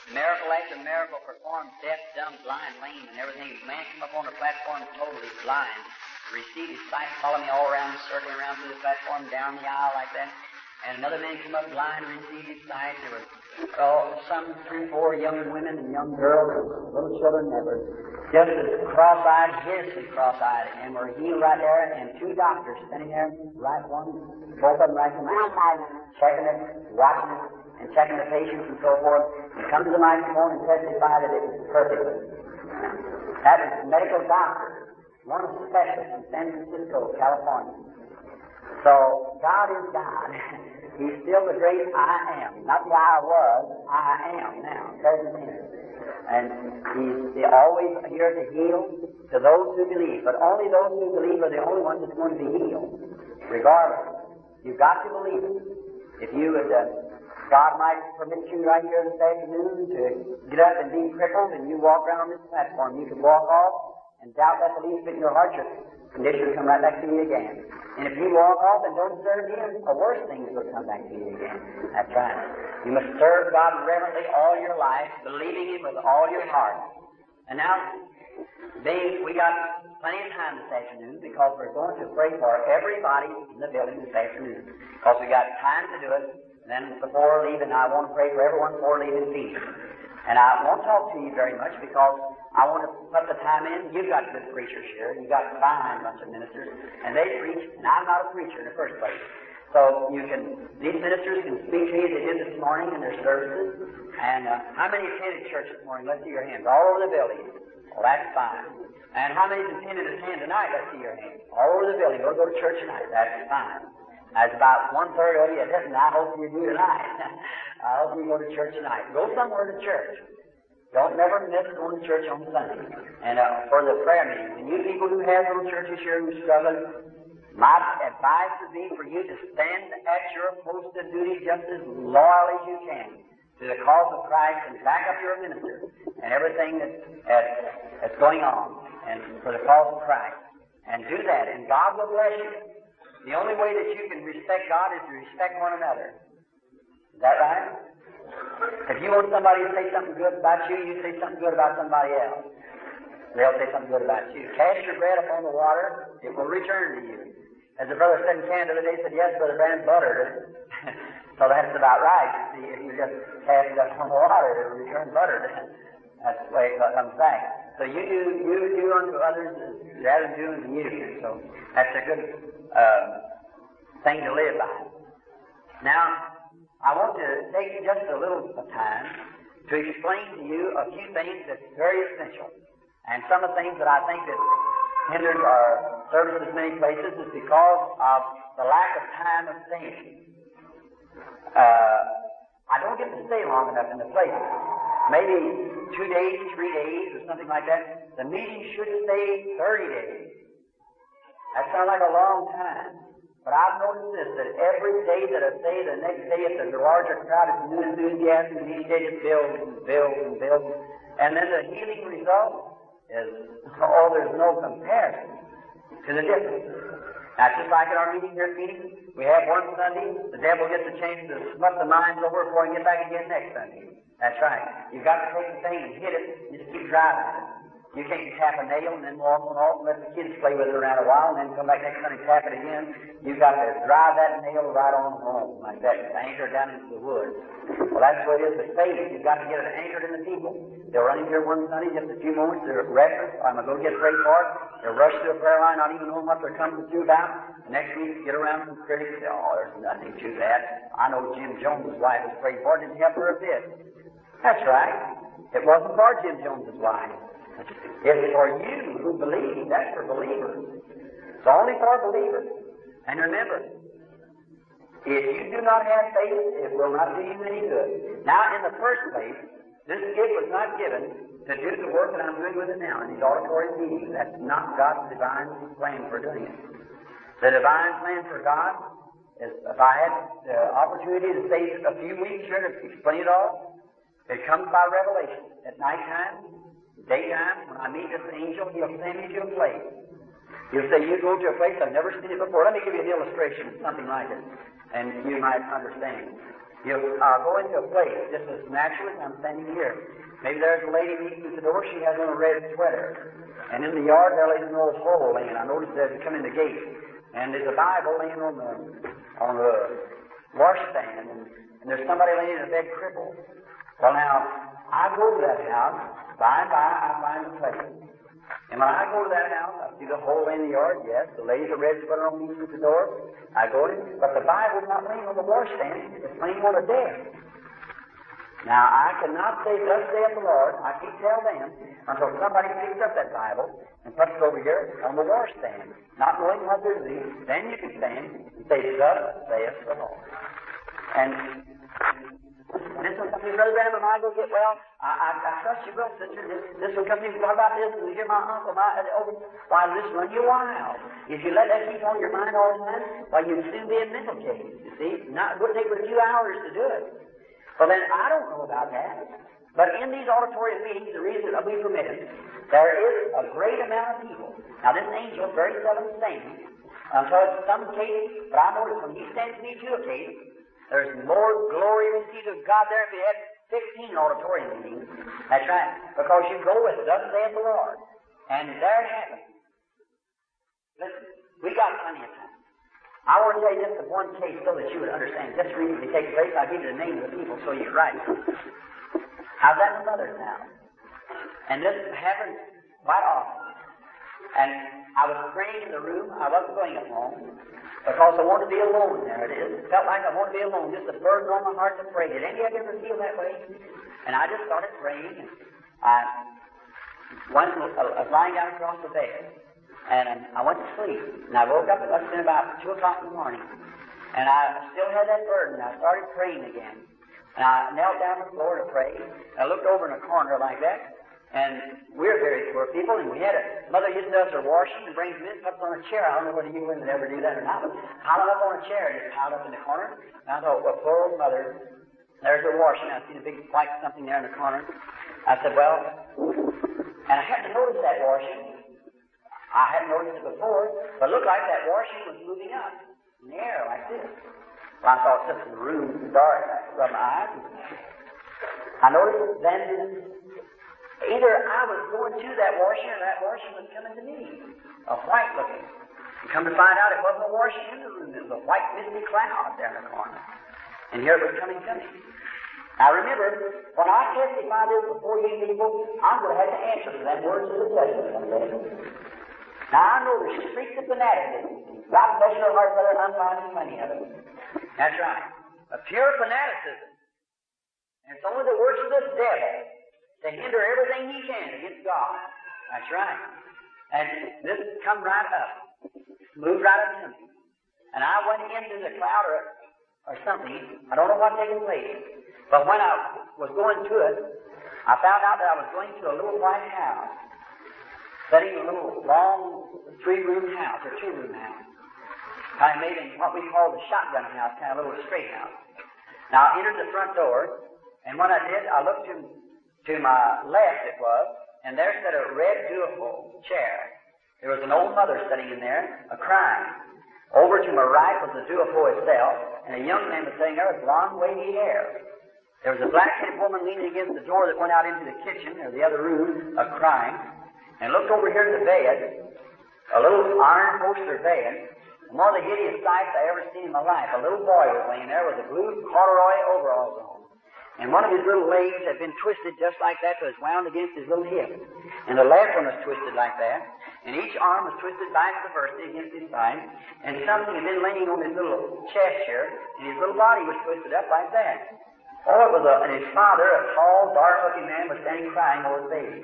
Miracle after miracle performed, deaf, dumb, blind, lame, and everything. A man came up on the platform totally blind, received his sight, followed me all around, circling around through the platform, down the aisle like that. And another man came up blind, received his sight. There were some 3, 4 young women and young girls, little children that were just as cross-eyed, hideously cross-eyed, and were healed right there. And 2 doctors standing there, right one, both of them right from checking it, watching it, and checking the patients and so forth, and come to the microphone and testify that it was perfect. That was a medical doctor, one specialist in San Francisco, California. So, God is God. He's still the great I am. Not the I was, I am now, present tense. And He's always here to heal to those who believe. But only those who believe are the only ones that's going to be healed. Regardless. You've got to believe it. If you would, God might permit you right here this afternoon to get up and be crippled and you walk around on this platform. You could walk off and doubt that the least bit in your heart, your condition will come right back to you again. And if you walk off and don't serve Him, worse things will come back to you again. That's right. You must serve God reverently all your life, believing Him with all your heart. And now, we got plenty of time this afternoon because we're going to pray for everybody in the building this afternoon. Because we got time to do it. And then before leaving, I want to pray for everyone before leaving Phoenix. And I won't talk to you very much because I want to put the time in. You've got good preachers here. You've got a fine bunch of ministers. And they preach, and I'm not a preacher in the first place. So these ministers can speak to you. They did this morning in their services. And how many attended church this morning? Let's see your hands. All over the building. Well, that's fine. And how many's intended to attend tonight? Let's see your hands. All over the building. Go to church tonight. That's fine. That's about 1/3 of you didn't. I hope you do tonight. I hope you go to church tonight. Go somewhere to church. Don't never miss going to church on Sunday. And for the prayer meetings. And you people who have little churches here who struggle, my advice would be for you to stand at your post of duty just as loyal as you can to the cause of Christ and back up your minister and everything that's going on and for the cause of Christ. And do that, and God will bless you. The only way that you can respect God is to respect one another. Is that right? If you want somebody to say something good about you, you say something good about somebody else. They'll say something good about you. Cast your bread upon the water, it will return to you. As the brother said in Canada the other day, said, yes, Brother Brand, buttered. So that's about right. You see, if you just cast it upon the water, it will return buttered. That's the way it comes back. So you do unto others as rather than do unto you. So that's a good thing to live by. Now, I want to take just a little time to explain to you a few things that's very essential. And some of the things that I think that hinders our services in many places is because of the lack of time of staying. I don't get to stay long enough in the place. Maybe 2 days, 3 days, or something like that. The meeting should stay 30 days. That sounds like a long time. But I've noticed this, that every day that I stay, the next day, if there's a larger crowd, it's new enthusiasm, and each day just builds and builds and builds. And then the healing result is, there's no comparison to the difference. Now, just like in our meeting here at Phoenix, we have one Sunday, the devil gets a chance to smut the minds over before he can get back again next Sunday. That's right. You've got to take the thing and hit it, and just keep driving it. You can't tap a nail and then walk on off and let the kids play with it around a while and then come back next Sunday and tap it again. You've got to drive that nail right on home like that, anchor down into the woods. Well, that's what it is with faith. You've got to get it anchored in the people. They'll run in here one Sunday, just a few moments, they're at reference, I'm going to go get prayed for it. They'll rush to a prayer line, not even knowing what they're coming to about. The next week, get around some critics, say, there's nothing to that. I know Jim Jones' wife was prayed for, didn't help her a bit. That's right. It wasn't for Jim Jones' wife. It's for you who believe. That's for believers. It's only for believers. And remember, if you do not have faith, it will not do you any good. Now, in the first place, this gift was not given to do the work that I'm doing with it now in these auditory meetings. That's not God's divine plan for doing it. The divine plan for God is, if I had the opportunity to stay a few weeks here to explain it all, it comes by revelation. At nighttime, daytime, when I meet this angel, he'll send me to a place. He'll say, you go to a place, I've never seen it before. Let me give you an illustration of something like it, and you might understand. You go into a place, just as natural as I'm standing here. Maybe there's a lady meeting at the door, she has on a red sweater. And in the yard there lays an old hole laying. I noticed as you come in the gate. And there's a Bible laying on the washstand. And there's somebody laying in a bed crippled. Well now, I go to that house, by and by I find a place. And when I go to that house, I see the hole in the yard, yes, the lady's a red sweater on meeting at the door. I go in, but the Bible's not laying on the washstand, it's laying on a desk. Now, I cannot say, thus saith the Lord, I can't tell them, until somebody picks up that Bible and puts it over here on the washstand, not knowing what they're doing. Then you can stand and say, thus saith the Lord. And this will come to me, Brother Branham, and I go get well. I trust you will, sister. This will come to me. What about this? And you hear my uncle, why, this run you wild. If you let that keep on your mind all the time, why, you'd soon be in mental case, you see. It wouldn't take but a few hours to do it. Well, then, I don't know about that. But in these auditorium meetings, the reason that we permit it, there is a great amount of people. Now, this angel very seldom stands until it's some case, but I notice when he stands me to a case, there's more glory received of God there if you had 15 auditorium meetings. That's right. Because you go with thus saith the Lord. And there it happens. Listen, we got plenty of time. I want to tell you just the one case so that you would understand just recently take place. I'll give you the names of the people so you can write. How's that in Mother's now? And this happened quite often. And I was praying in the room. I wasn't going at home because I wanted to be alone there. It felt like I wanted to be alone, just a burden on my heart to pray. Did any of you ever feel that way? And I just started praying. I was lying down across the bed. And I went to sleep. And I woke up, it must have been about 2 o'clock in the morning. And I still had that burden. I started praying again. And I knelt down on the floor to pray. And I looked over in a corner like that. And we're very poor people. And we had a mother used to does her washing and brings them in, puts on a chair. I don't know whether you women ever do that or not. But piled up on a chair, just piled up in the corner. And I thought, well, poor old mother, there's her washing. I see the big white something there in the corner. I said, well, and I hadn't noticed that washing. I hadn't noticed it before, but it looked like that washing was moving up in the air like this. Well, I thought, just in the room, dark, I rubbed my eyes. I noticed then either I was going to that washing or that washing was coming to me, a white looking. And come to find out it wasn't a washing in the room, it was a white misty cloud there in the corner. And here it was coming to me. Now remember, when I testify this before you people, I'm going to have to answer to that words of the testament someday. Now, I know there's streaks of fanaticism. God bless your heart, brother, I'm finding plenty of it. That's right. A pure fanaticism. And it's only the works of the devil to hinder everything he can against God. That's right. And this come right up. Moved right up to me. And I went into the cloud or something. I don't know what's taking place. But when I was going to it, I found out that I was going to a little white house. Setting a little long 3-room house or 2-room house. Kind of made in what we call the shotgun house, kind of a little straight house. Now I entered the front door, and when I did, I looked to my left it was, and there sat a red duofo chair. There was an old mother sitting in there, crying. Over to my right was the duofo itself, and a young man was sitting there with blonde, wavy hair. There was a black-headed woman leaning against the door that went out into the kitchen, or the other room, crying. And looked over here at the bed, a little iron poster bed, and one of the hideous sights I ever seen in my life. A little boy was laying there with a blue corduroy overalls on. And one of his little legs had been twisted just like that, so it was wound against his little hip. And the left one was twisted like that. And each arm was twisted vice versa against his side. And something had been laying on his little chest here, and his little body was twisted up like that. Oh, it was and his father, a tall, dark-looking man, was standing crying over his baby.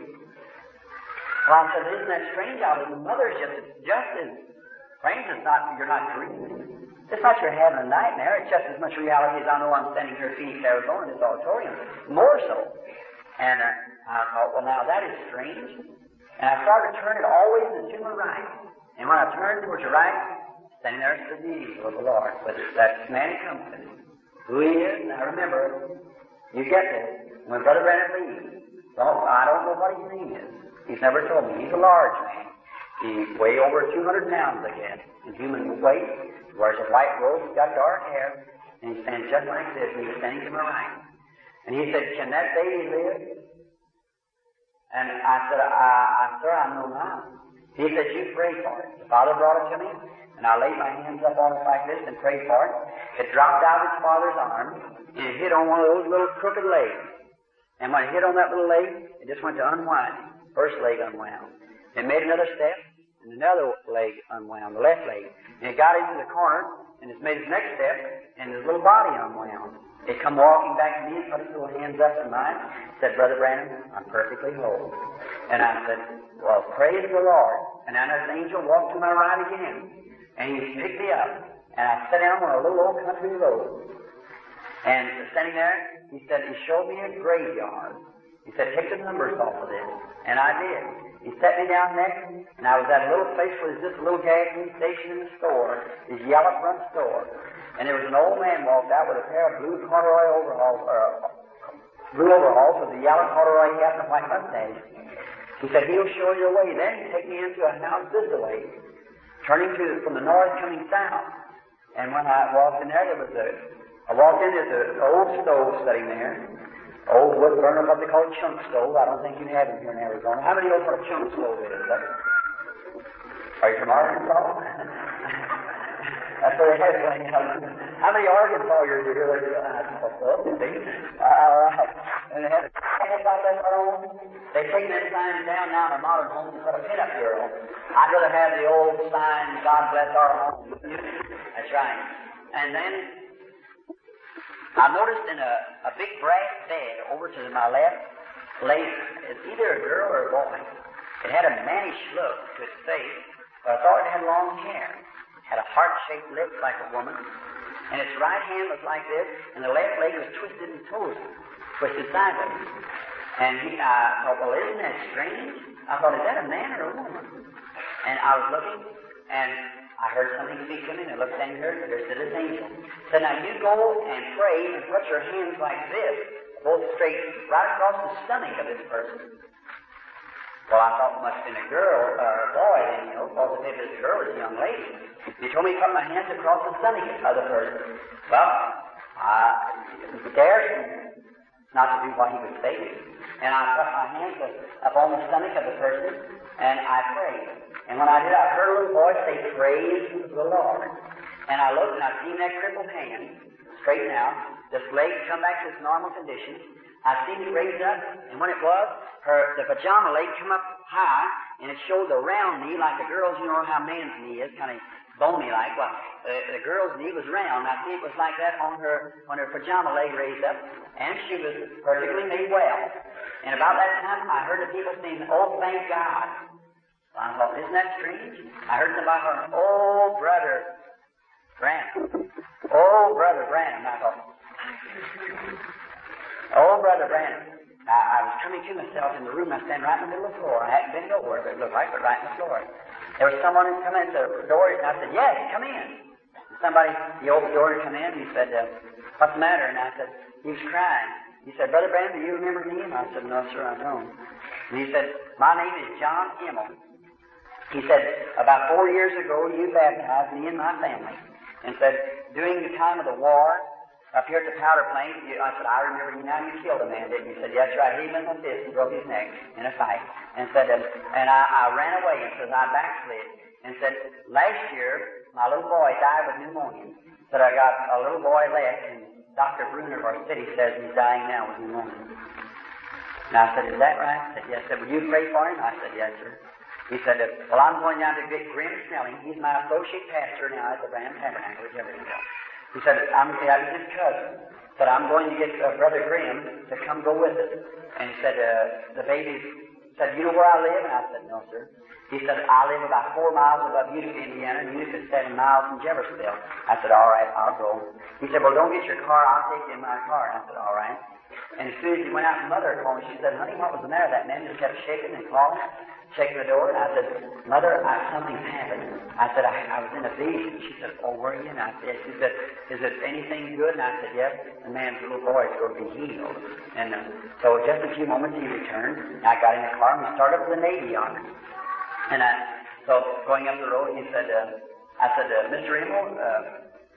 Well, I said, isn't that strange? The mother's just as strange as you're not dreaming. It's not you're having a nightmare. It's just as much reality as I know I'm standing here in Phoenix, Arizona, in this auditorium. More so. And I thought, well, now that is strange. And I started to turn it always to my right. And when I turned towards the right, standing there stood the angel of the Lord with that man company. Who he is, now remember, you get this. When Brother Branham leaves, I don't know what his name is. He's never told me. He's a large man. He weighed over 200 pounds again in human weight. He wears a white robe. He's got dark hair. And he stands just like this, and he was standing to my right. And he said, "Can that baby live?" And I said, "Sir, I know not." He said, "You pray for it." The father brought it to me, and I laid my hands up on it like this and prayed for it. It dropped out of its father's arm, and it hit on one of those little crooked legs. And when it hit on that little leg, it just went to unwinding. First leg unwound. It made another step, and another leg unwound, the left leg. And it got into the corner, and it made its next step, and his little body unwound. It come walking back to me and put his little hands up in mine, said, "Brother Branham, I'm perfectly whole." And I said, "Well, praise the Lord." And then this angel walked to my right again, and he picked me up, and I sat down on a little old country road. And standing there, he said, he showed me a graveyard. He said, "Take the numbers off of this." And I did. He set me down next, and I was at a little place where there's just a little gasoline station in the store, this yellow front store. And there was an old man walked out with a pair of blue corduroy overalls with a yellow corduroy hat and a white mustache. He said, "He'll show you the way." Then he took me into a house this way, turning from the north coming south. And when I walked in there, there's an old stove sitting there. Old wood burner, what they call a chunk stove. I don't think you have it here in Arizona. How many knows what a chunk stove is? Are you from Arkansas? That's where they have it. How many Arkansasians are here? All right. And they had about that on. They've taken that sign down now in a modern home and put a pin-up girl. I'd rather have the old sign, "God bless our home." That's right. And then I noticed in a big brass bed over to my left lay either a girl or a boy. It had a mannish look to its face, but I thought it had long hair. It had a heart-shaped lip like a woman, and its right hand was like this, and the left leg was twisted and twisted sideways. And I thought, well, isn't that strange? I thought, is that a man or a woman? And I was looking, and I heard something speak to me, and I looked down here, and there stood this angel. Said, "Now you go and pray and put your hands like this, both straight, right across the stomach of this person." Well, I thought it must have been a girl or a boy, then, because if it was a girl, it's a young lady. He told me to put my hands across the stomach of the person. Well, I dared not to do what he was saying. And I put my hands up on the stomach of the person, and I prayed. And when I did, I heard a little voice say, "Praise the Lord." And I looked, and I seen that crippled hand straighten out, this leg come back to its normal condition. I seen it raised up, and when it was, the pajama leg come up high, and it showed the round knee like a girl's, you know how a man's knee is, kind of bony like. Well, the girl's knee was round. I see it was like that on her pajama leg raised up, and she was perfectly made well. And about that time, I heard the people saying, "Oh, thank God." I thought, isn't that strange? I heard somebody calling, "Oh, Brother Branham." "Oh, Brother Branham." I thought, "Oh, Brother Branham." I was coming to myself in the room. I stand right in the middle of the floor. I hadn't been nowhere, but it looked like it, right in the floor. There was someone who come in the door, and I said, "Yes, come in." Somebody, he opened the door to come in, and he said, "What's the matter?" And I said, he was crying. He said, "Brother Branham, do you remember me?" And I said, "No, sir, I don't." And he said, "My name is John Emmel." He said, "About 4 years ago, you baptized me and my family." And said, "During the time of the war, up here at the powder plant," I said, "I remember you now, you killed a man, didn't you?" He said, "Yes, right. He hit him in the fist and broke his neck in a fight." And said, and I ran away, and said, "I backslid." And said, "Last year, my little boy died with pneumonia." Said, "I got a little boy left, and Dr. Bruner of our city says he's dying now with pneumonia." And I said, "Is that right?" He said, "Yes." I said, "Will you pray for him?" I said, "Yes, sir." He said, "Well, I'm going down to get Grim Snelling. He's my associate pastor now at the Branham Tabernacle at Jeffersonville." He said, I was his cousin. Said, "I'm going to get Brother Grimm to come go with us." And he said, the baby said, "You know where I live?" And I said, "No, sir." He said, "I live about 4 miles above Utica, Indiana, and Utica's 7 miles from Jeffersonville." I said, "All right, I'll go." He said, "Well, don't get your car. I'll take you in my car." And I said, "All right." And as soon as he went out, Mother called me. She said, "Honey, what was the matter?" That man just kept shaking and clawing, shaking the door. And I said, "Mother, something's happened." I said, I was in a vision. She said, "Oh, were you?" And I said, she said, "Is it anything good?" And I said, "Yes, the man's little boy is going to be healed." And so just a few moments he returned. I got in the car and we started up to the Navy Yard. And so going up the road, he said, I said, "Mr. Emmel,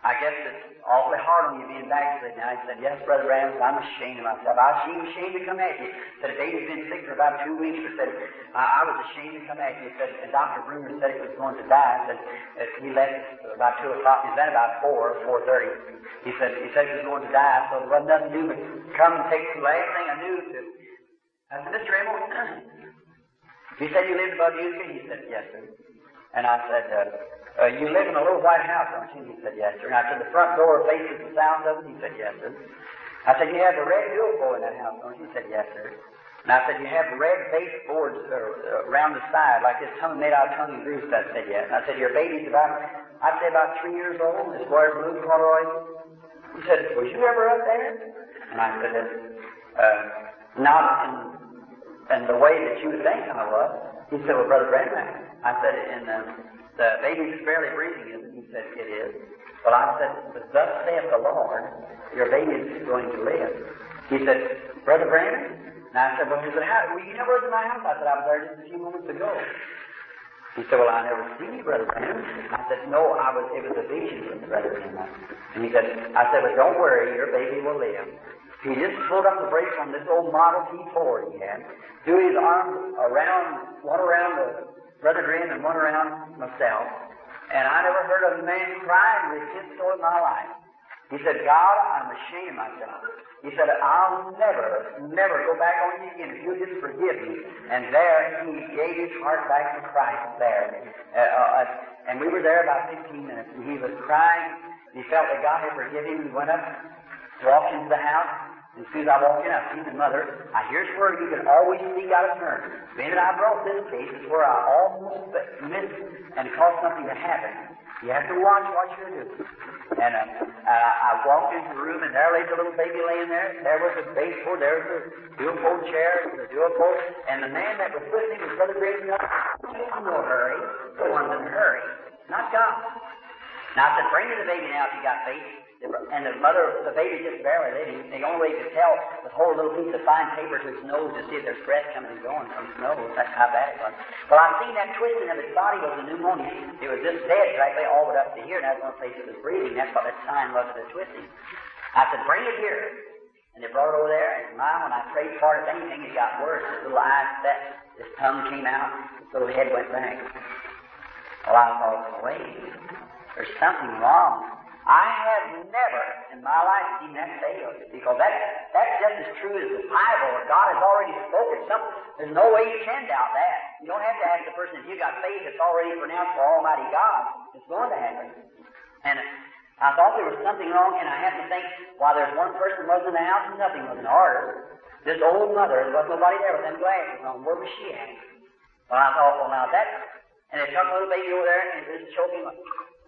I guess it's awfully hard on you being backslid now. He said, yes, Brother Branham, I'm ashamed of myself. I was ashamed to come at you. He said, a baby's been sick for about 2 weeks. He said, I was ashamed to come at you. He said, and Dr. Bruner said it was going to die. He said, he left about 2 o'clock. He's been about 4 or 4:30. He said he was going to die, so there wasn't nothing to do but come and take the last thing I knew to. I said, Mr. Emil, you said you lived above Utica? He said, yes, sir. And I said, you live in a little white house, don't you? He said, yes, sir. And I said, the front door faces the sound of it? He said, yes, sir. I said, you have the red billboard in that house, don't you? He said, yes, sir. And I said, you have red baseboards around the side, like this tongue made out of tongue and grease. I said, yes. And I said, your baby's I'd say about 3 years old, this boy blue corduroy. He said, was you ever up there? And I said, not in the way that you would think I was. He said, well, Brother Branham. I said, the baby's barely breathing, isn't it? He said, it is. Well, I said, thus saith the Lord, your baby is going to live. He said, Brother Branham? And I said, well, he said, how? Well, you never was in my house. I said, I was there just a few moments ago. He said, well, I never seen you, Brother Branham. I said, no, it was a vision, Brother Branham. And he said, well, don't worry, your baby will live. He just pulled up the brakes on this old Model T Ford he had, threw his arms one around the Brother Graham and one around myself, and I never heard of a man crying with his soul in my life. He said, God, I'm ashamed of myself. He said, I'll never go back on you again if you just forgive me. And there he gave his heart back to Christ there. And we were there about 15 minutes, and he was crying. He felt that God had forgiven him. He went up, walked into the house. And as soon as I walked in, I seen the mother. Here's where you can always sneak out of turn. The minute I brought this case is where I almost missed and caused something to happen. You have to watch what you're doing. And I walked into the room, and there lay the little baby laying there. There was the baseboard, there was the dual-fold chair, the dual-fold, and the man that was with me was Brother Grayson. No hurry. The one's in a hurry. Not God. Now I said, bring me the baby now if you got faith. And the baby just barely living. The only way you could tell was hold a little piece of fine paper to his nose to see if there's breath coming and going from his nose. That's how bad it was. Well, I seen that twisting of his body was a pneumonia. It was just dead directly all the way up to here, and that's one place it was breathing. That's what that sign was of the twisting. I said, bring it here. And they brought it over there, and when I prayed for it, if anything, it got worse. His little eyes set, his tongue came out, his little head went back. Well, I thought, wait, there's something wrong. I have never in my life seen that fail, because that's just as true as the Bible. God has already spoken something. There's no way you can doubt that. You don't have to ask the person if you got faith that's already pronounced for Almighty God. It's going to happen. And I thought there was something wrong, and I had to think, while there's one person wasn't in the house and nothing was in order. This old mother, there was nobody there with them glasses on. Where was she at? Well, I thought, well, now that, and they took a little baby over there and just choking him.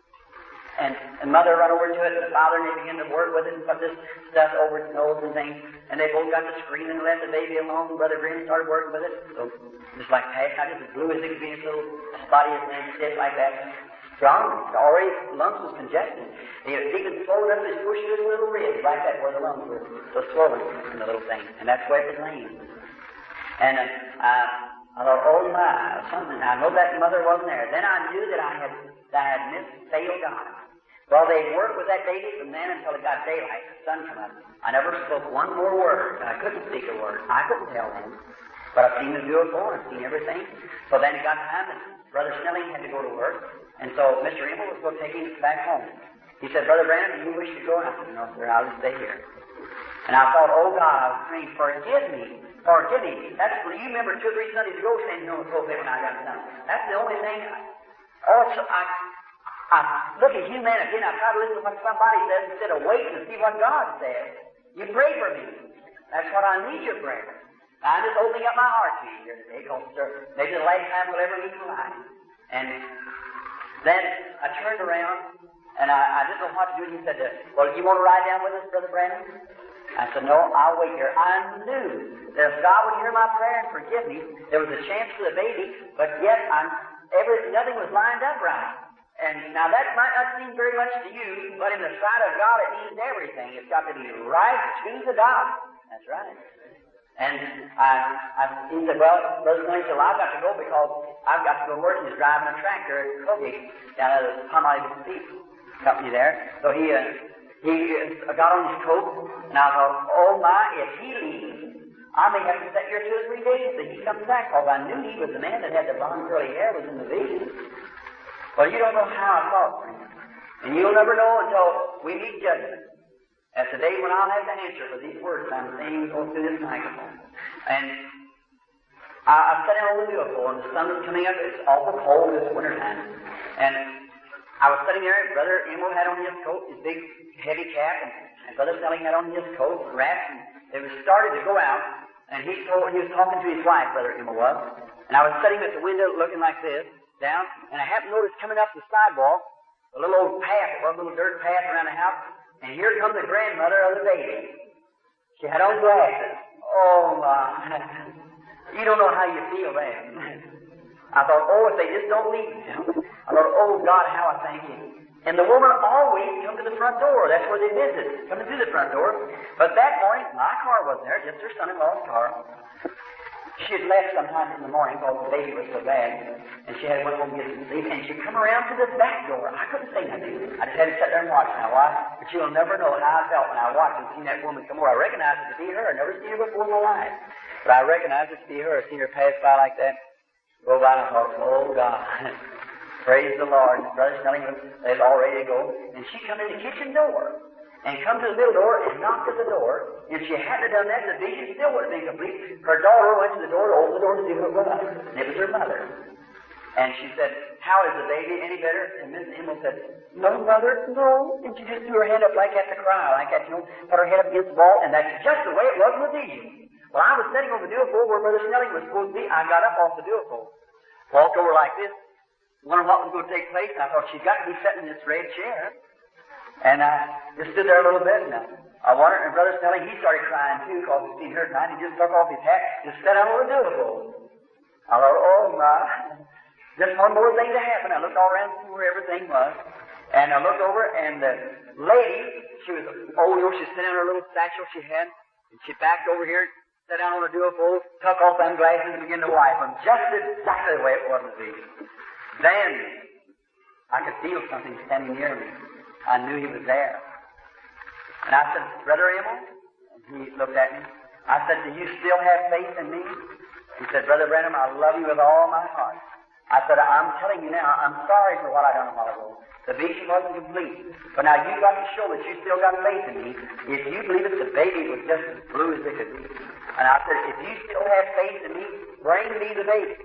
And mother run over to it, and the father, and they began to work with it and put this stuff over its nose and things. And they both got to screaming and left the baby alone. And Brother Green started working with it. So just like Pat, I just blew his experience, little body and stiff like that. Strong. Already the lungs was congested. It's even swollen up his pushing his little ribs like that where the lungs were so swollen in the little thing. And that's where it was laying. And I thought, oh my, something. I know that mother wasn't there. Then I knew that I had failed God. Well, they worked with that baby from then until it got daylight. The sun came up. I never spoke one more word. I couldn't speak a word. I couldn't tell him. But I've seen him do it before. I've seen everything. So then it got time, and Brother Snelling had to go to work. And so Mr. Emil was going to take him back home. He said, Brother Brandon, do you wish to go? And I said, no, sir, I'll just stay here. And I thought, oh God, I was praying, forgive me. Forgive me. That's what you remember 2 or 3 Sundays ago standing on the pulpit when I got done. That's the only thing. I look at humanity and I try to listen to what somebody says instead of waiting to see what God says. You pray for me. That's what I need your prayer. I'm just opening up my heart to you here today, because maybe the last time we'll ever meet in life. And then I turned around and I didn't know what to do. And he said, well, you want to ride down with us, Brother Brandon? I said, no, I'll wait here. I knew that if God would hear my prayer and forgive me, there was a chance for the baby, but yet nothing was lined up right. And now that might not seem very much to you, but in the sight of God it means everything. It's got to be right to the dot. That's right. And he said, well, Brother Snelling said, well, I've got to go because I've got to go work. He's driving a tractor at Kobe down at the Palmolive Mississippi. company there. So he got on his coat, and I thought, oh my, if he leaves, I may have to sit here 2 or 3 days till he comes back, because I knew he was the man that had the blonde curly hair, was in the vision. Well, you don't know how I thought, friend. And you'll never know until we meet judgment. That's the day when I'll have the answer for these words I'm saying going through this microphone. And I sat down on the vehicle, and the sun was coming up. It's awful cold this winter time. And I was sitting there, and Brother Emil had on his coat, his big, heavy cap, and Brother Snelling had on his coat, wraps, and they were started to go out, and he was talking to his wife, Brother Emil was. And I was sitting at the window looking like this, down, and I happened to notice coming up the sidewalk, a little old path, a little dirt path around the house, and here comes the grandmother of the baby. She had on glasses. Oh, my. You don't know how you feel then. I thought, oh, if they just don't leave me. I thought, oh, God, how I thank you. And the woman always come to the front door. That's where they visit, coming through the front door. But that morning, my car wasn't there, just her son-in-law's car. She had left sometime in the morning because the baby was so bad, and she had went home to get some sleep, and she'd come around to the back door. I couldn't say nothing. I just had to sit there and watch. Now, why? But you'll never know how I felt when I watched and seen that woman come over. I recognized it to be her. I never seen her before in my life. But I recognized it to be her. I seen her pass by like that, go by, and I thought, oh, God. Praise the Lord. Brother Snelling was all ready to go. And she come in the kitchen door and come to the middle door and knocked at the door. If she hadn't done that, the vision still would have been complete. Her daughter went to the door to open the door to see who it was. And it was her mother. And she said, how is the baby? Any better? And Mrs. Emil said, no, Mother, no. And she just threw her head up like that to cry, like that, put her head up against the wall. And that's just the way it was in the vision. Well, I was sitting on the duophone where Brother Snelling was supposed to be. I got up off the duophone, walked over like this, wondered what was going to take place, and I thought, she's got to be sitting in this red chair. And I just stood there a little bit, and I wondered, and Brother Snelling, he started crying too, because he'd seen her crying. He just took off his hat, just sat down on the duophone. I thought, oh my, just one more thing to happen. I looked all around to see where everything was, and I looked over, and the lady, she was old, she was sitting on her little satchel she had, and she backed over here, sat down on the duophone, took off them glasses, and began to wipe them, just exactly the way it was to be. Then I could feel something standing near me. I knew he was there. And I said, Brother Emil? And he looked at me. I said, do you still have faith in me? He said, Brother Branham, I love you with all my heart. I said, I'm telling you now, I'm sorry for what I done a while ago. The vision wasn't complete. But now you've got to show that you still got faith in me. If you believe it, the baby was just as blue as it could be. And I said, if you still have faith in me, bring me the baby.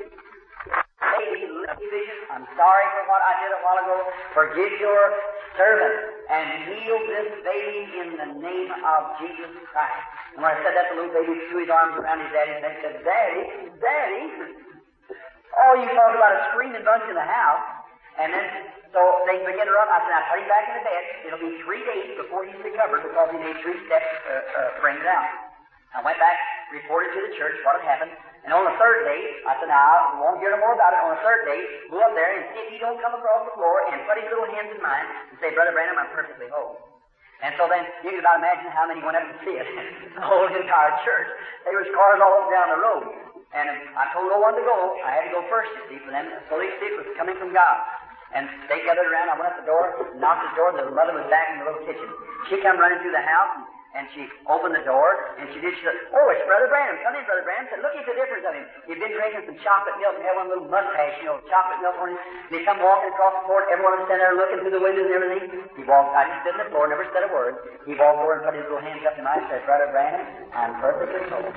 I'm sorry for what I did a while ago. Forgive your servant and heal this baby in the name of Jesus Christ. And when I said that, the little baby threw his arms around his daddy's neck and said, Daddy, Daddy. Oh, you talk about a screaming bunch in the house. And then, so they began to run. I said, I'll put him back in the bed. It'll be 3 days before he's recovered because he made 3 steps to bring it out. I went back, reported to the church what had happened. And on the 3rd day, I said, now, I won't hear no more about it. On the 3rd day, go up there and see if he don't come across the floor and put his little hands in mine and say, Brother Branham, I'm perfectly whole. And so then, you can about imagine how many went up to see it. The whole entire church. There was cars all up down the road. And I told no one to go. I had to go first, you see, for them. So they see it was coming from God. And they gathered around. I went up the door, knocked the door. The mother was back in the little kitchen. She come running through the house. And she opened the door, and she said, oh, it's Brother Branham. Come in, Brother Branham. I said, look at the difference of him. He'd been drinking some chocolate milk and had one little mustache, chocolate milk on him. And he come walking across the floor, everyone was standing there looking through the windows and everything. He walked, I just stood on the floor, never said a word. He walked over and put his little hands up to mine and said, Brother Branham, I'm perfectly whole.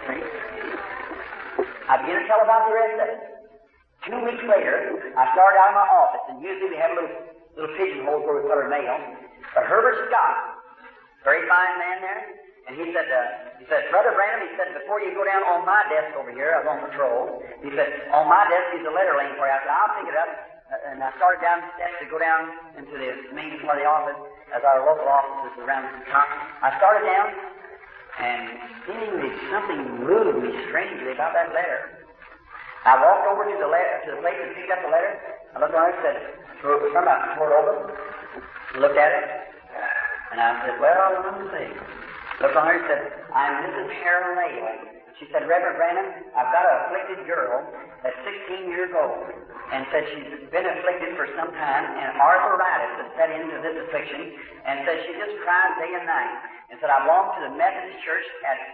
I began to tell about the rest of it. 2 weeks later, I started out of my office, and usually we have a little pigeonhole where we put our mail. But Herbert Scott, very fine man there. And he said, Brother Branham, he said, before you go down on my desk over here, I was on patrol, he said, on my desk is a letter laying for you. I said, I'll pick it up. And I started down the steps to go down into the main part of the office, as our local office is around the top. I started down, and seemingly something moved me strangely about that letter. I walked over to the place and picked up the letter. I looked on it and said, tore it over, looked at it. And I said, well, let me see. Looked on her and said, I'm Mrs. Harold Naylor. she said, Reverend Branham, I've got an afflicted girl that's 16 years old, and said she's been afflicted for some time, and arthritis has set into this affliction, and said she just cries day and night, and said, I belong to the Methodist Church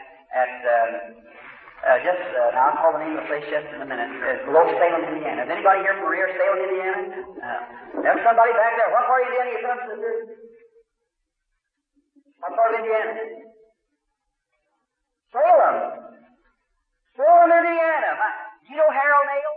I'll call the name of the place just in a minute. Below Salem, Indiana. Is anybody here from near Salem, Indiana? There's somebody back there. What part of Indiana are you from, sister? What part of Indiana? Salem. Salem, Indiana. You know Harold Nail?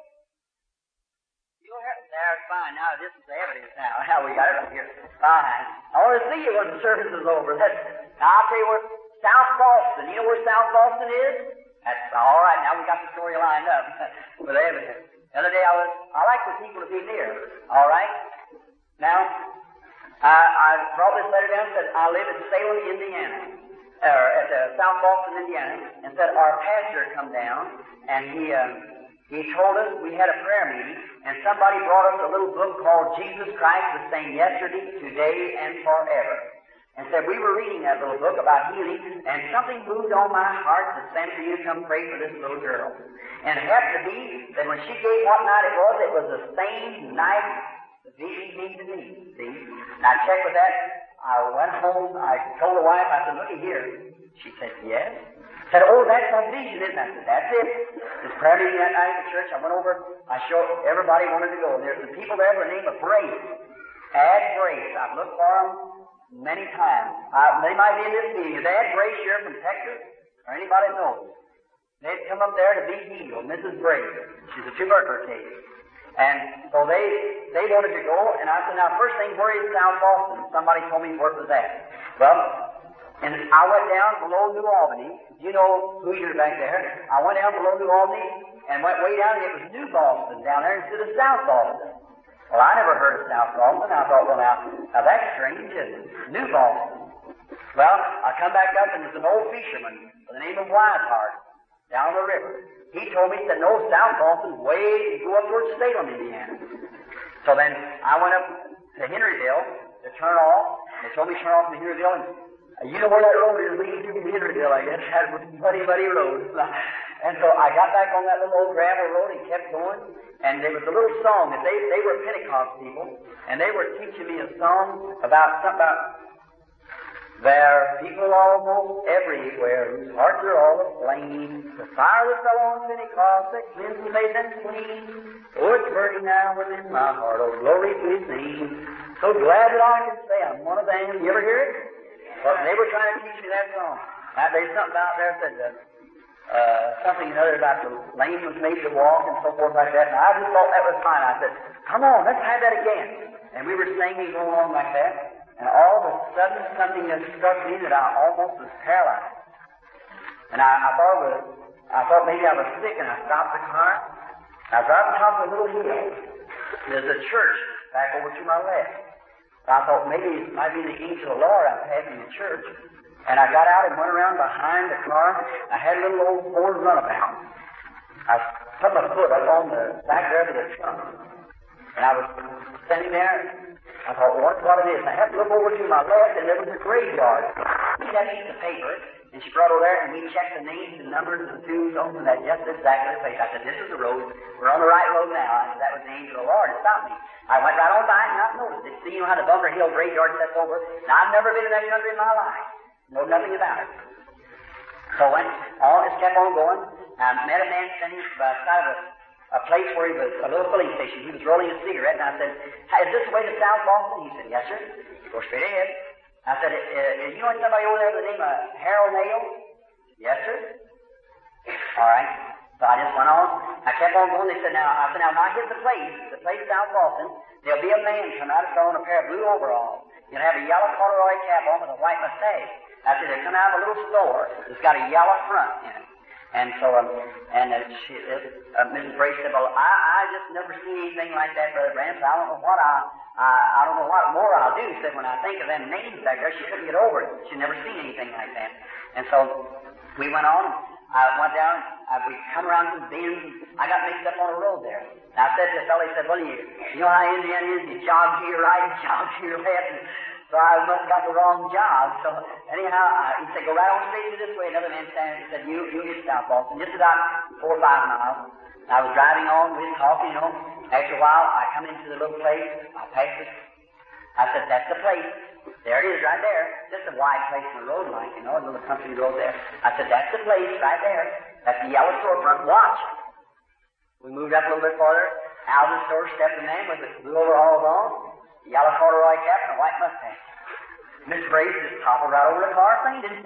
You know Harold? There's fine. Now, this is the evidence now. How we got it up here. Fine. I want to see you when the service is over. Now, I'll tell you where South Boston. You know where South Boston is? That's all right. Now we got the story lined up with evidence. The other day I like for people to be near. All right. Now I brought this letter down and said I live in Salem, Indiana, or at South Boston, Indiana, and said our pastor come down and he told us we had a prayer meeting and somebody brought us a little book called Jesus Christ the Same Yesterday, Today, and Forever. And said we were reading that little book about healing, and something moved on my heart to send for you to come pray for this little girl. And it happened to be that when she gave what night it was the same night the vision came to me. See? And I checked with that. I went home. I told the wife. I said, "Looky here." She said, "Yes." I said, "Oh, that's my vision, isn't it?" I said, "That's it." This prayer meeting that night at the church, I went over. I showed everybody wanted to go. There's some people there by the name of Brace. Add Brace. I've looked for them many times. They might be in this meeting. Is Ed Brace here from Texas? Or anybody knows? They'd come up there to be healed. Mrs. Brace. She's a tubercular case. And so they wanted to go, and I said, now first thing, where is South Boston? Somebody told me where it was at. Well, and I went down below New Albany. You know who you're back there. I went down below New Albany and went way down, and it was New Boston down there instead of South Boston. Well, I never heard of South Boston. I thought, well, now that's strange, isn't it? New Boston. Well, I come back up, and there's an old fisherman by the name of Wisehart down the river. He told me, he said, no, South Boston's way, you go up towards Salem, Indiana. So then I went up to Henryville to turn off. They told me to turn off to Henryville, and you know where that road is leading to Henryville, I guess. That was a muddy road. And so I got back on that little old gravel road and kept going. And there was a little song that they were Pentecost people, and they were teaching me a song about something about there are people almost everywhere whose hearts are all aflame. The fire that fell on Pentecost that cleansed and made them clean. Oh, it's burning now within my heart. Oh, glory to His name. So glad that I can say I'm one of them. You ever hear it? Well, they were trying to teach me that song. There's something out there that said something another about the lame was made to walk and so forth like that. And I just thought that was fine. I said, come on, let's have that again. And we were singing going along like that. And all of a sudden, something that struck me that I almost was paralyzed. And I thought maybe I was sick, and I stopped the car. I was right on top of a little hill. There's a church back over to my left. I thought maybe it might be the angel of the Lord. I'm passing the church. And I got out and went around behind the car. I had a little old Ford runabout. I put my foot up on the back there of the trunk. And I was standing there. I thought, well, what's what it is? And I had to look over to my left, and there was a graveyard. She had a piece of paper, and she brought over there, and we checked the names and numbers and tombstones, and that just exactly the place. I said, this is the road. We're on the right road now. I said, that was the angel of the Lord. It stopped me. I went right on by and not noticed it. See, you know how the Bunker Hill graveyard sets over? Now, I've never been in that country in my life. Know nothing about it. So I went on, just kept on going. I met a man standing beside a place where he was, a little filling station. He was rolling a cigarette, and I said, hey, is this the way to South Boston? He said, yes, sir. Go straight ahead. I said, you know somebody over there by the name of Harold Nail? Yes, sir. All right. So I just went on. I kept on going. They said, now when I hit the place South Boston, there'll be a man come out throwing a pair of blue overalls. He'll have a yellow corduroy cap on with a white mustache. I said, he'll come out of a little store that's got a yellow front in it. And so, Mrs. Brace said, well, I just never seen anything like that, Brother Branham, so I don't know what I don't know what more I'll do. She said, when I think of them names back there, she couldn't get over it. She'd never seen anything like that. And so, we went on, I went down, we come around some bends, I got mixed up on a road there. And I said to the fellow, he said, well, you know how Indiana is, you jog to your right, jog to your left, and So I must have got the wrong job. So anyhow, he said, go right on straight this way. Another man standing, he said, you get South Boston. Just about 4 or 5 miles. I was driving on, we were talking, After a while, I come into the little place. I passed it. I said, that's the place. There it is, right there. Just a wide place in the road, like, a little country road there. I said, that's the place, right there. That's the yellow storefront. Watch. We moved up a little bit farther. Out of the store stepped a man with blue overalls on, yellow corduroy cap, and a white mustache. Miss Brace just toppled right over the car, fainted.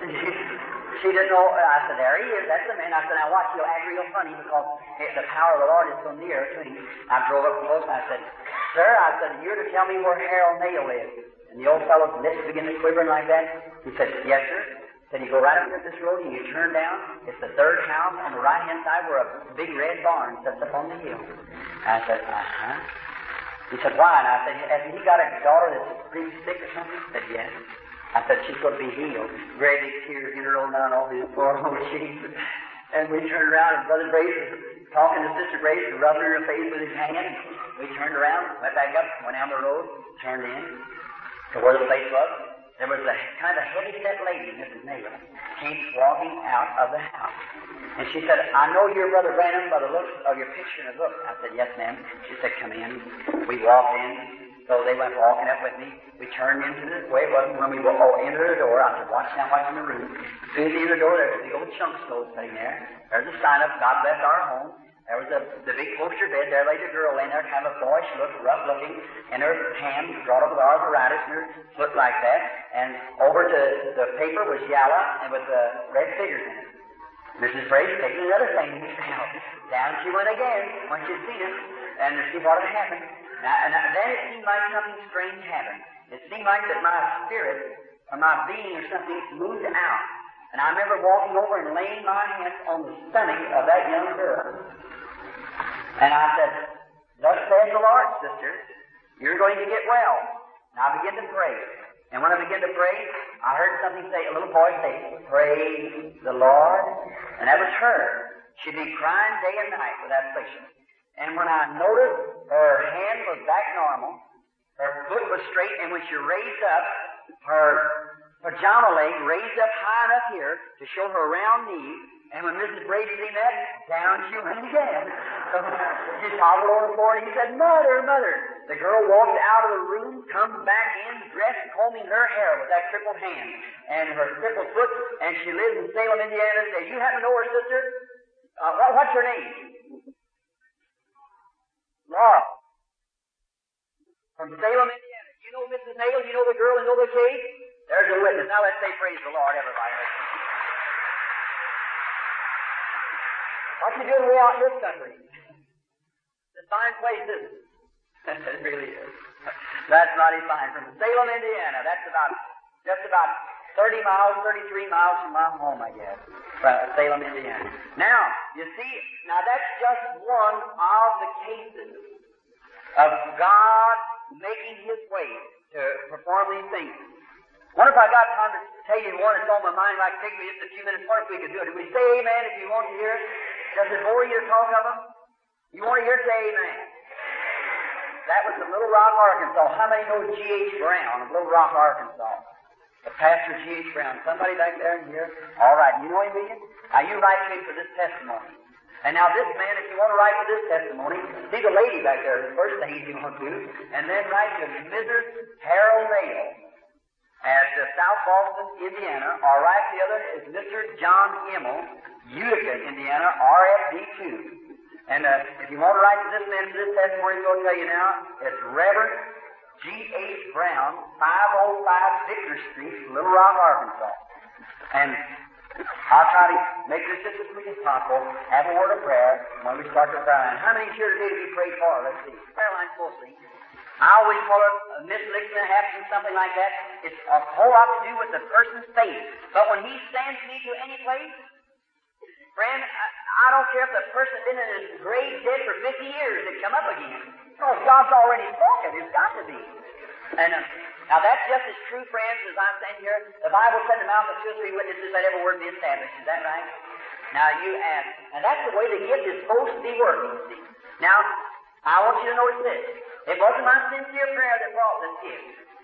She didn't know. I said, there he is. That's the man. I said, now watch, he'll act real funny because the power of the Lord is so near to him. I drove up close and I said, sir, you're to tell me where Harold Nail is. And the old fellow's lips began to quivering like that. He said, yes, sir. Said, you go right up this road and you turn down. It's the third house on the right-hand side where a big red barn sits up on the hill. I said, uh-huh. He said, why? And I said, has he got a daughter that's pretty sick or something? He said, yes. I said, she's going to be healed. Great big tears in her old down all his poor old cheeks. And we turned around and Brother Brace was talking to Sister Brace and rubbing her face with his hand. We turned around, went back up, went down the road, turned in to where the place was. There was a kind of heavy-set lady, Mrs. Naylor, came walking out of the house. And she said, I know you're Brother Branham by the looks of your picture in the book. I said, yes, ma'am. She said, come in. We walked in. So they went walking up with me. We turned into this way. It wasn't when we entered the door. I said, watch now, watch in the room. As soon as we entered the door, there was a big old chunk stove sitting there. There's a sign up, God bless our home. There was the big poster bed. There lay the girl laying there, kind of a boyish look, rough looking, and her hand brought up with arthritis and her foot like that. And over to the paper was yellow and with red figures in it. Mrs. Brace taking another thing. Down she went again when she'd seen it and to see what had happened. And then it seemed like something strange happened. It seemed like that my spirit or my being or something moved out. And I remember walking over and laying my hands on the stomach of that young girl. And I said, thus says the Lord, sister, you're going to get well. And I began to pray. And when I began to pray, I heard something say, a little voice say, praise the Lord. And that was her. She'd be crying day and night with that affliction. And when I noticed her hand was back normal, her foot was straight, and when she raised up, her pajama leg raised up high enough here to show her round knee. And when Mrs. Brace seen that, down she went again. So she toppled on the floor and he said, Mother, Mother. The girl walked out of the room, comes back in, dressed, combing her hair with that crippled hand and her crippled foot, and she lives in Salem, Indiana. Say, you happen to know her, sister? What's her name? Laura. From Salem, Indiana. You know Mrs. Nail? You know the girl? You know the case? There's a witness. Now let's say praise the Lord, everybody. What you doing way out in this country? It's a fine place, isn't it? It really is. That's mighty fine. From Salem, Indiana. That's just about 30 miles, 33 miles from my home, I guess. From Salem, Indiana. Now, you see, that's just one of the cases of God making His way to perform these things. Wonder if I got time to tell you one that's on my mind, like take me just a few minutes. What if we could do it? If we say amen if you want to hear it? Does it bore you to talk of them? You want to hear it? Say amen. That was in Little Rock, Arkansas. How many know G.H. Brown of Little Rock, Arkansas? The pastor G.H. Brown. Somebody back there in here? All right. You know him, William? Now you write to me for this testimony. And now this man, if you want to write for this testimony, see the lady back there, the first thing you want to do, and then write to Mrs. Harold Nail at South Boston, Indiana, or write the other is Mr. John Immel, Utica, Indiana, RFD2. And if you want to write to this man for this testimony, he's going to tell you now, it's Reverend G.H. Brown, 505 Victor Street, Little Rock, Arkansas. And I'll try to make this just as quick as possible, have a word of prayer when we start to pray. How many here today to be prayed for? Let's see. Prayer line's full, see. I always call it Miss Lixon happens, something like that. It's a whole lot to do with the person's faith. But when he stands me to any place, friend, I don't care if the person's been in his grave dead for 50 years, they come up again. Because God's already spoken. It's got to be. And now that's just as true, friends, as I'm saying here. The Bible said in the mouth of 2 or 3 witnesses that every word be established. Is that right? Now you ask. And that's the way the gift is supposed to be working, see. Now, I want you to notice this. It wasn't my sincere prayer that brought this gift.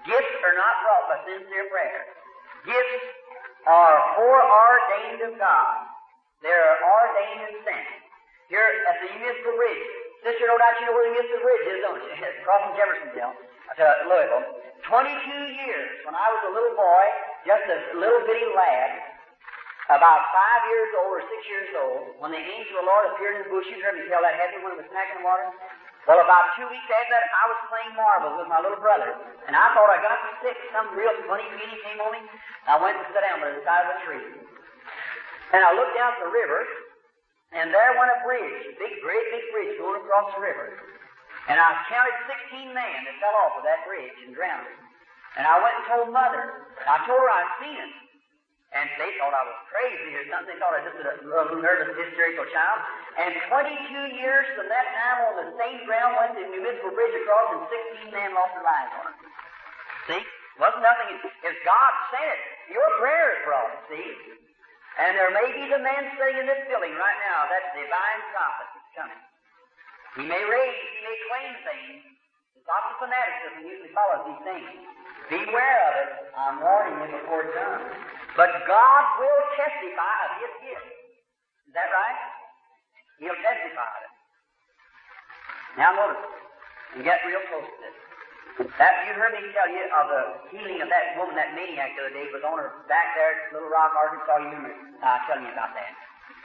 Gifts are not brought by sincere prayer. Gifts are foreordained of God. They're ordained and sent. Here at the Municipal Bridge. Sister, no doubt you know where the Municipal Bridge is, don't you? Crossing Jeffersonville to Louisville. 22 years, when I was a little boy, just a little bitty lad, about 5 years old or 6 years old, when the angel of the Lord appeared in the bush, you heard me tell that, hadn't you, when it was smacking the water? Well, about 2 weeks after that, I was playing marbles with my little brother, and I thought I got sick. Some real funny feeling came on me, and I went to sit down by the side of a tree. And I looked down the river, and there went a bridge, great big bridge going across the river. And I counted 16 men that fell off of that bridge and drowned. And I went and told Mother. I told her I'd seen it. And they thought I was crazy or something. They thought I was just a little nervous, hysterical child. And 22 years from that time on the same ground went the Municipal Bridge across, and 16 men lost their lives on it. See? Wasn't nothing. If God sent it, your prayers brought it, see? And there may be the man sitting in this building right now, that divine prophet that's coming. He may rage, he may claim things. It's not the fanaticism usually follows these things. Beware of it. I'm warning you before it comes. But God will testify of His gift. Is that right? He'll testify of it. Now notice, and get real close to this. That you heard me tell you of the healing of that woman, that maniac the other day, was on her back there at Little Rock, Arkansas. You remember telling you about that.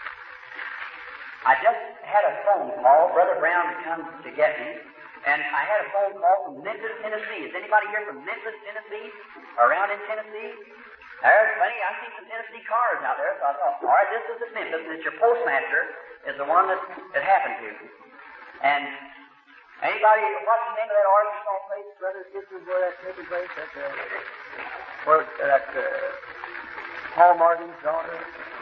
I just had a phone call. Brother Brown had come to get me, and I had a phone call from Memphis, Tennessee. Is anybody here from Memphis, Tennessee? Around in Tennessee? There's plenty. I see some Tennessee cars out there, so I thought, all right, this is at Memphis, and it's your postmaster is the one that it happened to. And anybody, what's the name of that Arkansas place, brothers, sisters, where that's taking place? That's Paul Morgan's daughter.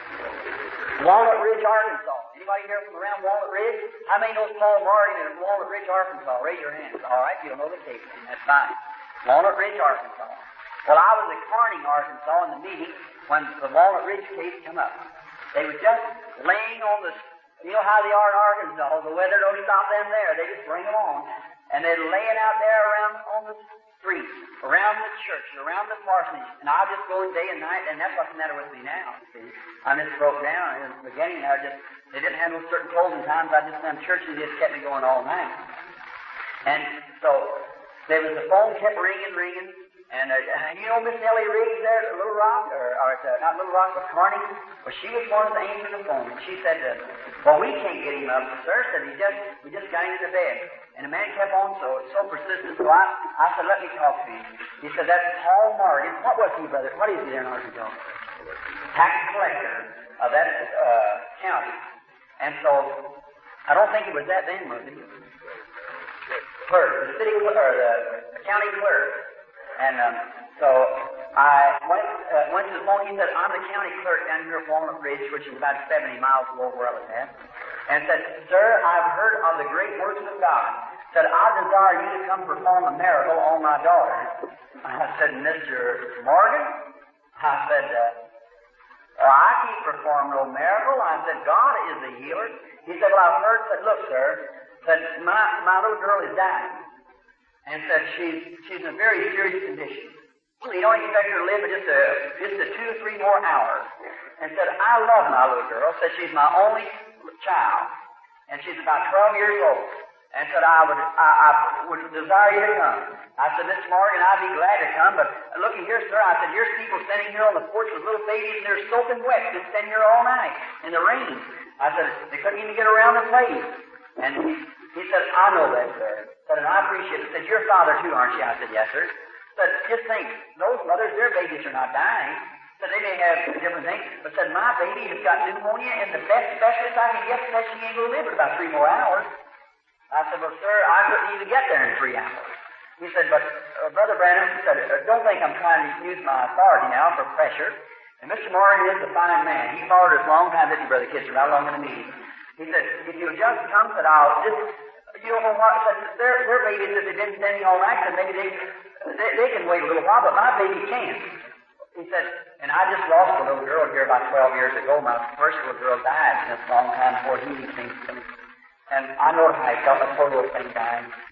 Walnut Ridge, Arkansas. Anybody here from around Walnut Ridge? How many knows Paul Morgan in Walnut Ridge, Arkansas? Raise your hands. All right, you'll know the case. That's fine. Walnut Ridge, Arkansas. Well, I was at Corning, Arkansas in the meeting when the Walnut Ridge case came up. They were just laying on the, you know how they are in Arkansas, the weather don't stop them there. They just bring them on. And they're laying out there around on the street, around the church, around the parsonage. And I just go in day and night, and that's what's the matter with me now. See, I just broke down. In the beginning, they didn't have no certain closing times. I just done churches, just kept me going all night. And so there was the phone kept ringing. And you know Miss Nellie Riggs there at Little Rock, or not Little Rock, but Corning? Well, she was one of the answering the phone, and she said, well, we can't get him up, sir. Said we just got him into bed. And the man kept on so persistent, so I said, let me talk to him. He said, that's Paul Morgan. What was he, brother? What is he there in Arkansas? Tax collector of that county. And so, I don't think it was that then, was it? Clerk, the city, or the county clerk. And so I went to the phone. He said, I'm the county clerk down here at Walnut Ridge, which is about 70 miles below where I was at. And said, sir, I've heard of the great works of God. Said, I desire you to come perform a miracle on my daughter. I said, Mr. Morgan? I said, I can't perform no miracle. I said, God is the healer. He said, well, I've heard. Said, look, sir. Said, my little girl is dying. And said she's in a very serious condition. You don't expect her to live but just 2 or 3 more hours. And said, I love my little girl. Said she's my only child. And she's about 12 years old. And said, I would desire you to come. I said, Mr. Morgan, I'd be glad to come, but looky here, sir. I said, here's people standing here on the porch with little babies, and they're soaking wet, just standing here all night in the rain. I said, they couldn't even get around the place. And he said, I know that, sir. Said, and I appreciate it. Said, you're father too, aren't you? I said, yes, sir. Said, just think, those mothers, their babies are not dying. Said, they may have different things, but said, my baby has got pneumonia, and the best specialist I can get says she ain't going to live for about 3 more hours. I said, well, sir, I couldn't even get there in 3 hours. He said, but Brother Branham said, don't think I'm trying to use my authority now for pressure. And Mr. Morgan is a fine man. He followed us a long time, didn't he, Brother Kitchen, right along in the meeting. He said, if you'll just come, said, I'll just, you don't know what, said, their babies, if they've been standing all night, said, maybe they can wait a little while, but my baby can't. He said, and I just lost a little girl here about 12 years ago. My first little girl died just a long time before he came to me. And I know how I felt, a poor little thing dying.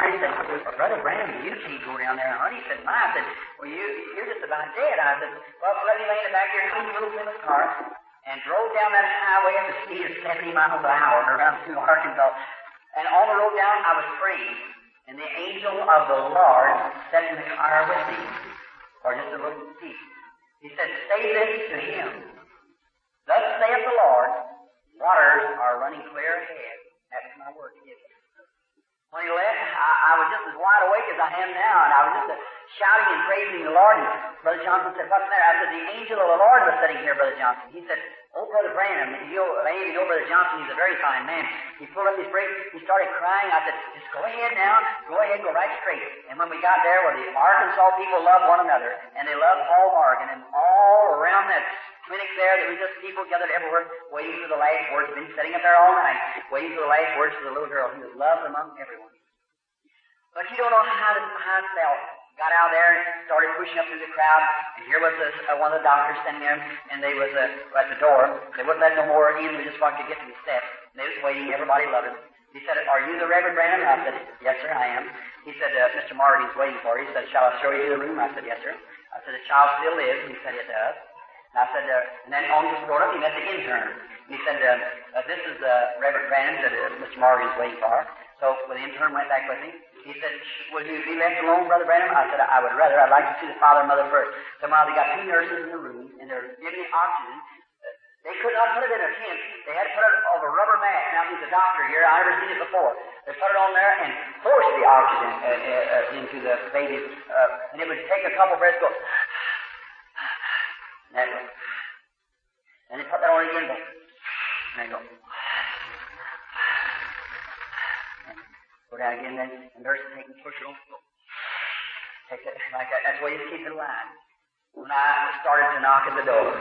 He said, well, Brother Branham, you can't go down there and hunt. He said, my. I said, well, you're just about dead. I said, well, let me lay in the back of your little Plymouth car and drove down that highway at the speed of 70 miles an hour around through Arkansas. And on the road down, I was praying, and the angel of the Lord sat in the car with me, or just a little piece. He said, say this to him. Thus saith the Lord, waters are running clear ahead. That's my word to you. When he left, I was just as wide awake as I am now, and I was just shouting and praising the Lord. And Brother Johnson said, what's the matter? I said, the angel of the Lord was sitting here, Brother Johnson. He said, oh, Brother Branham, you know Brother Johnson, he's a very fine man. He pulled up his brakes, he started crying. I said, just go ahead now, go right straight. And when we got there, where the Arkansas people love one another, and they love Paul Morgan, and all around that clinic there, there was just people gathered everywhere, waiting for the last words. Been sitting up there all night, waiting for the last words for the little girl. He was loved among everyone. But you don't know how it felt. Got out there and started pushing up through the crowd, and here was one of the doctors standing there, and they was at the door. They wouldn't let no more in. We just wanted to get to the steps. And they was waiting. Everybody loved him. He said, are you the Reverend Branham? I said, yes, sir, I am. He said, Mr. Morgan's waiting for you. He said, shall I show you to the room? I said, yes, sir. I said, the child still lives. He said, it does. And I said, and then on the door up, he met the intern. And he said, this is Reverend Branham that Mr. Morgan's waiting for. So when the intern went back with me, he said, will you be left alone, Brother Branham? I said, I would rather. I'd like to see the father and mother first. Somehow they got two nurses in the room, and they're giving me oxygen. They could not put it in a tent. They had to put it over a rubber mask. Now, he's a doctor here. I've never seen it before. They put it on there and forced the oxygen into the baby. And it would take a couple breaths, go, and go. And they put that on again, go, and they go. Go down again, then the nurse will take and push it on. Take it like that. That's the way you keep it alive. When I started to knock at the door,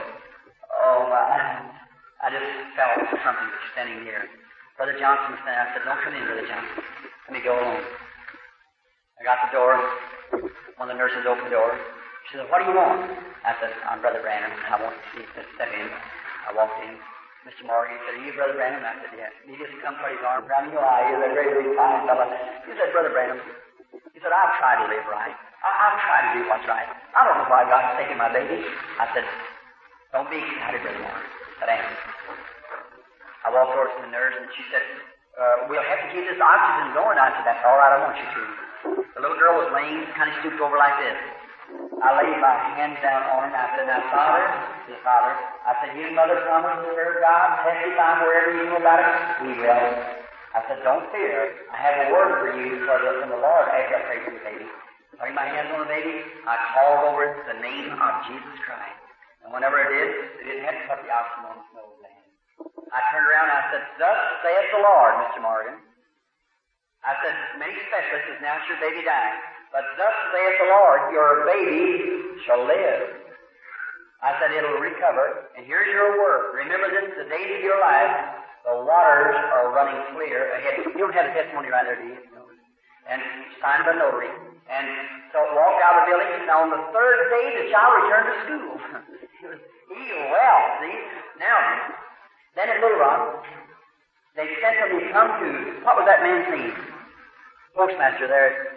I just felt something standing near. Brother Johnson was standing. I said, don't come in, Brother Johnson. Let me go alone. I got the door. One of the nurses opened the door. She said, what do you want? I said, I'm Brother Branham. I want to step in. I walked in. Mr. Morgan said, are you Brother Branham? I said, yes. He just come put his arm around me. He's a very, very fine fellow. He said, Brother Branham. He said, I've tried to live right. I've tried to do what's right. I don't know why God's taking my baby. I said, don't be excited, Brother Morgan. I said, I am. I walked over to the nurse, and she said, we'll have to keep this oxygen going. I said, that's all right. I want you to. The little girl was laying, kind of stooped over like this. I laid my hands down on her, and I said, now, Father, I said, you mother promise to serve God, testify wherever you know about it, we will. I said, don't fear. I have a word for you from the Lord after I pray for the baby. Putting my hands on the baby, I called over the name of Jesus Christ. And whenever it did, they didn't have to put the oxygen on his nose then. I turned around and I said, thus saith the Lord, Mr. Morgan. I said, many specialists, now it's your baby dying. But thus saith the Lord, your baby shall live. I said, it'll recover. And here's your word. Remember this, the days of your life, the waters are running clear ahead. You don't have a testimony right there, do you? No. And signed by notary. And so walked out of the building. Now on the third day, the child returned to school. He was healed well, see? Now, then at Little Rock, they sent him to come to, what was that man's name? Postmaster there.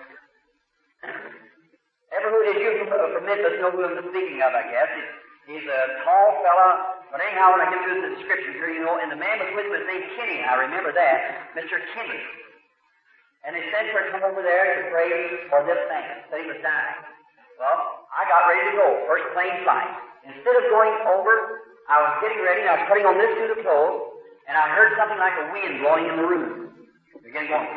Everyone that you from Memphis know who I'm speaking of, I guess. He's a tall fella, but anyhow, when I get through the description here, you know, and the man was with him, his name Kinney, I remember that, Mr. Kinney. And they sent her to come over there to pray for this man, that he was dying. Well, I got ready to go, first plane flight. Instead of going over, I was getting ready, and I was putting on this suit of clothes, and I heard something like a wind blowing in the room. It began going,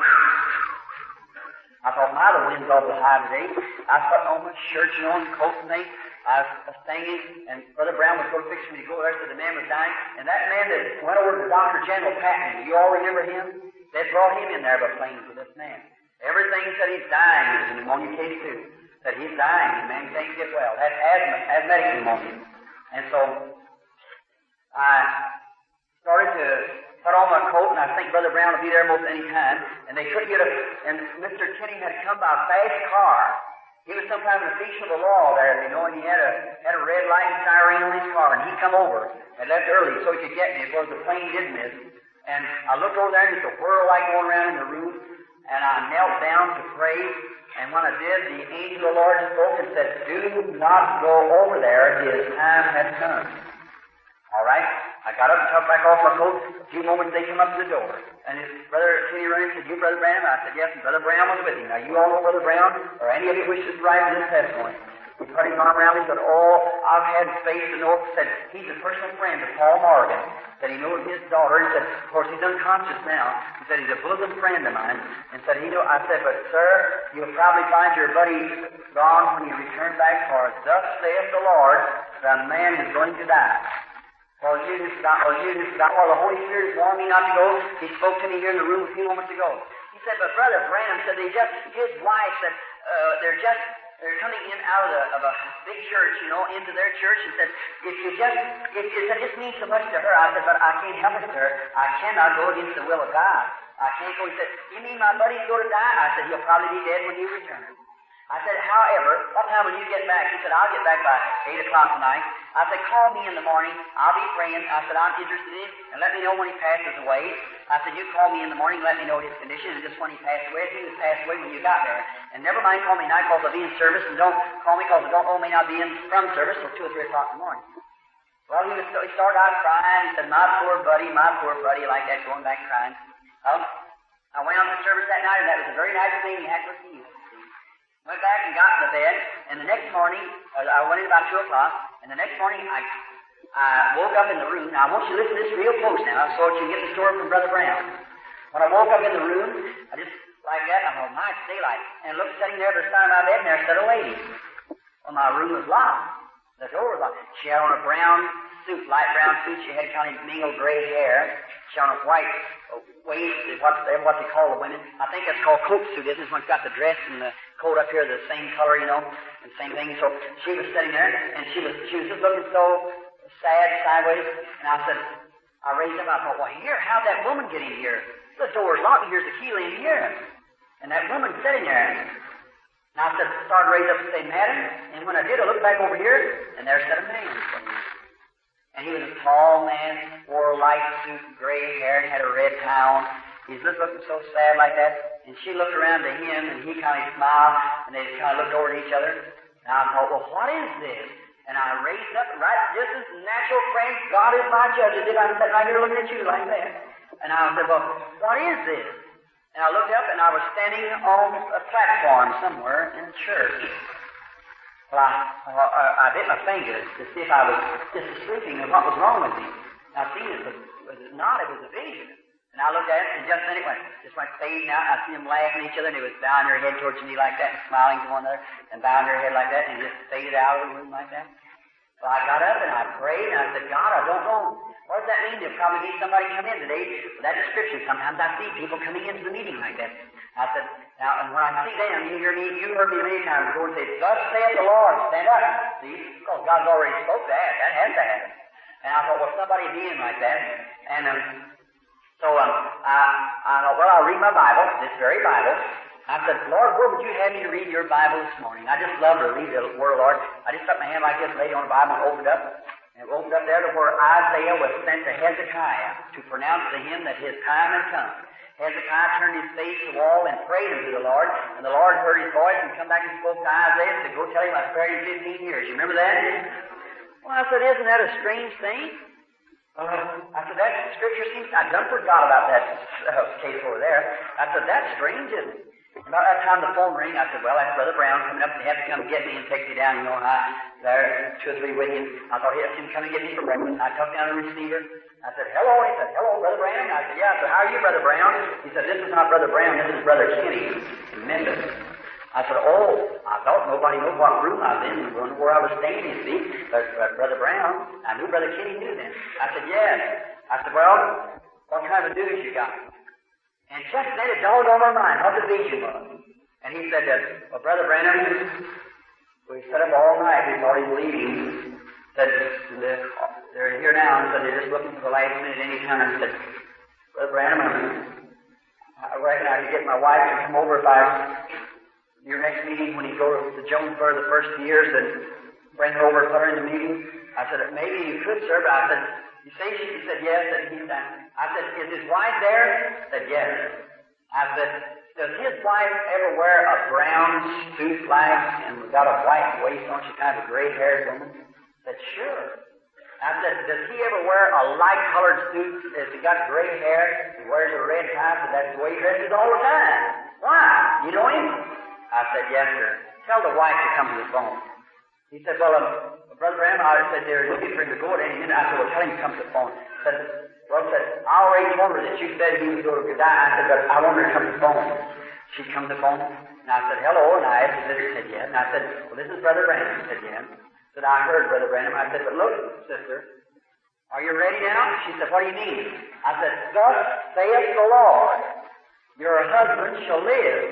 I thought, the wind's awful high today. I was putting on my shirt, you know, and coat and things. I was singing, and Brother Brown was going to fix me to go there, so the man was dying. And that man that went over to Dr. General Patton, you all remember him? They brought him in there by plane for this man. Everything said he's dying. There's a pneumonia case, too. Said he's dying. The man can't get well. That's asthmatic pneumonia. And so I started to put on my coat, and I think Brother Brown will be there most any time. And they couldn't get and Mr. Kinney had come by a fast car. He was some kind of official of the law there, you know, and he had a red light and siren on his car, and he come over and left early so he could get me before the plane did miss. And I looked over there, and it's a whirl light going around in the room, and I knelt down to pray, and when I did, the angel of the Lord spoke and said, "Do not go over there, his time had come." All right? I got up and took back off my coat. A few moments, they come up to the door. And his brother Kenny ran and said, "You, Brother Branham?" I said, "Yes," and Brother Brown was with him. Now, you all know Brother Brown, or any of you wishes to write this testimony. He put his arm around me and said, "Oh, I've had faith to know," said, "He's a personal friend of Paul Morgan." Said he knows his daughter. He said, "Of course, he's unconscious now." He said, "He's a bosom friend of mine." And said, I said, "But, sir, you'll probably find your buddy gone when you return back, for thus saith the Lord, the man is going to die." Well, you just got, well, the Holy Spirit has warned me not to go. He spoke to me here in the room a few moments ago. He said, "But Brother Branham said his wife said, they're coming in out of a big church, into their church, and said, it just means so much to her." I said, "But I can't help it, sir. I cannot go against the will of God. I can't go." He said, "You mean my buddy's going to die?" I said, "He'll probably be dead when you return." I said, "However, what time will you get back?" He said, "I'll get back by 8 o'clock tonight." I said, "Call me in the morning. I'll be praying." I said, "I'm interested in him, and let me know when he passes away." I said, "You call me in the morning, let me know his condition, and just when he passed away, if he was passed away when you got there. And never mind, call me tonight, because I'll be in service, and don't call me, because I may not be in from service till 2 or 3 o'clock in the morning." Well, he started out crying. He said, my poor buddy, like that, going back crying. I went on to service that night, and that was a very nice thing. He had to see you. Went back and got in the bed, and the next morning, I went in about 2 o'clock, and the next morning I woke up in the room. Now, I want you to listen to this real close now, so that you can get the story from Brother Brown. When I woke up in the room, I just, like that, I thought, my, it's daylight. And I looked sitting there by the side of my bed, and there sat a lady. Well, my room was locked. The door was locked. She had on a brown suit, light brown suit. She had kind of mingled gray hair. She had on a white waist, what they call the women. I think it's called coat suit. This is when it's got the dress and the coat up here, the same color, and same thing. So she was sitting there, and she was just looking so sad, sideways. And I raised up. I thought, well, how'd that woman get in here? The door's locked. Here's the key in here, and that woman's sitting there. And I started raising up and say, "Madam," and when I did, I looked back over here, and there sat a man. And he was a tall man, wore a light suit, gray hair, and had a red tie on. He was just looking so sad like that. And she looked around to him, and he kind of smiled, and they kind of looked over at each other. And I thought, well, what is this? And I raised up, right, just as natural friends, God is my judge. I'm sitting right here looking at you like that. And I said, well, what is this? And I looked up, and I was standing on a platform somewhere in the church. Well, I bit my fingers to see if I was just sleeping and what was wrong with me. I seen it was not, it was a vision. And I looked at it, and just then it went fading out. I see them laughing at each other, and they was bowing their head towards me like that, and smiling to one another, and bowing their head like that, and it just faded out of the room like that. So I got up, and I prayed, and I said, "God, I don't know. What does that mean? There'll probably be somebody come in today with that description. Sometimes I see people coming into the meeting like that." I said, "Now, and when I see them, you heard me many times go and say, 'Thus saith the Lord,' stand up." See, because God's already spoke that. That has to happen. And I thought, well, somebody being like that. And so I thought, well, I'll read my Bible, this very Bible. I said, "Lord, where would you have me to read your Bible this morning?" I just love to read the Word of the Lord. I just put my hand like this, laid on the Bible, and opened up. And it opened up there to where Isaiah was sent to Hezekiah to pronounce to him that his time had come. Hezekiah turned his face to the wall and prayed unto the Lord. And the Lord heard his voice and come back and spoke to Isaiah and said, "Go tell him I spared him 15 years. You remember that? Well, I said, isn't that a strange thing? I said, that scripture seems, I done forgot about that case over there. I said, that's strange, isn't it? About that time the phone rang. I said, well, that's Brother Brown coming up. They have to come get me and take me down. There, 2 or 3 with him. I thought, he'd come and get me for breakfast. I took down the receiver. I said, hello. He said, hello, Brother Brown. I said, yeah. I said, how are you, Brother Brown? He said, this is not Brother Brown. This is Brother Kenny in Memphis. I said, oh, I thought nobody knew what room I was in and where I was staying, you see. But Brother Brown, I knew Brother Kenny knew then. I said, yes. I said, well, what kind of news you got? And just then it dawned on my mind what the vision was. And he said, well, Brother Branham, we set up all night. We thought he was leaving. Said, they're here now. And said, they're just looking for the last minute any time. I said, Brother Branham, I reckon I could get my wife to come over if your next meeting when you go to Jonesboro the first years and bring her over and put her in the meeting. I said, maybe you could, sir. But I said, you say she? He said, yes. I said, is his wife there? He said, yes. I said, does his wife ever wear a brown suit like and got a white waist on? She kind of a gray-haired woman. I said, sure. I said, does he ever wear a light-colored suit? Has he got gray hair? He wears a red tie, but that's the way he dresses all the time. Why? You know him? I said, yes, sir. Tell the wife to come to the phone. He said, well, Brother Branham, I said, they're looking for him to go at any minute. I said, well, tell him to come to the phone. I said, I already told her that you said he was going to die. I said, but I want her to come to the phone. She come to the phone, and I said, hello, and I asked the sister, said, yeah. And I said, well, this is Brother Branham. He said, yeah. I said, I heard Brother Branham. I said, but look, sister, are you ready now? She said, what do you mean? I said, thus saith the Lord, your husband shall live.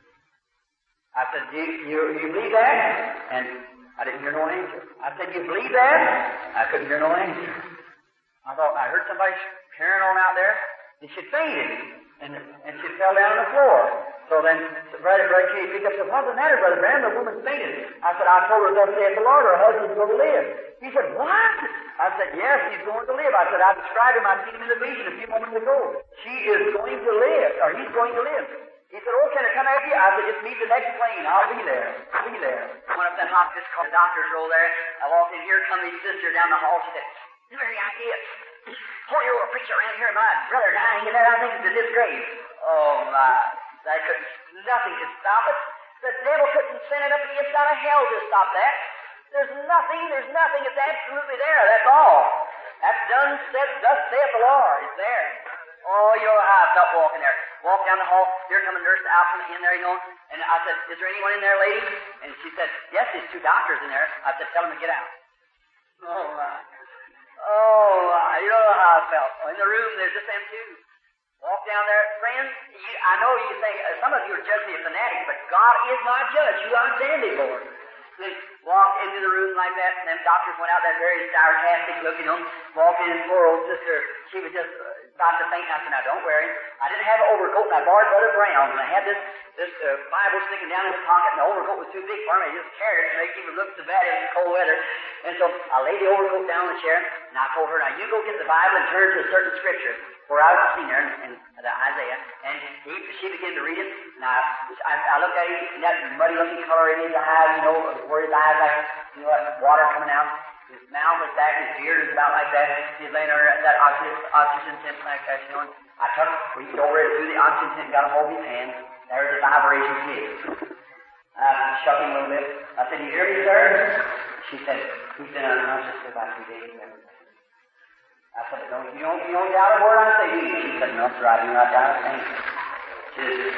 I said, do you believe that? And I didn't hear no answer. I said, you believe that? I couldn't hear no answer. I thought, I heard somebody carrying on out there, and she fainted, and she fell down on the floor. So then, Brother Keith picked up and said, what's the matter, Brother Branham? The woman fainted. I said, I told her, thus saith the Lord, her husband's going to live. He said, what? I said, yes, he's going to live. I said, I described him, I've seen him in the vision a few moments ago. She is going to live, or he's going to live. He said, oh, can I come after you? I said, just meet the next plane. I'll be there. I'll be there. I went up that hospice car, the doctor's row there. I walked in, here comes his sister down the hall. She said, the very idea. Poor old preacher around here, my brother dying in there, I think it's a disgrace. Oh, my. Nothing could stop it. The devil couldn't send it up the inside of hell to stop that. There's nothing. It's absolutely there. That's all. That's done, said, thus saith the Lord. It's there. Oh, you know how I felt walking there. Walked down the hall. Here come a nurse out from in there, you know. And I said, is there anyone in there, lady? And she said, yes, there's two doctors in there. I said, tell them to get out. Oh, my. You know how I felt. In the room, there's just them two. Walk down there. Friends, I know you think, some of you are judging me a fanatic, but God is my judge. You I'm standing for. They walked into the room like that, and them doctors went out there very sarcastic looking on. Walked in, poor old sister. She was just about to faint. I said, now don't worry. I didn't have an overcoat, and I borrowed Brother Brown, and I had this Bible sticking down in the pocket, and the overcoat was too big for me. I just carried it to make it even look so bad in the cold weather. And so I laid the overcoat down on the chair, and I told her, now you go get the Bible and turn to a certain scripture. For I was seen there in Isaiah, and she began to read it, and I looked at him, and that muddy-looking color in his eyes, you know, where his eyes like, you know, like water coming out. His mouth was back, his beard was about like that. He's laying there at that oxygen tent like that, you know. And I reached over it through the oxygen tent, got a hold of his hand. There's the vibration hit. I shook him a little bit. I said, you hear me, sir? She said, he's been unconscious for about 2 days. I said, you don't doubt a word I say, do you? She said, no, sir, I do not doubt a thing. She said,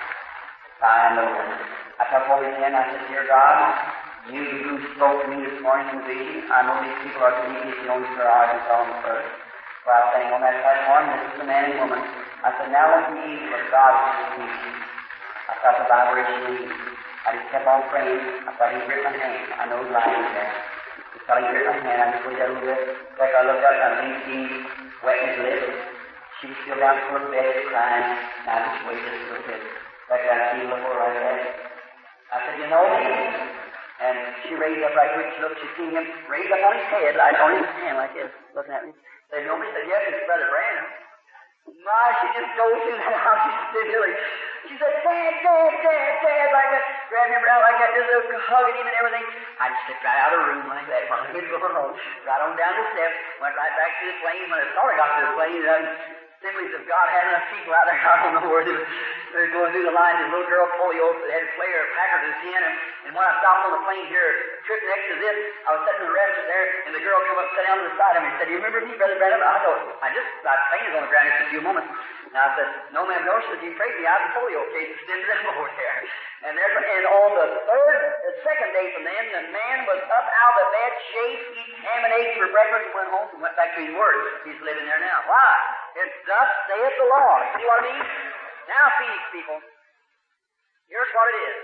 I know. I took hold of his hand, I said, dear God, you who spoke to me this morning in the vision, I know these people are to meet me if you only stir Arkansas on the first. Where I was saying on that platform, this is a man and woman. I said, now let me eat what God is teaching. I felt the vibration in me. I just kept on praying. I thought he gripped my hand. I know he's lying there. He thought he gripped my hand. I just waited a little bit. Like I looked up and I didn't see wetting his lips. She was still down to the bed crying. And I just waited just a little bit. Like I see a little right there. I said, you know me? And she raised up right quick. She seen him raise up on his head, like on his hand like this, looking at me. They know me. Said, yes, it's Brother Branham. My, she just goes through that house. She said, Dad, like that. Grabbed him out like that, just hugging him and everything. I just slipped right out of the room like that while he was going home. Right on down the steps, went right back to the plane. When I started got to the plane, Assemblies of God had enough people out there. I don't know where they were going through the line. This little girl, polio, that had a player, a Packard to the piano. And when I stopped on the plane here, trip next to this, I was sitting in the restaurant there, and the girl came up and sat down to the side of me and said, do you remember me, Brother Branham? I thought, I just got fainted on the ground just a few moments. And I said, no, ma'am, no. She said, you prayed me out of the polio case. Extended them over there. And on the second day from then, the man was up out of bed, shaved, eating ham and eggs for breakfast, and went home and went back to his work. He's living there now. Why? It's thus saith the Lord. See what I mean? Now, Phoenix people, here's what it is.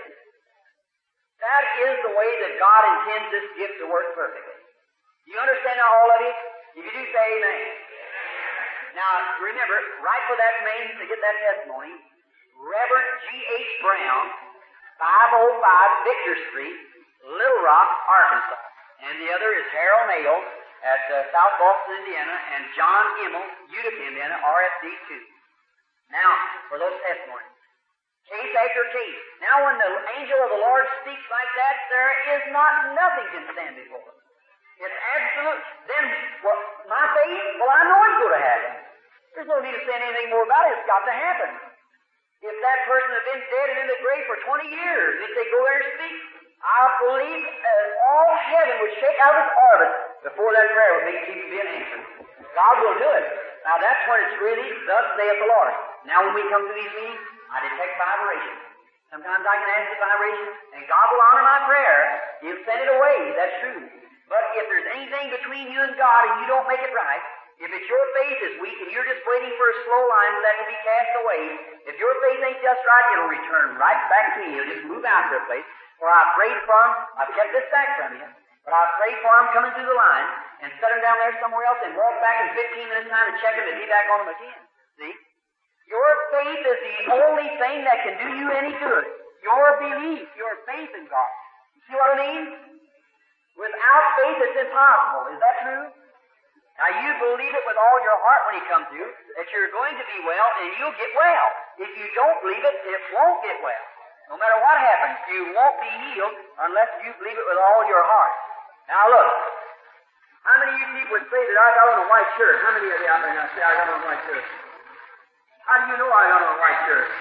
That is the way that God intends this gift to work perfectly. Do you understand now, all of you? If you do, say amen. Now, remember, right for that name to get that testimony, Reverend G.H. Brown, 505 Victor Street, Little Rock, Arkansas. And the other is Harold Nail at South Boston, Indiana, and John Immel, Utica, Indiana, RFD 2. Now, for those testimonies. Case after case. Now when the angel of the Lord speaks like that, there is not nothing can stand before it. It's absolute. Then, my faith, I know it's going to happen. There's no need to say anything more about it. It's got to happen. If that person had been dead and in the grave for 20 years, if they go there and speak, I believe all heaven would shake out of its orbit before that prayer would be answered. God will do it. Now that's when it's really, thus saith the Lord. Now when we come to these meetings, I detect vibrations. Sometimes I can ask the vibration, and God will honor my prayer. He'll send it away. That's true. But if there's anything between you and God and you don't make it right, if it's your faith is weak and you're just waiting for a slow line for that to be cast away, if your faith ain't just right, it'll return right back to you. It'll just move out to a place. For I prayed for him. I've kept this back from you. But I prayed for him coming through the line and set him down there somewhere else and walk back in 15 minutes time and check him and be back on him again. See? Your faith is the only thing that can do you any good. Your belief, your faith in God. See what I mean? Without faith, it's impossible. Is that true? Now, you believe it with all your heart when He comes to you, that you're going to be well, and you'll get well. If you don't believe it, it won't get well. No matter what happens, you won't be healed unless you believe it with all your heart. Now, look. How many of you people would say that I got on a white shirt? How many of you out there now say I got on a white shirt? How do you know I got on a white shirt?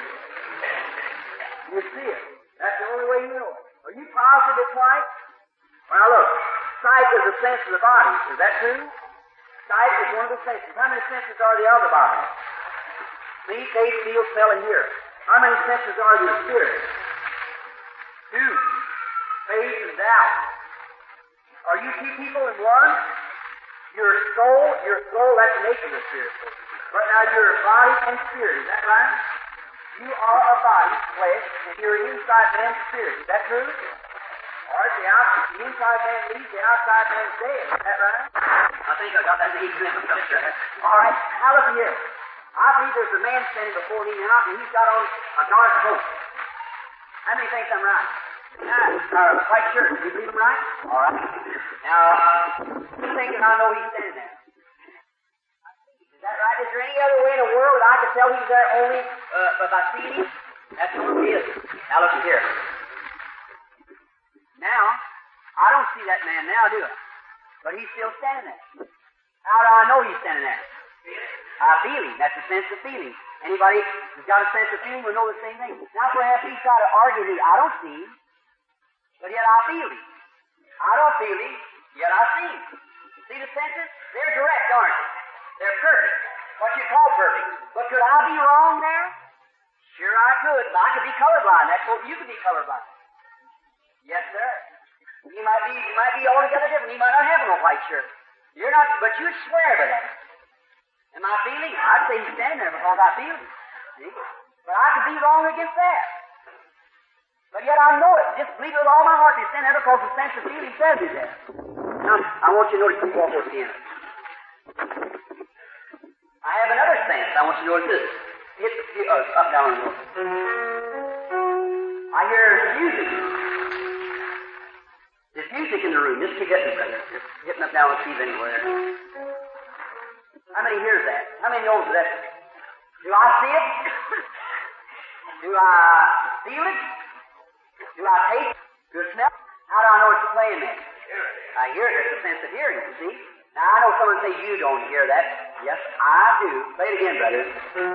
You see it. That's the only way you know it. Are you positive it's white? Well, look. Sight is a sense of the body. Is that true? Sight is one of the senses. How many senses are there of the body? See, taste, feel, smell, and hear. How many senses are there of the spirit? 2. Faith and doubt. Are you 2 people in one? Your soul, that's the nature of the spirit. But now you're a body and spirit. Is that right? You are a body, flesh, and you're inside man's spirit. Is that true? All right, the inside man leaves, the outside man's dead. Is that right? I think I got that in All right, now look here. I believe there's a man standing before me now, and he's got on a dark coat. How many think I'm right? Quite sure. Do you believe I'm right? All right. Now, you thinking I know he's standing there. Is that right? Is there any other way in the world that I could tell he's there only if I see him? That's what it is. Now look here. Now, I don't see that man now, do I? But he's still standing there. How do I know he's standing there? I feel him. That's the sense of feeling. Anybody who's got a sense of feeling will know the same thing. Now perhaps he's trying to argue that I don't see him, but yet I feel him. I don't feel him, yet I see him. See the senses? They're direct, aren't they? They're perfect. What you call perfect. But could I be wrong there? Sure I could. I could be colorblind. That's what you could be colorblind. Yes, sir. You might be altogether different. You might not have no white shirt. You're not, but you'd swear to that. Am I feeling? I'd say he's standing there because I feel it. See? But I could be wrong against that. But yet I know it. Just believe it with all my heart he's standing there because the sense of feeling says he's there. Now, I want you to notice this walk towards the end. I have another sense. I want you to notice this. Hit the up, down, and low. I hear music. There's music in the room. Just keep hitting it, brother. Just hitting up, down, and see anywhere. How many hears that? How many knows that? Do I see it? Do I feel it? Do I taste it? Do I smell it? How do I know it's playing there? I hear it. It's a sense of hearing, you see. Now, I know someone say you don't hear that. Yes, I do. Play it again, brother.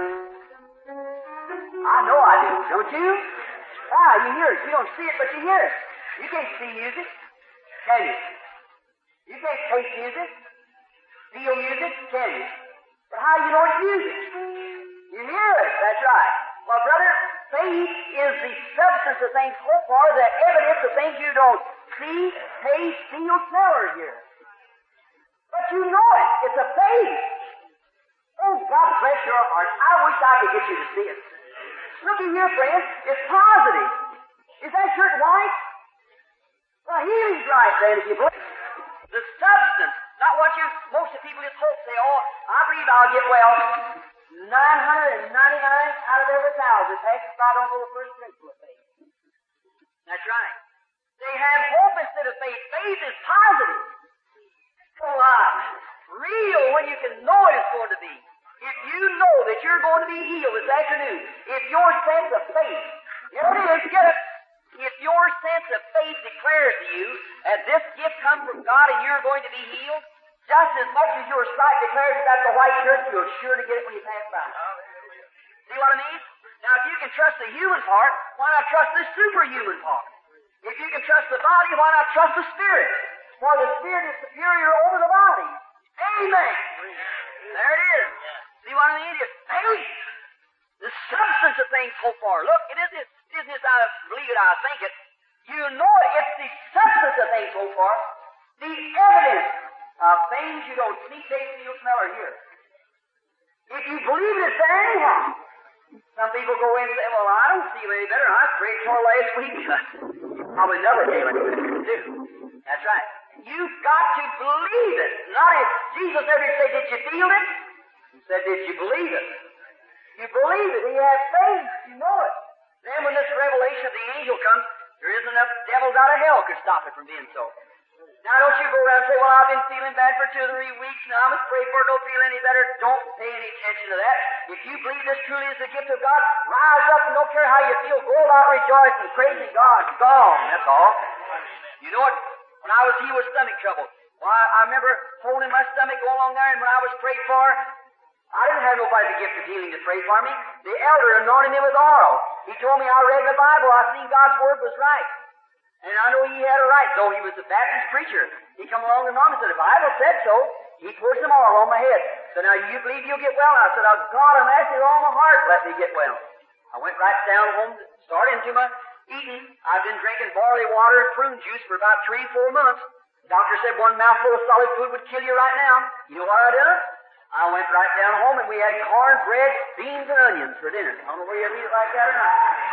I know I do. Don't you? Ah, you hear it. You don't see it, but you hear it. You can't see music, can you? You can't taste music. Feel music, can you? But how do you know it's music? You hear it, that's right. Well, brother, faith is the substance of things hoped for, the evidence of things you don't see, taste, feel, smell, or hear. But you know it. It's a faith. Oh, God bless your heart. I wish I could get you to see it. Look at here, friends. It's positive. Is that shirt white? Well, healing's right then, if you believe. The substance. Not what most of the people just hope. Say, oh, I believe I'll get well. 999 out of every 1,000 takes if I don't go the first principle of faith. That's right. They have hope instead of faith. Faith is positive. Oh, real when you can know it is going to be. If you know that you're going to be healed this afternoon, if your sense of faith, here it is, get it. If your sense of faith declares to you that this gift comes from God and you're going to be healed, just as much as your sight declares it at the white church, you're sure to get it when you pass by. See what I mean? Now, if you can trust the human part, why not trust the superhuman part? If you can trust the body, why not trust the spirit? For the spirit is superior over the body. Amen. There it is. See what I mean? It's faith. The substance of things hoped for. Look, it isn't this I believe it, I think it. You know it. It's the substance of things hoped for. The evidence of things you don't see, taste, feel, smell, or hear. If you believe it, it's there anyhow. Some people go in and say, well, I don't feel any better. I prayed for last week. I would never feel any better, too. That's right. You've got to believe it. Not if Jesus ever said, did you feel it? He said, did you believe it? You believe it. He has faith. You know it. Then when this revelation of the angel comes, there isn't enough devils out of hell could stop it from being so. Now don't you go around and say, well, I've been feeling bad for 2 or 3 weeks, and I was prayed for it, don't feel any better. Don't pay any attention to that. If you believe this truly is the gift of God, rise up and don't care how you feel. Go about rejoicing, praising God. Gone, that's all. You know what? When I was healed with stomach trouble, well, I remember holding my stomach going along there, and when I was prayed for, I didn't have nobody the gift of healing to pray for me. The elder anointed me with oil. He told me I read in the Bible, I seen God's Word was right. And I know he had a right, though he was a Baptist preacher. He come along and said, the Bible said so. He poured some oil on my head. So now you believe you'll get well? I said, oh, God, I'm asking with all my heart, let me get well. I went right down home, started into my eating. I've been drinking barley water and prune juice for about 3-4 months. The doctor said 1 mouthful of solid food would kill you right now. You know what I done? I went right down home and we had corn, bread, beans, and onions for dinner. I don't know whether you ever eat it like that or not.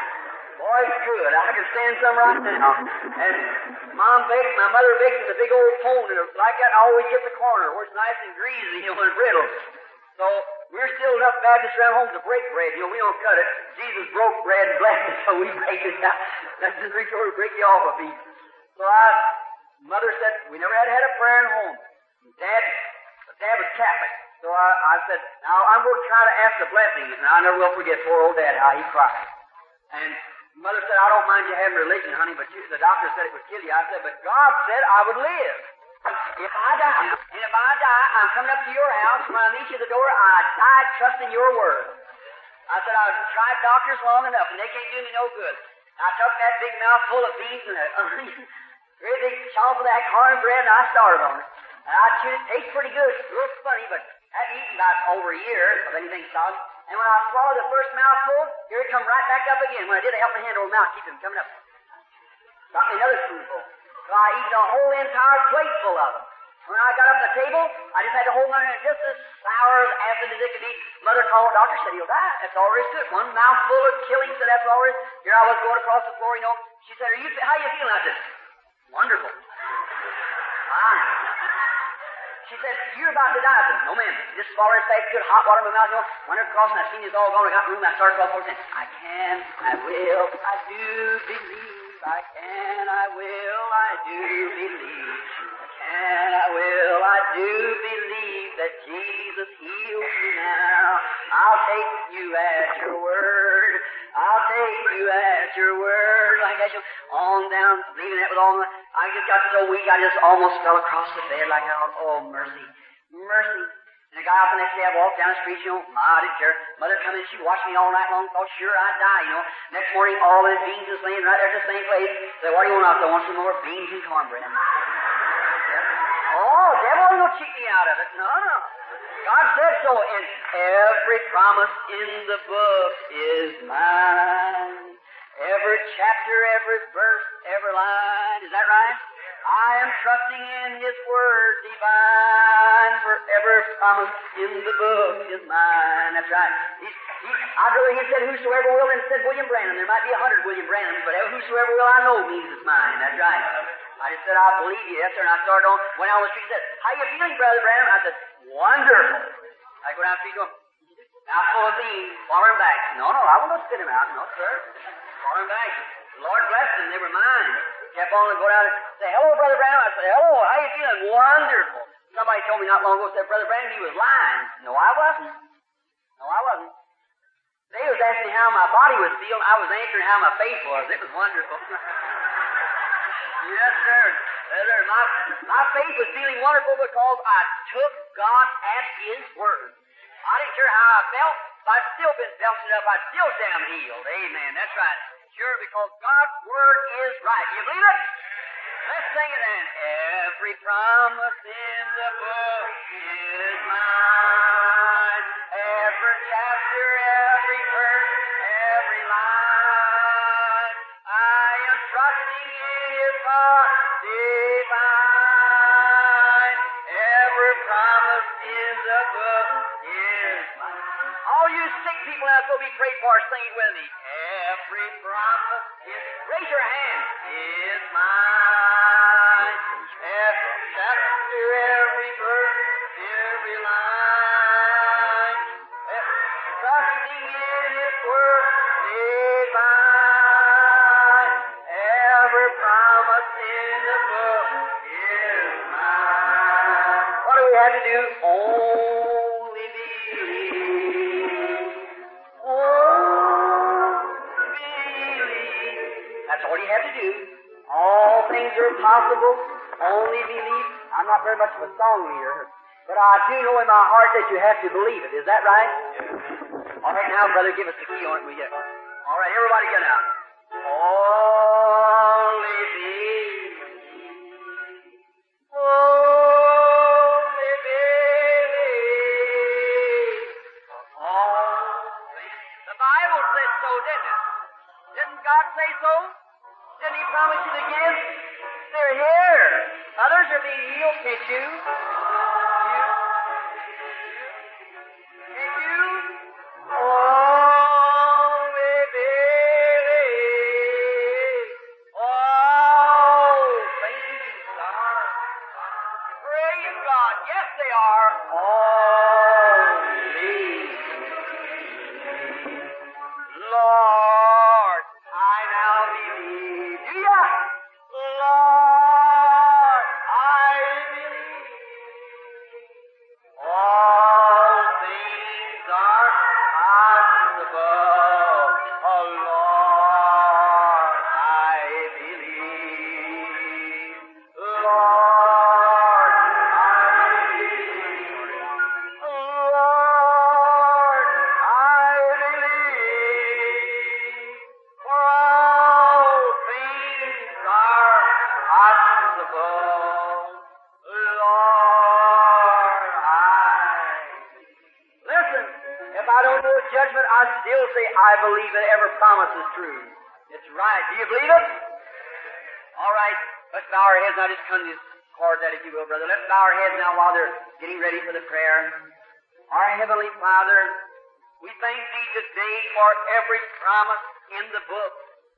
Boy, it's good. I can stand some right now. And Mom baked, my mother baked in a big old pone, and like that, I always get the corner where it's nice and greasy, and brittle. So we're still enough Baptists around home to break bread. We don't cut it. Jesus broke bread and blessed it, so we break it out. That's just reach over to break you off a piece. So Mother said, we never had a prayer in home. Dad was Catholic. So I said, now I'm going to try to ask the blessing. And I never will forget poor old Dad, how he cried. And Mother said, I don't mind you having religion, honey, but the doctor said it would kill you. I said, but God said I would live. If I die, I'm coming up to your house. When I meet you at the door, I died trusting your word. I said, I've tried doctors long enough, and they can't do me no good. I took that big mouthful of beans and that very big chop of that cornbread, and I started on it. And I chewed it. Tastes pretty good. It looks funny, but I hadn't eaten about over a year of anything solid. And when I swallowed the first mouthful, here it come right back up again. When I did, I helped my hand over my mouth, keep him coming up. Got me another spoonful. So I eat a whole entire plate full of them. When I got up the table, I just had to hold my hand just as sour as acid as it could be. Mother called the doctor, said he'll die. That's all there is to it. 1 mouthful of killing, said that's all there is. Here I was going across the floor, She said, how you feeling? I said, wonderful. Fine. She said, you're about to die. I said, no, ma'am. Just swallowed as fast, good hot water in my mouth. Went across and I seen it's all gone. I got room. I started off saying, I can, I will, I do believe. I can, I will, I do believe. I can, I will, I do believe that Jesus heals me now. I'll take you at your word. I'll take you at your word. Like that, on down, believing that with all my... I just got so weak, I just almost fell across the bed like that. Oh, mercy, mercy. And I got up the next day, I walked down the street, I didn't care. Mother come in, she watched me all night long, thought sure I'd die, Next morning, all the beans was laying right there at the same place. Said, what do you want? I said, I want some more beans and cornbread. Yep. Oh, devil ain't gonna cheat me out of it. No. God said so, and every promise in the book is mine. Every chapter, every verse, every line. Is that right? I am trusting in His Word divine, for every promise in the book is mine. That's right. He said, whosoever will, and it said William Branham. There might be 100 William Branhams, but whosoever will I know means it's mine. That's right. I just said, I believe you. Yes, sir. And I started on, when I was street, he said, how you feeling, Brother Branham? I said, wonderful. I go down the street going, mouthful of beans, water him back. No, I won't spit him out. No, sir. Water him back. The Lord blessed them. They were mine. Kept on and go down and say, hello, Brother Branham. I said, hello, how you feeling? Wonderful. Somebody told me not long ago, said, Brother Branham, he was lying. No, I wasn't. No, I wasn't. They was asking how my body was feeling. I was answering how my faith was. It was wonderful. Yes, sir. My faith was feeling wonderful because I took God at His word. I didn't care how I felt. If I'd still been belching up, I'd still say I'm healed. Amen. That's right. Sure, because God's word is right. You believe it? Let's sing it then. Every promise in the book is mine. Every chapter, every verse, every line. I am trusting in His heart divine. Every promise in the book is mine. All you sick people now, go be prayed for, sing it with me. Every promise is, raise your hand, is mine. Every chapter, every verse, every line. Trusting in His word divine. Every promise in the book is mine. What do we have to do? Only believe. Only believe. That's all you have to do. All things are possible. Only believe. I'm not very much of a song leader, but I do know in my heart that you have to believe it. Is that right? Yes. All right, now, brother, give us the key on it. We get. All right, everybody get out. Only believe. Only believe. The Bible said so, didn't it? Didn't God say so? Didn't He promise you the gifts? They're here. Others are being healed. Can't you? Can't you? Only believe. All things are. Praise God. Yes, they are. Only. Lord, I now believe. Do ya? Lord, I believe. All things are possible. Oh, Lord, I believe. Lord, I believe. Lord, I believe. For all things are possible. Lord, Listen, if I don't know judgment, I still say I believe that every promise is true. It's right. Do you believe it? All right. Let's bow our heads now. Just come to this chord that, if you will, brother. Let's bow our heads now while they're getting ready for the prayer. Our Heavenly Father, we thank Thee today for every promise in the book.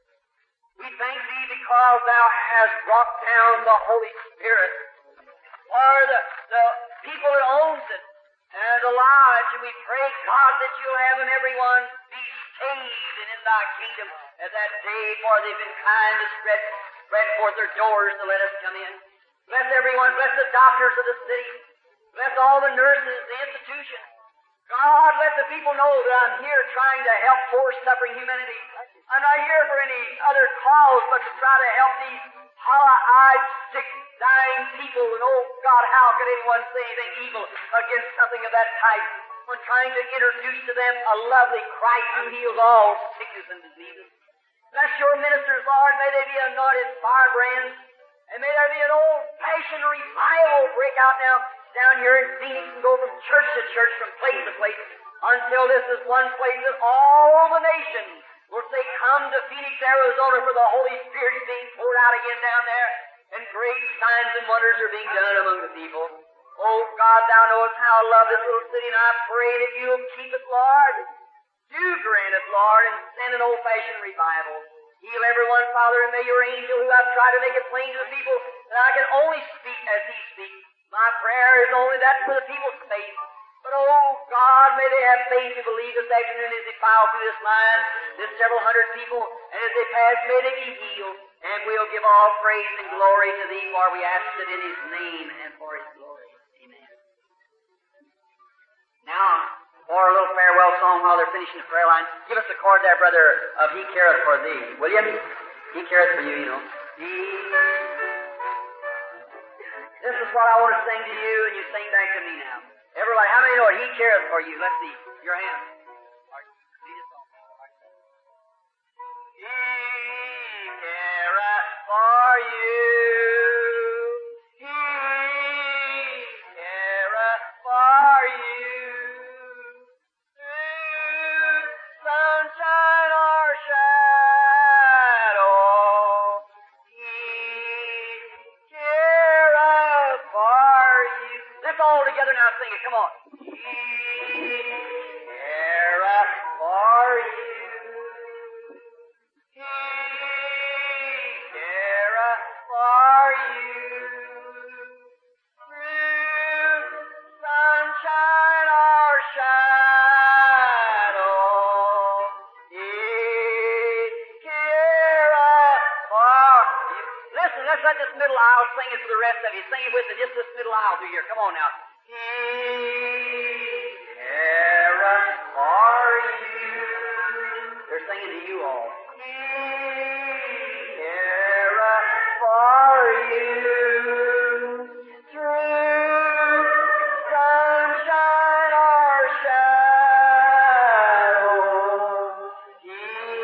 We thank Thee because Thou hast brought down the Holy Spirit for the people that owns it and the lives. And we pray, God, that You'll have them everyone be saved and in Thy kingdom at that day, for they've been kind to spread forth their doors to let us come in. Bless everyone. Bless the doctors of the city. Bless all the nurses, the institutions. God, let the people know that I'm here trying to help poor, suffering humanity. I'm not here for any other cause but to try to help these hollow-eyed, sick, dying people. And oh, God, how could anyone say anything evil against something of that type when trying to introduce to them a lovely Christ who heals all sickness and diseases? Bless Your ministers, Lord. May they be anointed firebrands. And may there be an old-fashioned revival break out now down here in Phoenix and go from church to church, from place to place, until this is one place that all the nations will say, come to Phoenix, Arizona, for the Holy Spirit is being poured out again down there, and great signs and wonders are being done among the people. Oh, God, Thou knowest how I love this little city, and I pray that You'll keep it, Lord. Do grant it, Lord, and send an old-fashioned revival. Heal everyone, Father, and may Your angel, who I've tried to make it plain to the people, that I can only speak as He speaks. My prayer is only that for the people's faith. But, oh, God, may they have faith to believe this afternoon as they file through this line, this several hundred people, and as they pass, may they be healed. And we'll give all praise and glory to Thee, for we ask it in His name and for His glory. Amen. Now, for for a little farewell song while they're finishing the prayer line. Give us a chord there, brother, of He Careth for Thee. Will you? He careth for you, you know. This is what I want to sing to you, and you sing back to me now. Everybody, how many know it? He careth for you? Let's see. Your hands. He careth for you. He careth for you. Through sunshine or shadow, He careth for you. Let's all together now sing it. Come on. He careth for you. He careth for you. Through sunshine or shadow, He careth for you. Listen, let's let this middle aisle sing it for the rest of you. Sing it with me, just this middle aisle through here. Come on now. He careth for you. They're singing to you all. He careth for you. Through sunshine or shadow, He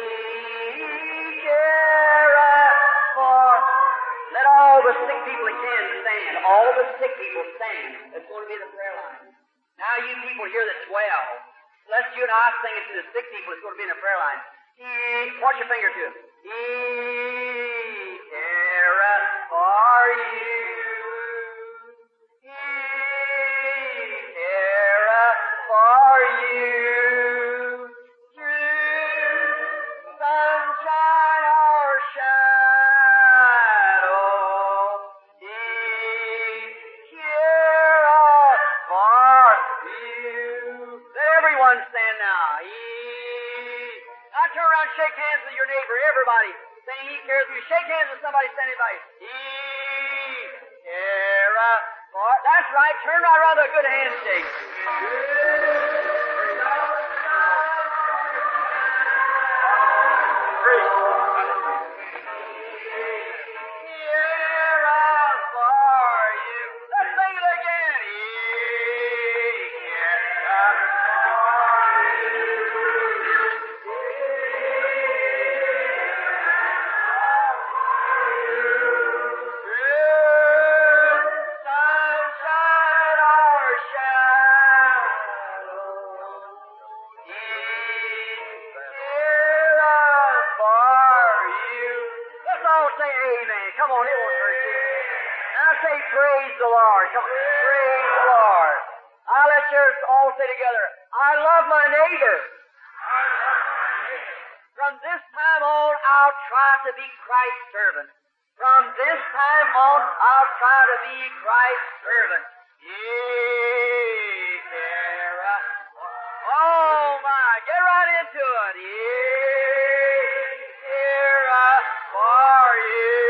careth for. Let all the sick people that can stand. All the sick people stand. That's going to be the prayer line. Now you people here that's well, let's you and I sing it to the sick people that's going to be in the prayer line. Point your finger to Him. He careth for you. He careth for you. Through sunshine or shadow, He careth for you. Let everyone stand now. Now turn around, shake hands with your neighbor, everybody. Saying He careth for you. Shake hands with somebody standing by you. He careth for. That's right. Turn right around to a good handshake. Praise the Lord. Come on. Praise the Lord. Now let's just all say together, I love my neighbor. From this time on, I'll try to be Christ's servant. From this time on, I'll try to be Christ's servant. Oh my, get right into it. For you.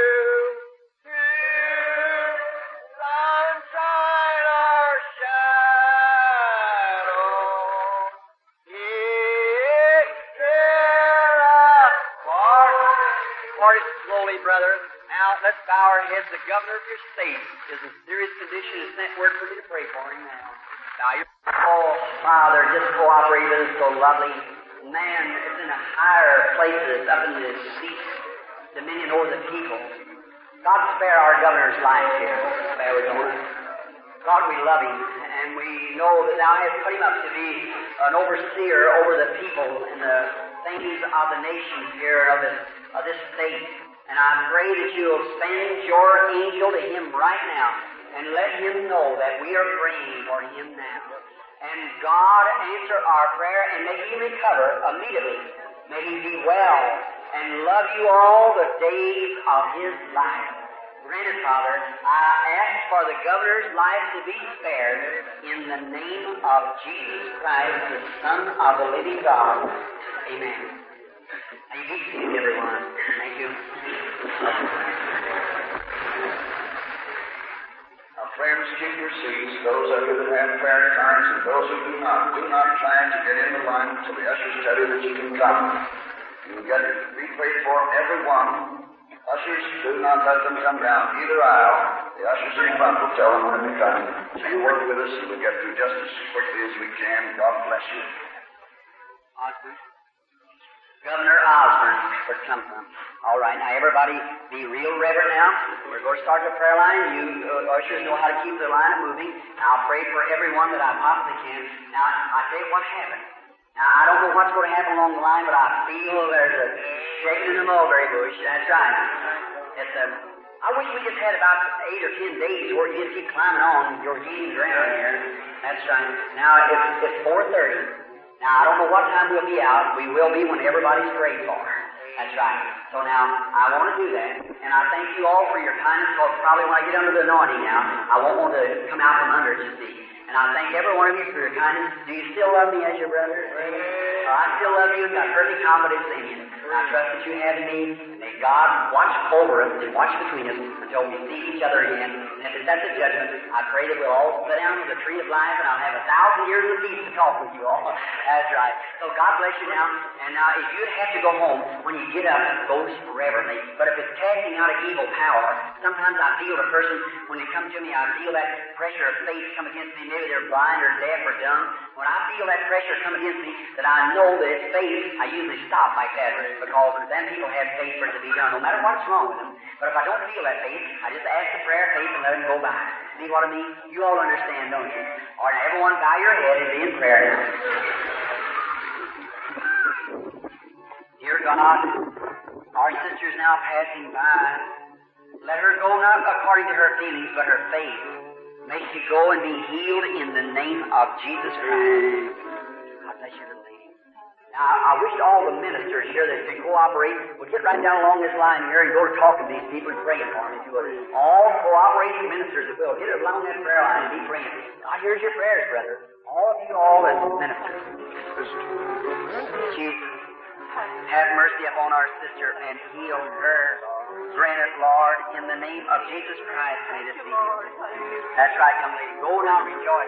Slowly, brother. Now, let's bow our heads. The governor of your state is in serious condition and sent word for me to pray for him now. Now, oh, Father, just cooperate with us so lovely. Man is in the higher places, up in the seats, dominion over the people. God, spare our governor's life here. Spare his own. God, we love him, and we know that Thou hast put him up to be an overseer over the people and the things of the nations here of this state. And I pray that You'll send Your angel to him right now and let him know that we are praying for him now. And God, answer our prayer and may he recover immediately. May he be well and love You all the days of his life. Granted, Father, I ask for the governor's life to be spared in the name of Jesus Christ, the Son of the living God. Amen. Now you be seated, everyone. Thank you. A Friends, keep your seats. Those of you that have prayer cards and those who do not try to get in the line until the ushers tell you that you can come. You can be prayed for, everyone. Ushers, do not let them come down either aisle. The ushers in front will tell them when they come. So you work with us and we'll get through just as quickly as we can. God bless you. Governor Osborne for something. All right, now everybody be real reverent now. We're going to start the prayer line. You ushers know how to keep the line moving. I'll pray for everyone that I possibly can. Now, I'll tell you what happened. Now, I don't know what's going to happen along the line, but I feel there's a shaking in the mulberry bush. That's right. I wish we just had about 8 or 10 days where you just keep climbing on. You're gaining ground here. That's right. Now, it's 4:30. Now, I don't know what time we'll be out. We will be when everybody's prayed for. That's right. So now, I want to do that. And I thank you all for your kindness, because probably when I get under the anointing now, I won't want to come out from under it, you see. And I thank every one of you for your kindness. Do you still love me as your brother? I still love you, and got perfect confidence in you. And I trust that you have in me. May God watch over us and watch between us until we see each other again. And if it's at the judgment, I pray that we'll all sit down to the tree of life, and I'll have 1,000 years of peace to talk with you all. That's right. So God bless you now. And now, if you'd have to go home, when you get up, go reverently. But if it's casting out of evil power, sometimes I feel the person, when they come to me, I feel that pressure of faith come against me. Maybe they're blind or deaf or dumb. When I feel that pressure come against me, that I know that it's faith, I usually stop like that, because then people have faith for it to be done, no matter what's wrong with them. But if I don't feel that faith, I just ask the prayer of faith and let it go by. See what I mean? You all understand, don't you? All right, everyone bow your head and be in prayer now. Dear God, our sister is now passing by. Let her go not according to her feelings, but her faith. May she go and be healed in the name of Jesus Christ. God bless you, little lady. Now, I wish all the ministers here that can cooperate would get right down along this line here and go to talking to these people and praying for them, if you would. All cooperating ministers that will get along that prayer line and be praying. God hears your prayers, brother. All of you, all as ministers. Jesus, have mercy upon our sister and heal her. Grant it, Lord, in the name of Jesus Christ, may this be healed. That's right, young lady. Go now, rejoice.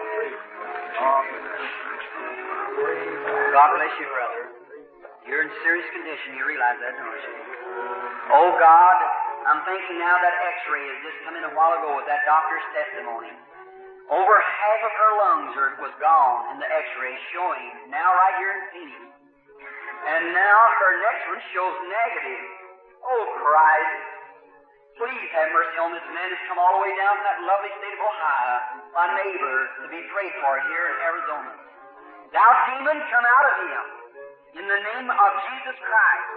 God bless you, brother. You're in serious condition. You realize that, don't you? Oh, God, I'm thinking now that x-ray has just come in a while ago with that doctor's testimony. Over half of her lungs was gone in the x-ray, showing now right here in Phoenix. And now her next one shows negative. Oh, Christ, please have mercy on this man who's come all the way down from that lovely state of Ohio, my neighbor, to be prayed for here in Arizona. Thou demon, come out of him, in the name of Jesus Christ.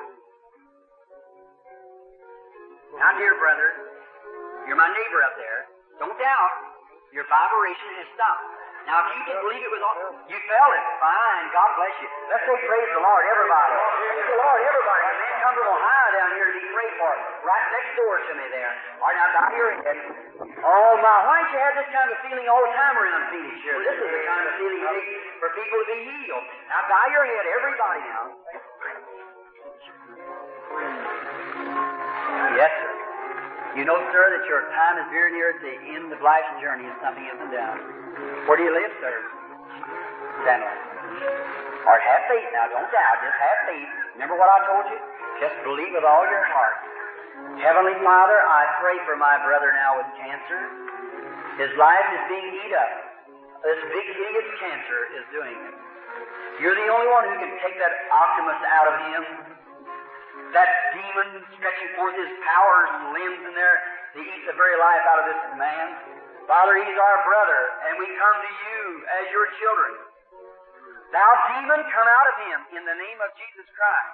Now, dear brother, you're my neighbor up there. Don't doubt. Your vibration has stopped. Now, if you just believe it was all, you felt it. Fine. God bless you. Let's say praise the Lord, everybody. Praise the Lord, everybody. A man come from Ohio down here to be prayed for. Right next door to me there. All right, now bow your head. Oh, my. Why don't you have this kind of feeling all the time around Phoenix here? This is the kind of feeling you need for people to be healed. Now, bow your head, everybody now. Yes, sir. You know, sir, that your time is very near at the end of life's journey if something isn't done. Where do you live, sir? Stanley. All right, have faith now. Don't doubt. Just have faith. Remember what I told you? Just believe with all your heart. Heavenly Father, I pray for my brother now with cancer. His life is being eat up. This big, hideous cancer is doing it. You're the only one who can take that optimist out of him. That demon stretching forth his powers and limbs in there to eat the very life out of this man. Father, he's our brother, and we come to you as your children. Thou demon, come out of him in the name of Jesus Christ.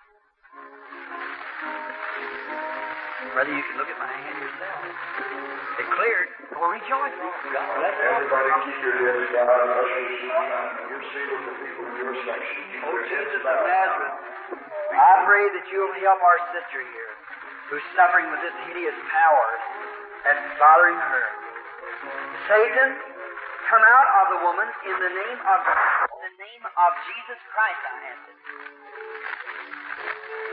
Brother, you can look at my hand yourself. It cleared. Well, rejoice. God bless everybody. Keep your heads down. You're seated for people in your section. Oh, Jesus of Nazareth, I pray that you will help our sister here, who's suffering with this hideous power that's bothering her. Satan, come out of the woman in the name of Jesus Christ, I ask it.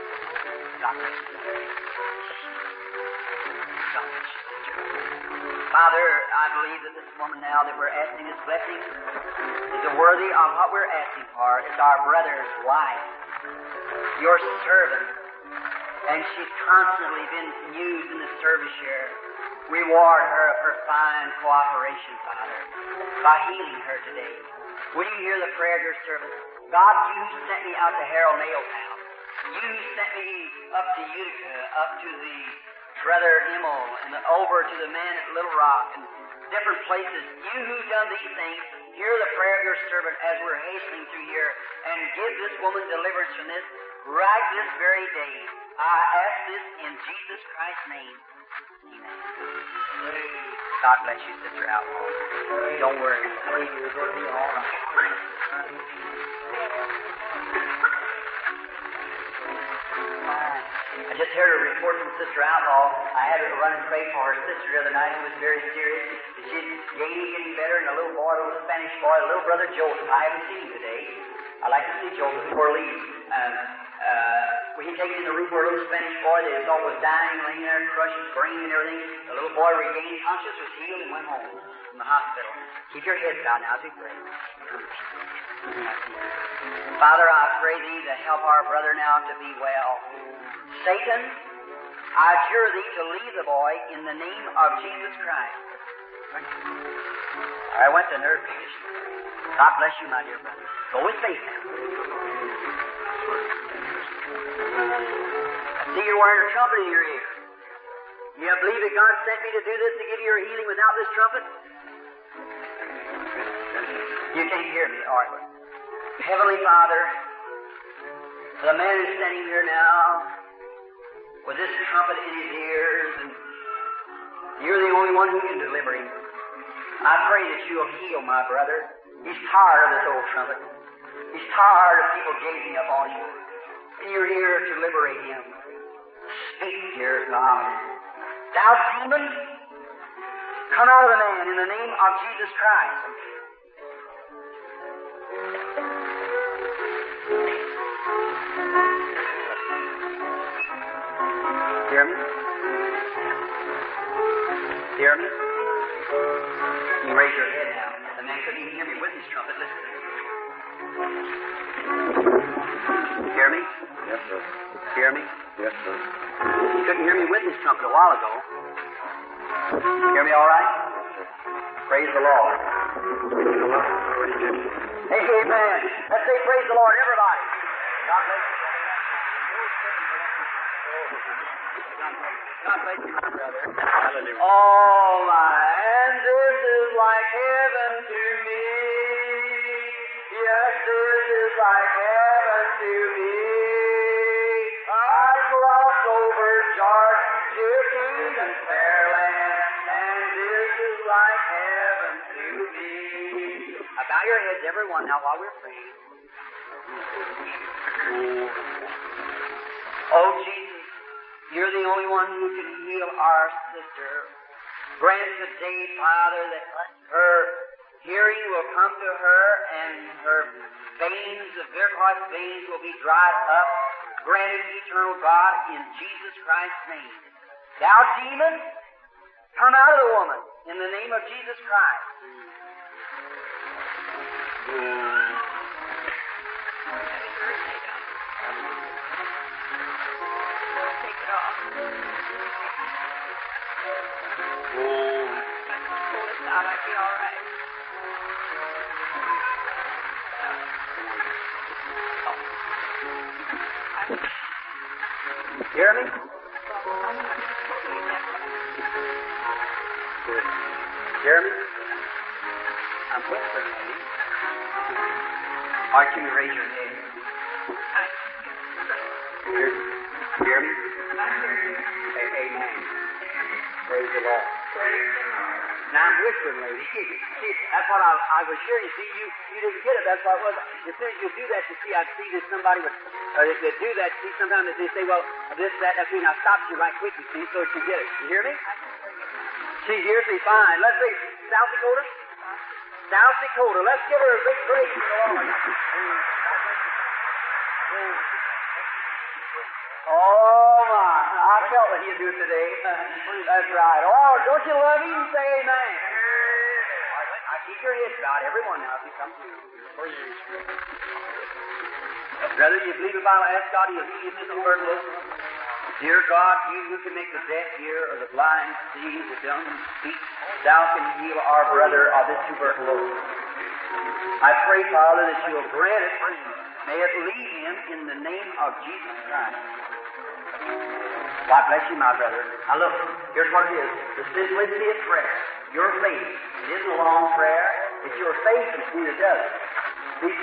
God bless you. God bless you, sister. Father, I believe that this woman now that we're asking this blessing is worthy of what we're asking for. It's our brother's wife, your servant, and she's constantly been used in the service here. Reward her for fine cooperation, Father, by healing her today. Will you hear the prayer of your servant? God, you sent me out to Harold Nailtown. You sent me up to Utica, up to the Brother Immel, and over to the man at Little Rock, and different places. You who've done these things, hear the prayer of your servant as we're hastening through here, and give this woman deliverance from this right this very day. I ask this in Jesus Christ's name. Amen. God bless you, Sister Outlaw. Don't worry. I believe you're going to be all right. I just heard a report from Sister Outlaw. I had her run and pray for her sister the other night who was very serious. She's getting better, and a little boy, a little Spanish boy, a little brother Joseph. I haven't seen him today. I'd like to see Joseph before he leaves. When he takes in the room for a little Spanish boy that was always dying, laying there, crushed his brain and everything, the little boy regained consciousness, was healed, and went home from the hospital. Keep your head down now as we pray. Father, I pray Thee to help our brother now to be well. Satan, I adjure Thee to leave the boy in the name of Jesus Christ. I went to nerve condition. God bless you, my dear brother. Go with faith now. I see you're wearing a trumpet in your ear. You believe that God sent me to do this to give you your healing without this trumpet? You can't hear me, all right. Heavenly Father, the man who's standing here now with this trumpet in his ears, and you're the only one who can deliver him. I pray that you'll heal my brother. He's tired of this old trumpet. He's tired of people gazing upon you. And you're here to liberate him. Speak, dear God. Thou demon, come out of the man in the name of Jesus Christ. Hear me? Hear me? You raise your head now. The man couldn't even hear me with his trumpet. Listen. Hear me? Yes, sir. Hear me? Yes, sir. You couldn't hear me with his trumpet a while ago. Hear me all right? Praise the Lord. Amen. Let's say praise the Lord, everybody. God bless you. God bless you, my brother. Hallelujah. Oh, and this is like heaven to me. Yes, this is like heaven to me. I cross over Jordan to Kingdom fair land, and this is like heaven to me. Now bow your heads, everyone, now while we're praying. Oh, Jesus, you're the only one who can heal our sister. Grant today, Father, that her hearing will come to her and her veins, the varicose veins, will be dried up. Grant it, eternal God, in Jesus Christ's name. Thou demon, come out of the woman in the name of Jesus Christ. Take it off. Pull this out, I'd be all right. Hear me? Hear me? I'm whispering, lady. Why don't you raise your head? Hear me? Amen. Praise the Lord. Now I'm whispering, lady. See, that's what I was sure. You see, you didn't get it. That's what it was. As soon as you do that, you see, I see that somebody would that do that. See, sometimes they say, well, this, that, that's me. I stopped you right quick, you see, so that you get it. You hear me? She's here, she's fine. Let's say South Dakota. South Dakota. Let's give her a big praise to the Lord. Oh, my. I felt that he'd do it today. That's right. Oh, don't you love him? Say amen. I keep your head bowed, everyone now, if you come through. Brother, do you believe if I'll ask God, he'll heal you tuberculosis? Dear God, you who can make the deaf hear or the blind see, the dumb speak, thou can heal our brother of this tuberculosis. I pray, Father, that you'll grant it. May it leave him in the name of Jesus Christ. God bless you, my brother. Now look, here's what it is. The simplicity of prayer. Your faith. It isn't a long prayer. It's your faith, you see, that does it. These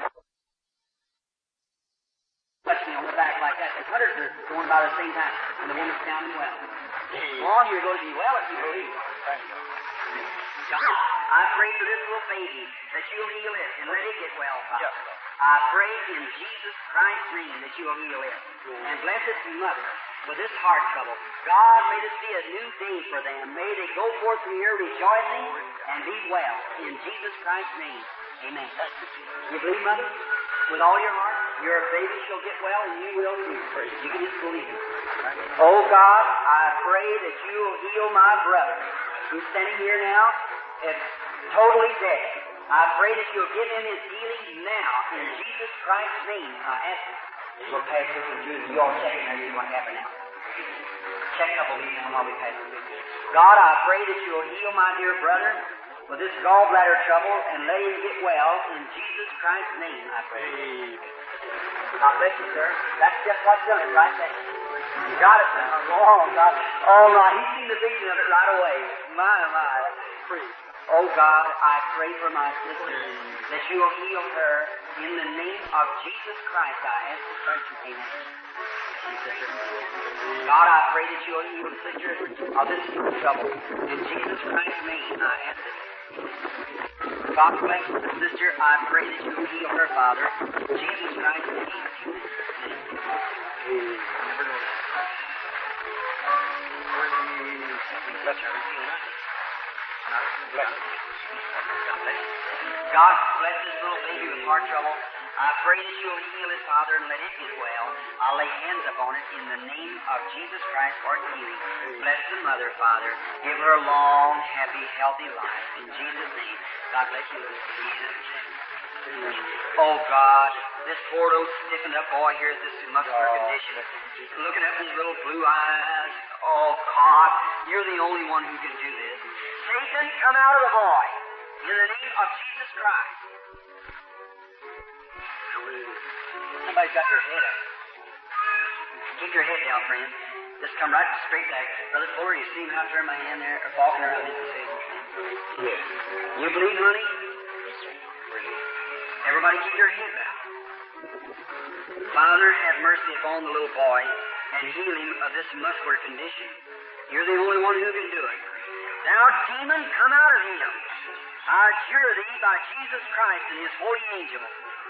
touch me on the back like that. The hundreds are going by the same time, and the woman's sounding well. On, you're going to be well if you believe. God, I pray for this little baby that you'll heal it and let it get well, Father. I pray in Jesus Christ's name that you'll heal it. And bless its mother with this heart trouble. God, may this be a new day for them. May they go forth from here rejoicing and be well. In Jesus Christ's name, amen. You believe, Mother? With all your heart, your baby shall get well, and you will too. You can just believe it. Oh, God, I pray that you'll heal my brother who's standing here now. It's totally dead. I pray that you'll give him his healing now. In Jesus Christ's name, I ask it. We'll pass this and do you all check it and see what happened now. Check up a little now while we pass it. God, I pray that you'll heal my dear brother with this gallbladder trouble and let him get well. In Jesus Christ's name, I pray. God bless you, sir. That's just what's done it right there. You got it now. Oh, God. Oh, my. He's seen the vision of it right away. My. Oh, God, I pray for my sister that you will heal her in the name of Jesus Christ. I ask the church to amen. God, I pray that you will heal the sister of this trouble. In Jesus Christ's name, I ask it. God bless the sister. I pray that you will heal her, Father. In Jesus Christ's name. Bless her. God bless this little baby with heart trouble. I pray that you'll heal it, Father, and let it get well. I'll lay hands upon it in the name of Jesus Christ for its healing. Bless the mother, Father. Give her a long, happy, healthy life. In Jesus' name. God bless you. Oh, God, this poor little stiffened up boy here is this muscular condition. Looking at his little blue eyes. Oh, God, you're the only one who can do this. Satan, come out of the boy. In the name of Jesus Christ. Somebody's got their head up. Keep your head down, friend. Just come right straight back. Brother Fuller, you see how I turn my hand there? Or walking around this face? Yes. You believe, honey? Everybody keep your head back. Father, have mercy upon the little boy and heal him of this muscular condition. You're the only one who can do it. Now, demon, come out of him. I cure thee by Jesus Christ and his holy angel.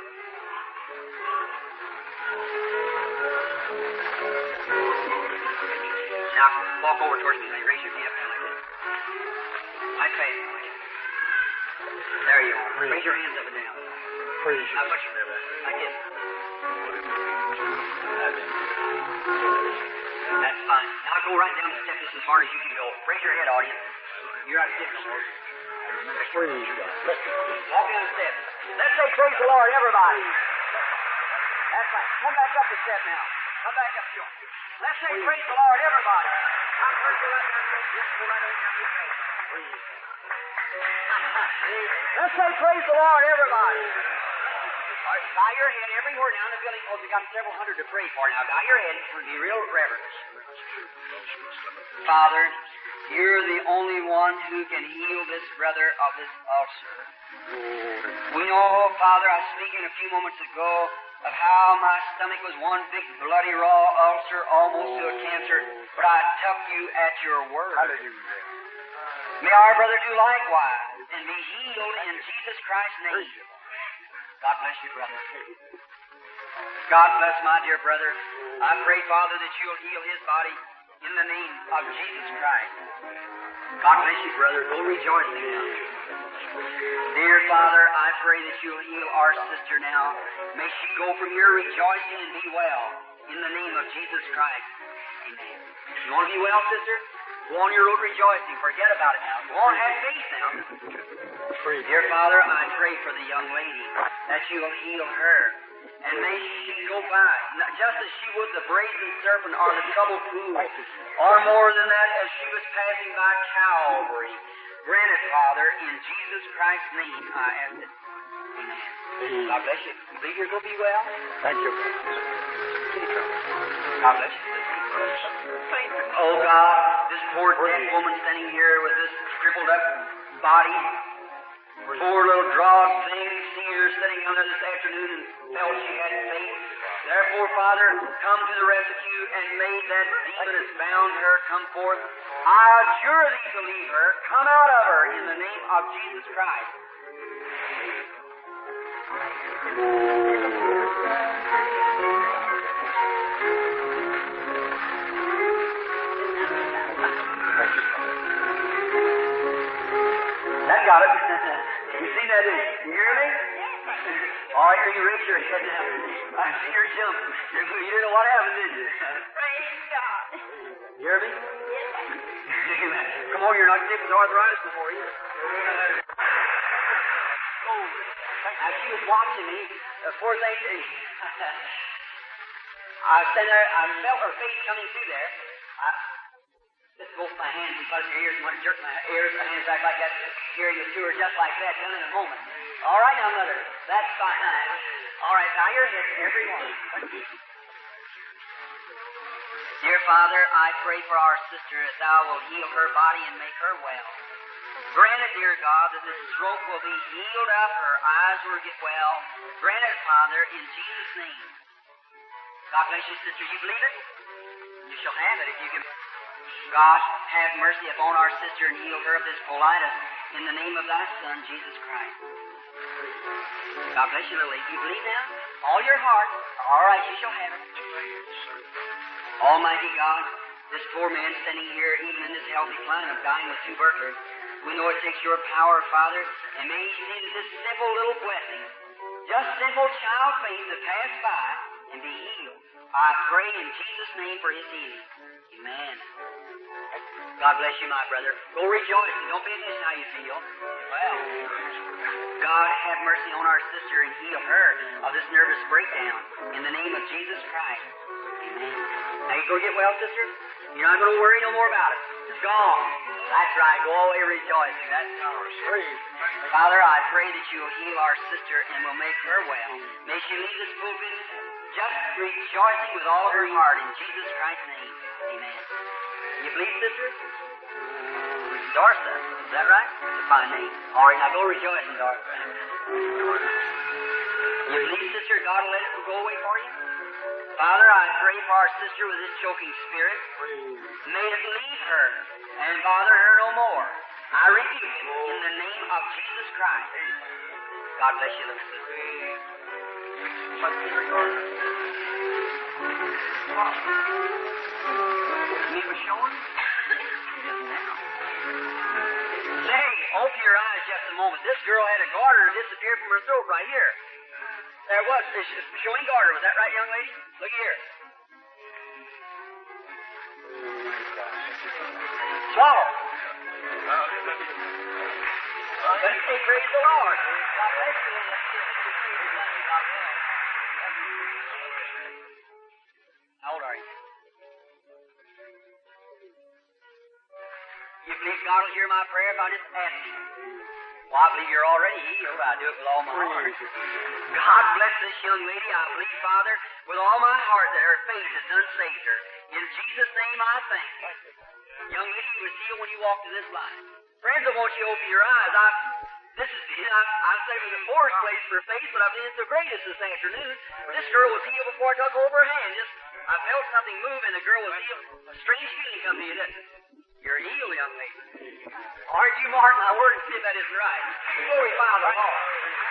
Now, walk over towards me and raise your feet up like this. Like that. There you are. Raise your hands up and down. Praise you. Now, put your like this. That's fine. Now go right down the steps as hard as you can go. Raise your head, audience. You're out of steps. Praise God. Walk down the steps. Let's say praise the Lord, everybody. That's right. Come back up the step now. Come back up, Joe. Let's say praise the Lord, everybody. I'm first right down the steps. Just go right over down your face. Let's say praise the Lord, everybody. All right, bow your head everywhere now in the building because we've got several hundred to pray for now. Bow your head and be real reverent. Father, you're the only one who can heal this brother of this ulcer. We know, Father, I was speaking a few moments ago of how my stomach was one big bloody raw ulcer, almost to a cancer, but I took you at your word. Hallelujah. May our brother do likewise and be healed in Jesus Christ's name. God bless you, brother. God bless my dear brother. I pray, Father, that you'll heal his body in the name of Jesus Christ. God bless you, brother. Go rejoicing now. Dear Father, I pray that you'll heal our sister now. May she go from here rejoicing and be well. in the name of Jesus Christ. Amen. You want to be well, sister? Go on your road rejoicing. Forget about it now. Go on, have faith now. Dear Father, I pray for the young lady that you'll heal her. And may she go by, just as she would the brazen serpent or the troubled pool, or more than that, as she was passing by Calvary. Grant it, Father, in Jesus Christ's name, I ask it. Amen. God bless you. You believe you're going to be well? Thank you. God bless you. Oh, God, this poor dead woman standing here with this crippled up body, poor little drawed thing, see her sitting down there this afternoon and felt she had faith. Therefore, Father, come to the rescue and may that demon that's bound her come forth. I adjure thee, believer, come out of her in the name of Jesus Christ. That got it. You seen that, didn't you? You hear me? All right, you raise your head now. I see her jump. You didn't know what happened, did you? Praise God. You hear me? Come on, you're not sick with arthritis before you. Now, she was watching me. Poor lady. I was standing there. I felt her face coming through there. Just both my hands and fuzz your ears and want to jerk my hands back like that, carrying you to her just like that, done in a moment. All right now, Mother. That's fine. All right, now your head, everyone. Dear Father, I pray for our sister that Thou will heal her body and make her well. Grant it, dear God, that this stroke will be healed up, her eyes will get well. Grant it, Father, in Jesus' name. God bless you, sister. You believe it? You shall have it if you can. God, have mercy upon our sister and heal her of this colitis in the name of Thy Son, Jesus Christ. God bless you, little lady. You believe now? All your heart. All right, you shall have it. Almighty God, this poor man standing here, even in this healthy climate of dying with tuberculosis, we know it takes your power, Father, and may he see that this simple little blessing, just simple child faith to pass by and be healed. I pray in Jesus' name for his healing. Amen. God bless you, my brother. Go rejoicing. Don't pay attention how you feel. Well, God have mercy on our sister and heal her of this nervous breakdown in the name of Jesus Christ. Amen. Now you go get well, sister. You're not going to worry no more about it. It's gone. That's right. Go away rejoicing. That's ours. Father, I pray that you will heal our sister and will make her well. May she leave this pulpit just rejoicing with all her heart in Jesus Christ's name. Amen. You believe, sister? Dorsa. Is that right? It's a fine name. All right, now go rejoicing, Dorsa. You believe, sister, God will let it go away for you? Father, I pray for our sister with this choking spirit. May it leave her and bother her no more. I rebuke it in the name of Jesus Christ. God bless you, little sister. Me was showing? Say, open your eyes just a moment. This girl had a garter disappear from her throat right here. There was. Showing garter. Was that right, young lady? Look here. Swallow. Let me say, praise the Lord. God bless you. How old are you? You believe God will hear my prayer if I just ask you? Well, I believe you're already healed. I do it with all my heart. God bless this young lady. I believe, Father, with all my heart that her faith has done saved her. In Jesus' name I thank you. Young lady, you was healed when you walked to this line. Friends, I want you to open your eyes. I say it was the poorest place for faith, but I think it's the greatest this afternoon. This girl was healed before I took over her hand. I felt something move and the girl was healed. A strange feeling come to you, didn't it? You're healed, young lady. Aren't you mark my word and see if that isn't right? Glorify the Lord.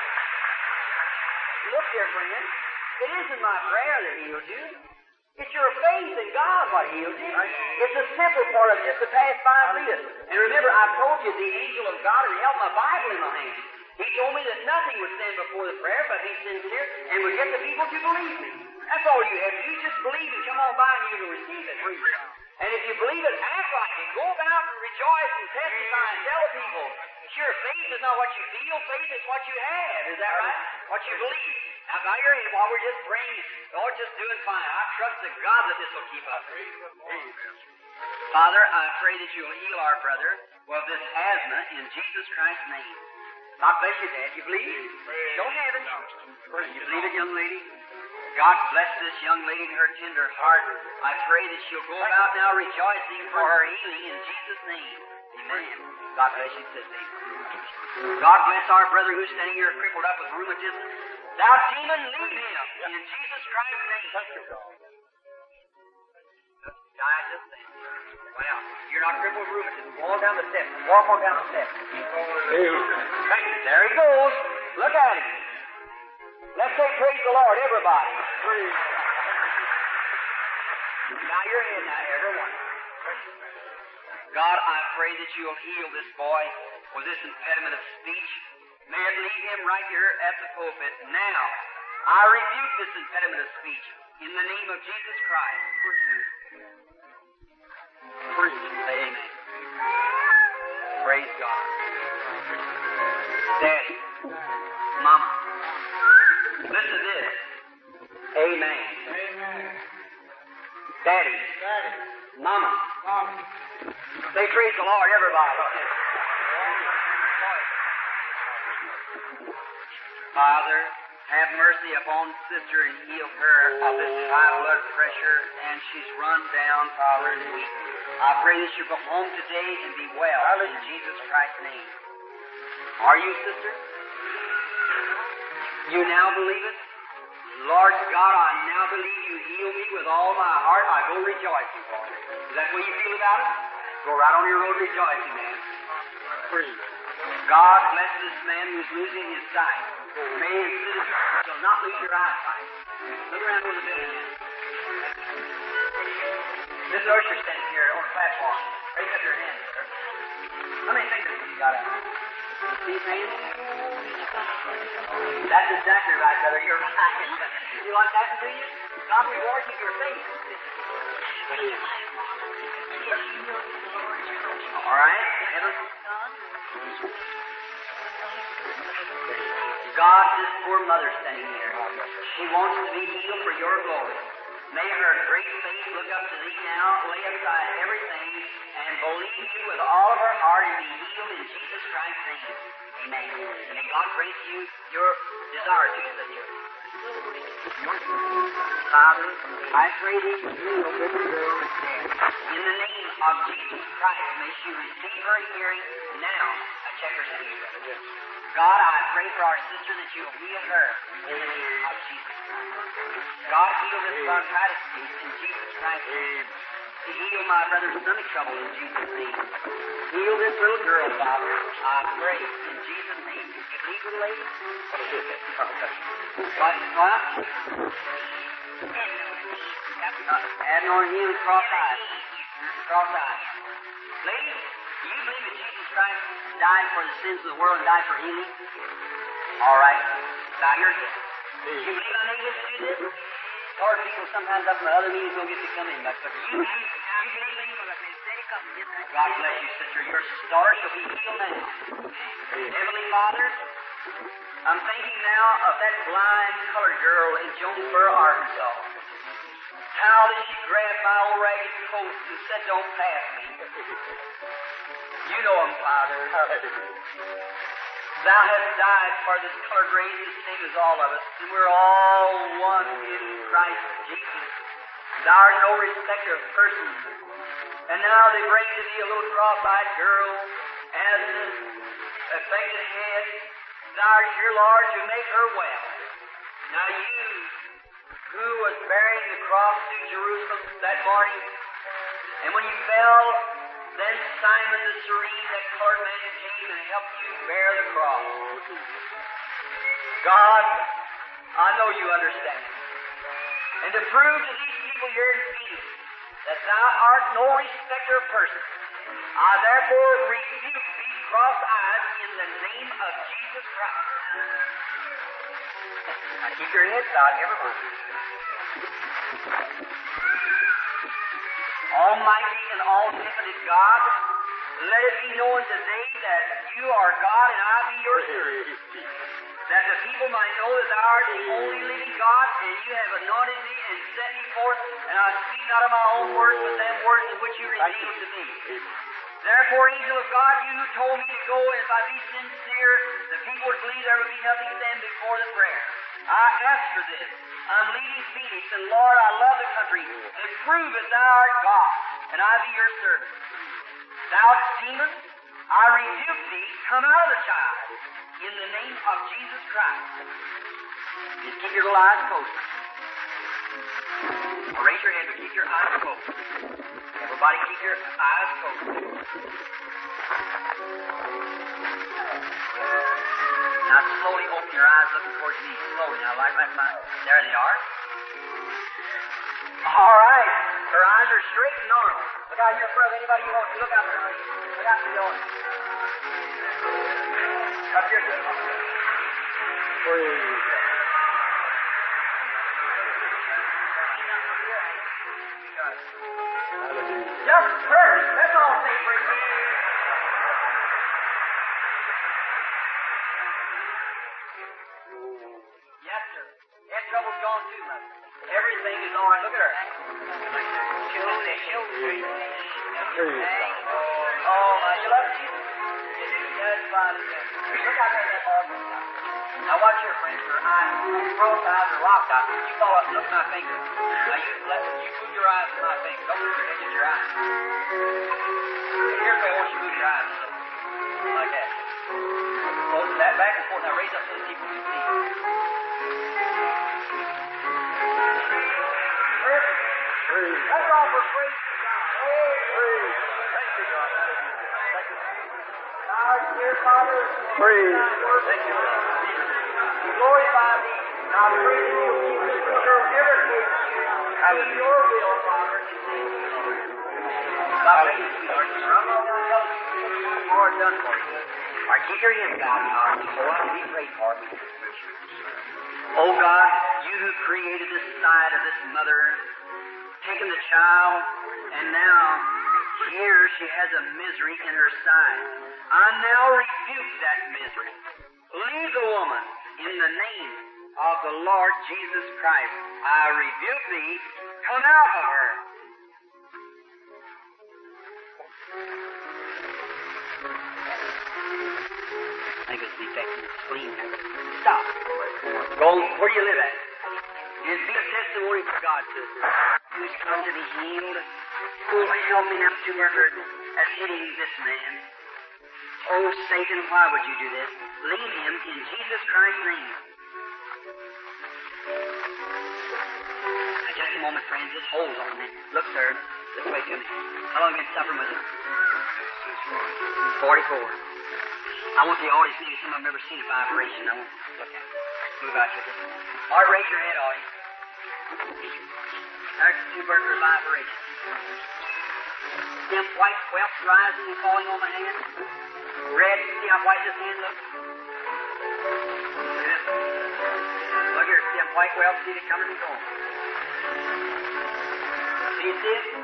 Look here, friend. It isn't my prayer that healed you. It's your faith in God what healed you. It's a simple part of just to pass by and read it. And remember, I told you the angel of God had held my Bible in my hand. He told me that nothing would stand before the prayer but be sincere and would get the people to believe me. That's all you have to do. Just believe and come on by and you will receive it. And if you believe it, act like it. Go about and rejoice and testify and tell the people. Sure, faith is not what you feel. Faith is what you have. Is that right? What you believe. Now, bow your head while we're just praying. Lord, just doing fine. I trust to God that this will keep up. Father, I pray that you'll heal our brother with this asthma in Jesus Christ's name. God bless you, Dad. You believe it? Don't have it. You believe it, young lady? God bless this young lady and her tender heart. I pray that she'll go about now rejoicing for her healing in Jesus' name. Amen. God bless you, sister. God bless our brother who's standing here crippled up with rheumatism. Thou demon, leave him in Jesus Christ's name. Die just then. Well, you're not crippled with rheumatism. Go on down the steps. Walk on down the steps. There he goes. Look at him. Let's say praise the Lord, everybody. Bow your head now, everyone. God, I pray that you'll heal this boy with this impediment of speech. May it leave him right here at the pulpit. Now, I rebuke this impediment of speech in the name of Jesus Christ. Amen. Praise God. Daddy, Mama, listen to this. Amen. Daddy, Mama, say praise the Lord, everybody. Father, have mercy upon sister and heal her of this high blood pressure, and she's run down, Father, and weak. I pray that she'll go home today and be well in Jesus Christ's name. Are you, sister? You now believe it? Lord God, I now believe you heal me with all my heart. I go rejoicing, Lord. Is that what you feel about it? Go right on your road rejoicing, man. Praise. God bless this man who's losing his sight. May his citizens shall not lose your eyesight. Look around where the building is. This usher standing here on the platform. Raise up your hands, sir. How many fingers have you got out? These hands? That's exactly right, brother. You're right. You like that, do you? God reward you your faith. All right. God, this poor mother standing here, she wants to be healed for your glory. May her great faith look up to thee now, lay aside everything, and believe you with all of her heart and be healed in Jesus Christ's name. Amen. May God grant you your desire to sister. Father, I pray thee to heal this girl there. In the name of Jesus Christ, may she receive her hearing now. I check her saying, God, I pray for our sister that you'll heal her in the name of Jesus Christ. God, heal this bronchitis case in Jesus Christ's name. Heal my brother's stomach trouble in Jesus' name. Heal this little girl, Father. I pray in Jesus' name. You believe it, lady? What? Adenoid cross-eyed. Cross-eyed. Ladies, do you believe that Jesus Christ died for the sins of the world and died for healing? All right. Bow your head. Do you believe I'm able to do this? Lord, people sometimes up in the other meetings don't get to come in, but you believe God bless you, sister. Your daughter shall be healed now. Heavenly Father, I'm thinking now of that blind colored girl in Jonesboro, Arkansas. How did she grab my old ragged coat and said, don't pass me? You know him, Father. Thou hast died for this colored race the same as all of us, and we're all one in Christ Jesus. Thou art no respecter of persons. And now they bring to thee a little cross-eyed girl, and this affected head. Thou art here, Lord, to make her well. Now you, who was bearing the cross to Jerusalem that morning, and when you fell, then Simon the Cyrene, that colored man, came and helped you bear the cross. God, I know you understand. And to prove to these people here in Phoenix that thou art no respecter of persons, I therefore rebuke these cross-eyed in the name of Jesus Christ. Now keep your heads out, everyone. Almighty and all-omnipotent God, let it be known today that you are God and I be your servant. That the people might know that thou art the only living God, and you have anointed me and set me forth, and I speak not of my own words, but them words in which you revealed to me. Therefore, angel of God, you who told me to go, and if I be sincere, the people would believe there would be nothing stand before the prayer. I ask for this. I'm leaving Phoenix, and Lord, I love the country, and prove that thou art God, and I be your servant. Thou demon, I rebuke thee, come out of the child, in the name of Jesus Christ. Just keep your little eyes closed. Or raise your hand, but keep your eyes closed. Everybody keep your eyes closed. Now slowly open your eyes looking towards me. Slowly. Now like that. There they are. All right. Her eyes are straight and normal. Look out here in front of anybody you want to. Look out there. Look out the door. Up here. Just first. That's all. Say first. Yes, sir. Head trouble's gone too, mother. Everything is all right. Look at her. Oh, my, you love Jesus? Yes, Father. Look out there in that ballroom. Now watch your friends. Her eyes, cross eyes are locked out. You follow up and look at my finger. Now you move your eyes to my finger. Don't move your head to your eyes. Here's where I want you to move your eyes. Like that. Close that back and forth. Now raise up so the people can see. That's all for praise to God. Praise. Thank you, God. Thank you. Our dear Father, praise. Thank you. We glorify thee. Now pray that you'll keep us from your ever case. Do your will, Father, in Jesus' name. God bless you, Lord. Lord, done for you. All right, keep your hands down now. So I can be prayed for. Oh God, you who created this side of this mother, taken the child, and now here she has a misery in her side. I now rebuke that misery. Leave the woman in the name of the Lord Jesus Christ. I rebuke thee. Come out of her. I think it's defective in the spleen. Stop. Go. Where do you live at? And be a testimony for God, sister. Who's come to be healed. Oh, help me not to worker that's hitting this man. Oh, Satan, why would you do this? Leave him in Jesus Christ's name. Now, just a moment, friends. Just hold on a minute. Look, sir. This way to me. How long have you been suffering with it? 44. I want the audience, maybe some of them have never seen a vibration. I want to look at it. Move out your head. All right, raise your head, audience. There's the tubercular vibration. Them white whelps rising and falling on my hand. Red, see how white this hand looks? Look here, see them white whelps, see it coming and going. See it?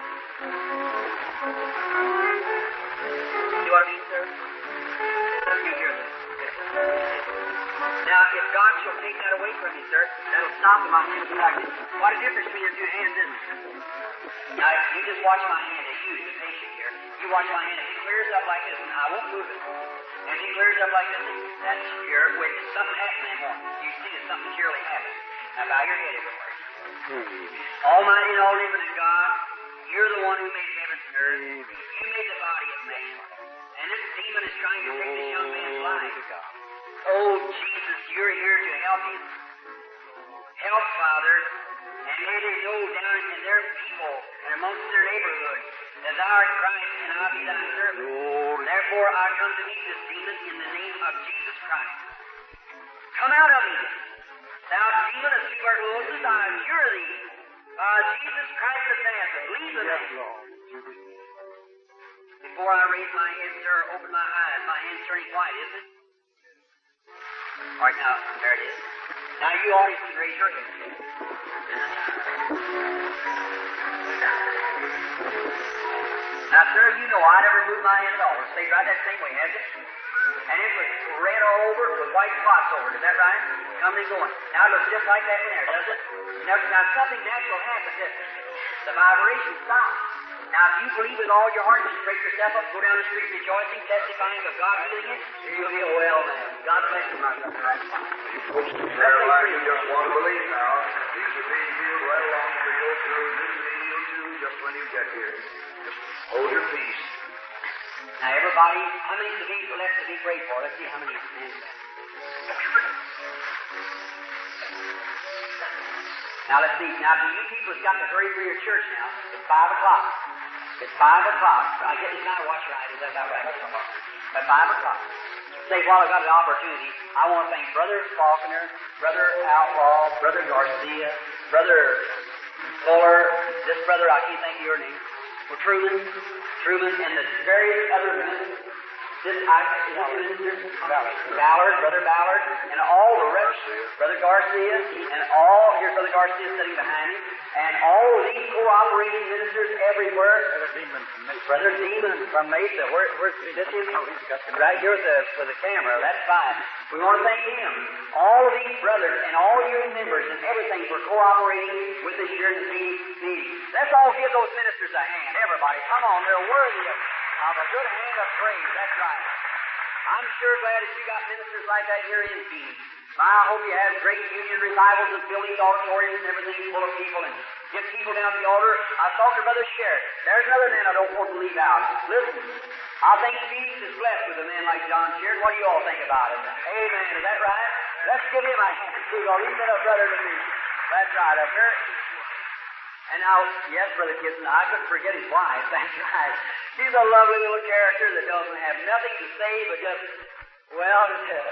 See what I mean, sir? You hear this? Now, if God shall take that away from you, sir, that'll stop my hands like this. What a difference between your two hands, isn't it? Now, you just watch my hand. If you, the patient here, you watch my hand. If it clears up like this, I won't move it. If it clears up like this, that's your witness. Something happened that morning. You see that something surely happened. Now, bow your head everywhere. Almighty and all-omnipotent God, you're the one who made heaven and earth. You made the body of man. And this demon is trying to take this young man's life. Oh, Jesus, you're here to help him. Help, Father, and may they know down in their people and amongst their neighborhood that thou art Christ and I be thy servant. Therefore, I come to meet this demon in the name of Jesus Christ. Come out of him. Thou demon of tuberculosis, I adjure thee. Jesus Christ of Nazareth, leave the man. Before I raise my head, sir, open my eyes. My hand's turning white, isn't it? All right, now, there it is. Now you audience can raise your hand. Now, sir, you know I never moved my hand at all. It stayed right that same way, hasn't it? And it was red all over with white spots over it. Is that right? Coming and going. Now it looks just like that in there, does it? Now something natural happens. The vibration stops. Now, if you believe with all your heart, you straighten yourself up, go down the street rejoicing, testifying of God healing it, you'll be a well man. God bless you, my brother. That's fine. Caroline, you just want to believe now. These are being healed right along as we go through. This will be healed too just when you get here. Just hold your peace. Now, everybody, how many of these are left to be prayed for? Let's see how many men. Now, let's see. Now, you people have got to hurry for your church now. It's 5 o'clock. It's 5 o'clock. I get this now to watch right. Is that about right? At 5 o'clock. Say, while I've got an opportunity, I want to thank Brother Faulkner, Brother Outlaw, Brother Garcia, Brother Fuller, this brother, I can't think of your name, Truman, and the various other ministers. Ballard, Brother Ballard, and all the rest, Brother Garcia, and all, here's Brother Garcia sitting behind him, and all of these cooperating ministers everywhere. Brother Demon from Mesa. Where's this him? Right here with the camera. That's fine. We want to thank him. All of these brothers and all your members and everything for cooperating with us here in the meeting. Let's all give those ministers a hand. Everybody, come on. They're worthy of a good hand of praise. That's right. I'm sure glad that you got ministers like that here in Phoenix. I hope you have great union revivals and fill these auditoriums and everything full of people and get people down to the altar. I talked to Brother Sheriff. There's another man I don't want to leave out. Listen, I think Phoenix is blessed with a man like John Sheriff. What do you all think about it? Amen. Is that right? Let's give him a hand, too. He's been a brother to me. That's right. Up here. And now, yes, Brother Gibson, I couldn't forget his wife. That's right. She's a lovely little character that doesn't have nothing to say but just, well,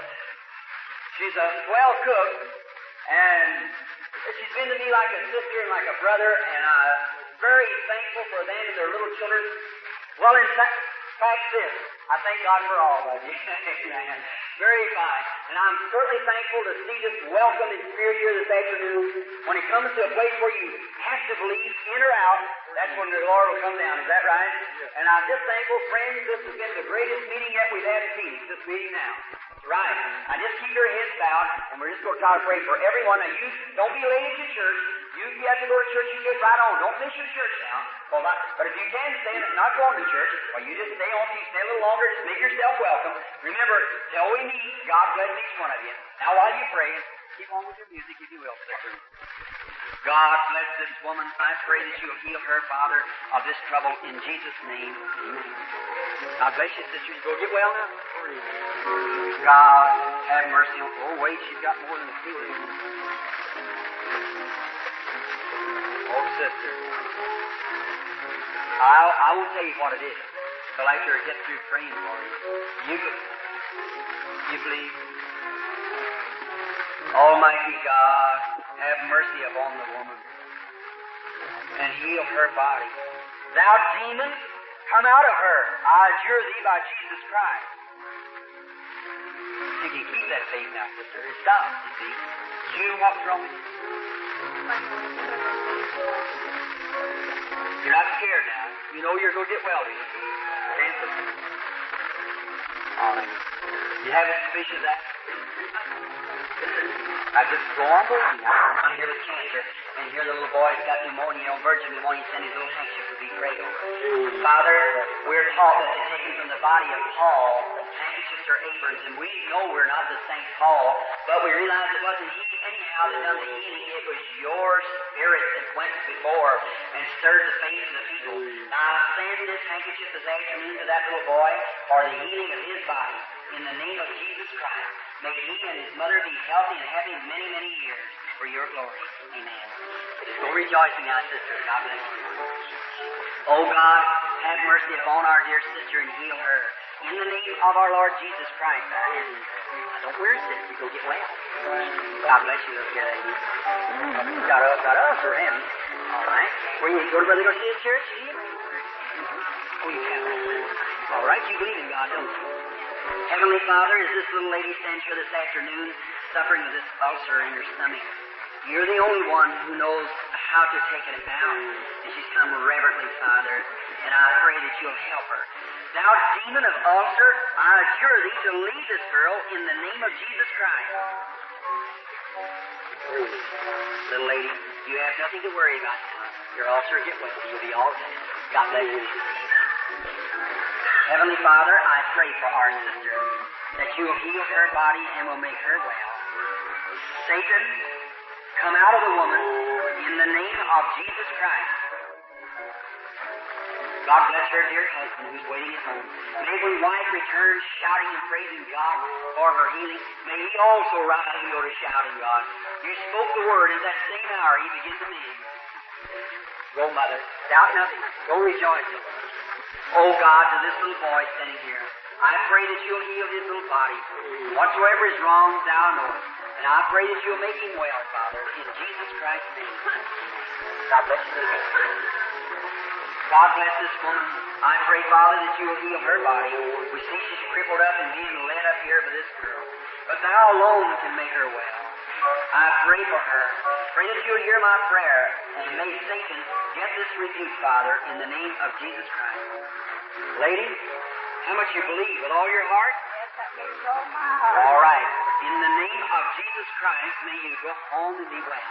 she's a swell cook, and she's been to me like a sister and like a brother, and I'm very thankful for them and their little children. Well, in fact, this, I thank God for all of you. Very fine. And I'm certainly thankful to see this welcoming spirit here this afternoon. When it comes to a place where you have to believe, in or out, that's when the Lord will come down. Is that right? And I'm just thankful, friends, this has been the greatest meeting yet we've had in Phoenix, this meeting now. Right. Now just keep your heads bowed, and we're just going to try to pray for everyone. Now you don't be late at your church. You have to go to church, you get right on. Don't miss your church now. But if you can stay and not going to church, well, you just stay on. You stay a little longer. Just make yourself welcome. Remember, till we meet, God bless each one of you. Now while you pray, keep on with your music if you will, sister. God bless this woman. I pray that you'll heal her, Father, of this trouble in Jesus' name. Amen. God bless you, sister. You go get well now. God have mercy on. Oh, wait, she's got more than a feeling. Oh, sister. I won't tell you what it is till after I get through praying for you. You believe? Almighty God, have mercy upon the woman and heal her body. Thou demon, come out of her. I adjure thee by Jesus Christ. You can keep that faith now, sister. It stops, you see. You know what's wrong with you? You're not scared now. You know you're going to get well, do you? All right. You have a suspicion of that? I just go on believing. I'm here with cancer, and here the little boy's got pneumonia, virgin pneumonia, send his little handkerchief to be prayed over. Father, we're taught that they're taken from the body of Paul, handkerchiefs or aprons, and we know we're not the St. Paul, but we realize it wasn't he anyhow that done the healing. It was your Spirit that went before and stirred the faith of the people. Now I send this handkerchief this afternoon to that little boy for the healing of his body. In the name of Jesus Christ, may he and his mother be healthy and happy many, many years for your glory. Amen. Go rejoicing now, sister. God bless you. Oh God, have mercy upon our dear sister and heal her. In the name of our Lord Jesus Christ. Don't wear sick. You go get well. God bless you, little kid. Got us or him. All right. Where you go to Brother Garcia's church? Oh, you can't. All right, you believe in God, don't you? Heavenly Father, as this little lady stands here this afternoon suffering with this ulcer in her stomach, you're the only one who knows how to take it out. And she's come reverently, Father, and I pray that you'll help her. Thou demon of ulcer, I adjure thee to leave this girl in the name of Jesus Christ. Little lady, you have nothing to worry about now. Your ulcer will get well. You'll be all right. God bless you. Heavenly Father, I pray for our sister, that you will heal her body and will make her well. Satan, come out of the woman in the name of Jesus Christ. God bless her dear husband who's waiting at home. May every wife return shouting and praising God for her healing. May he also rise and go to shouting, God. You spoke the word in that same hour he began to mend. Go, Mother. Doubt nothing. Go rejoicing. Oh, God, to this little boy standing here, I pray that you'll heal his little body. Whatsoever is wrong, thou knowest. And I pray that you'll make him well, Father, in Jesus Christ's name. God bless you. God bless this woman. I pray, Father, that you will heal her body. We see she's crippled up and being led up here by this girl. But thou alone can make her well. I pray for her. Pray that you'll hear my prayer, and may Satan get this rebuke, Father, in the name of Jesus Christ. Lady, how much you believe? With all your heart? All right. In the name of Jesus Christ, may you go home and be well.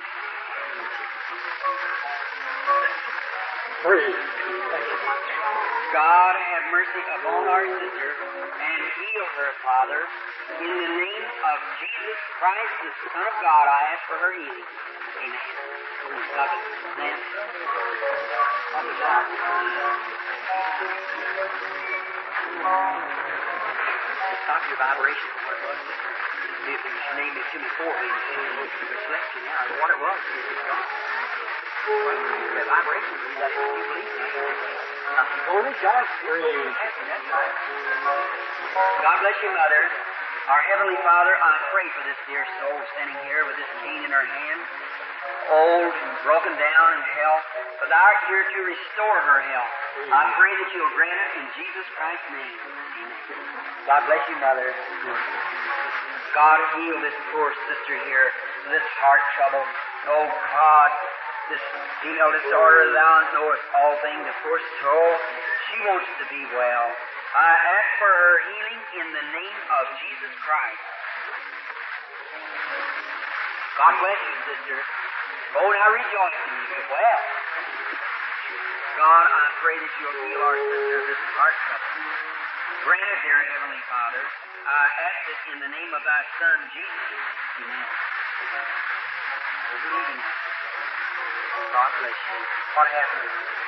Praise. God have mercy upon our sister and heal her, Father. In the name of Jesus Christ, the Son of God, I ask for her healing. Amen. God bless. Stop your vibration. If you named it to me for me, it's left you now. What it was, it's gone. The vibration, you believe it. Holy God, God bless you, Mother. Our Heavenly Father, I pray for this dear soul standing here with this cane in her hand, old and broken down in health, but thou art here to restore her health. I pray that you'll grant it in Jesus Christ's name. Amen. God bless you, Mother. God, heal this poor sister here, this heart trouble. Oh, God, this female disorder, thou knowest all things, the poor soul, she wants to be well. I ask for her healing in the name of Jesus Christ. God bless you, sister. Go now rejoicing, you get well. God, I pray that you'll heal our sister this heart trouble. Grant it, dear Heavenly Father. I ask it in the name of thy Son, Jesus. Amen. God bless you. What happened?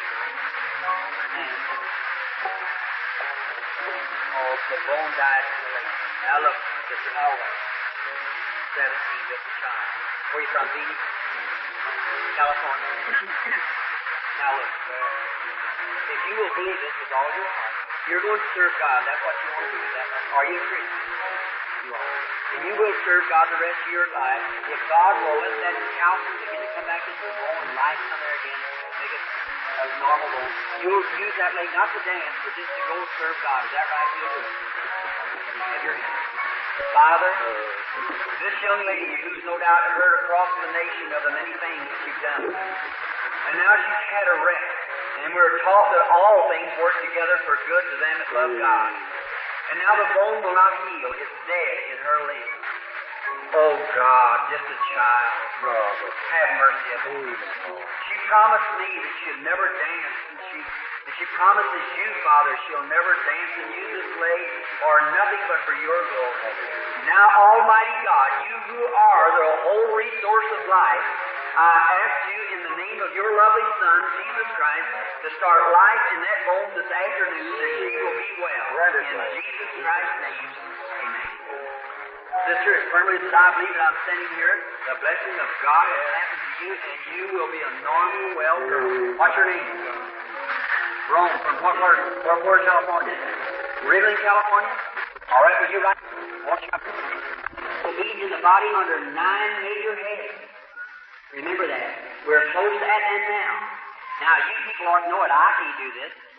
Oh, the bone died in the lake. Now look, Mr. Elway, 17, just a child. Where you from, Phoenix? California. Now look, if you will believe this with all your heart, you're going to serve God. That's what you want to do. Are you a Christian? You are. And you will serve God the rest of your life. If God will let that calcium begin to come back into the bone and life come there again, make it a normal bone, you'll use that leg not to dance, but just to go serve God. Is that right? You'll do it. Have your hand. Father, this young lady who's no doubt heard across the nation of the many things that you've done, and now she's had a wreck, and we're taught that all things work together for good to them that love God. And now the bone will not heal. It's dead in her limbs. Oh, God, just a child. Brother, have mercy upon me. She promised me that she'd never dance, and she promises you, Father, she'll never dance and use this leg for nothing but for your glory. Now, Almighty God, you who are the whole resource of life, I ask you in the name of your lovely Son, Jesus Christ, to start life in that bone this afternoon that she will be well. In Jesus Christ's name, amen. Sister, as firmly as I believe that I'm standing here, the blessing of God has happened to you, and you will be a normal, well girl. What's your name? Rome. From what part of California? Wrigley, California? All right, would you write? Watch out. Will be in the body under 9 major heads. Remember that. We're close to that end now. Now, you people ought to know it. I can't do this.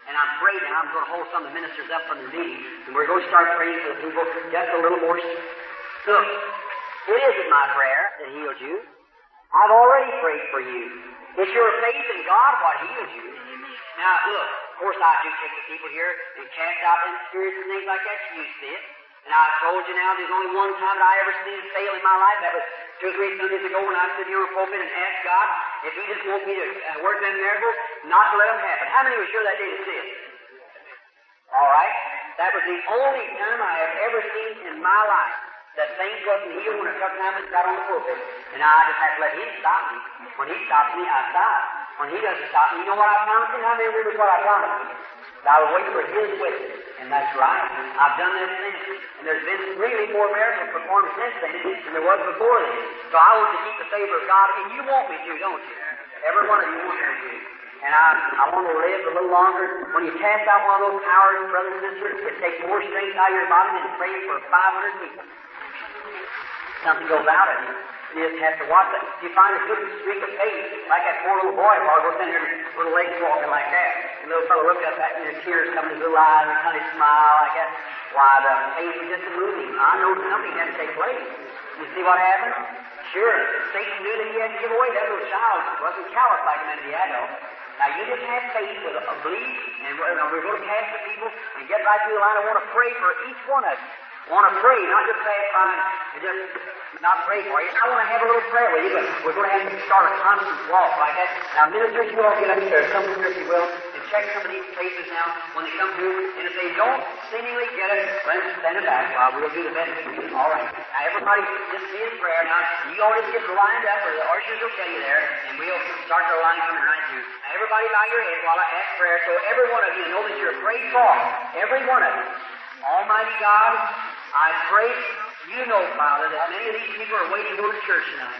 And I'm praying now. I'm going to hold some of the ministers up from the meeting, and we're going to start praying for the people just a little more. Look, it isn't my prayer that healed you. I've already prayed for you. It's your faith in God what healed you. Now, look, of course I do take the people here and cast out them spirits and things like that. You see it. And I've told you now there's only one time that I ever seen it fail in my life. That was 2 or 3 Sundays ago when I stood here on the pulpit and asked God if He just wants me to work them miracles, not to let them happen. How many were sure that day to see it? All right. That was the only time I have ever seen in my life that things wasn't healed when I took time and got on the pulpit. And I just had to let Him stop me. When He stops me, I stop. When He doesn't stop me, you know what I promised Him? How many remember what I promised Him? That I would wait for His witness. And that's right. I've done that since. And there's been really more miracles performed since then than there was before then. So I want to keep the favor of God. And you want me to, don't you? Every one of you wants me to. And I want to live a little longer. When you cast out one of those powers, brothers and sisters, it takes more strength out of your body than praying for 500 people. Something goes out of you. You just have to watch it. You find a good streak of faith, like that poor little boy was in there, little legs walking like that. And the little fellow looked up at me and tears come in his little eyes and kind of smile like that. Why, the faith was just moving. I know something had to take place. You see what happened? Sure, Satan knew that he had to give away that little child. It wasn't callous like him in the adult. Now, you just have faith with a belief, and we're going to pass the people and get right through the line. I want to pray for each one of you. I want to pray, not just pass by and just not pray for you. I want to have a little prayer with you, but we're going to have to start a constant walk like that. Now, ministers, you all get up here, come here if you will, and check some of these places now when they come through. And if they don't seemingly get it, let them stand it back while we'll do the best we can. All right. Now, everybody just say his prayer. Now, you all just get lined up, or the ushers will tell you there, and we'll start the line coming right through. Now, everybody bow your head while I ask prayer, so every one of you know that you're prayed for. Every one of you. Almighty God, I pray, you know, Father, that many of these people are waiting to go to church tonight.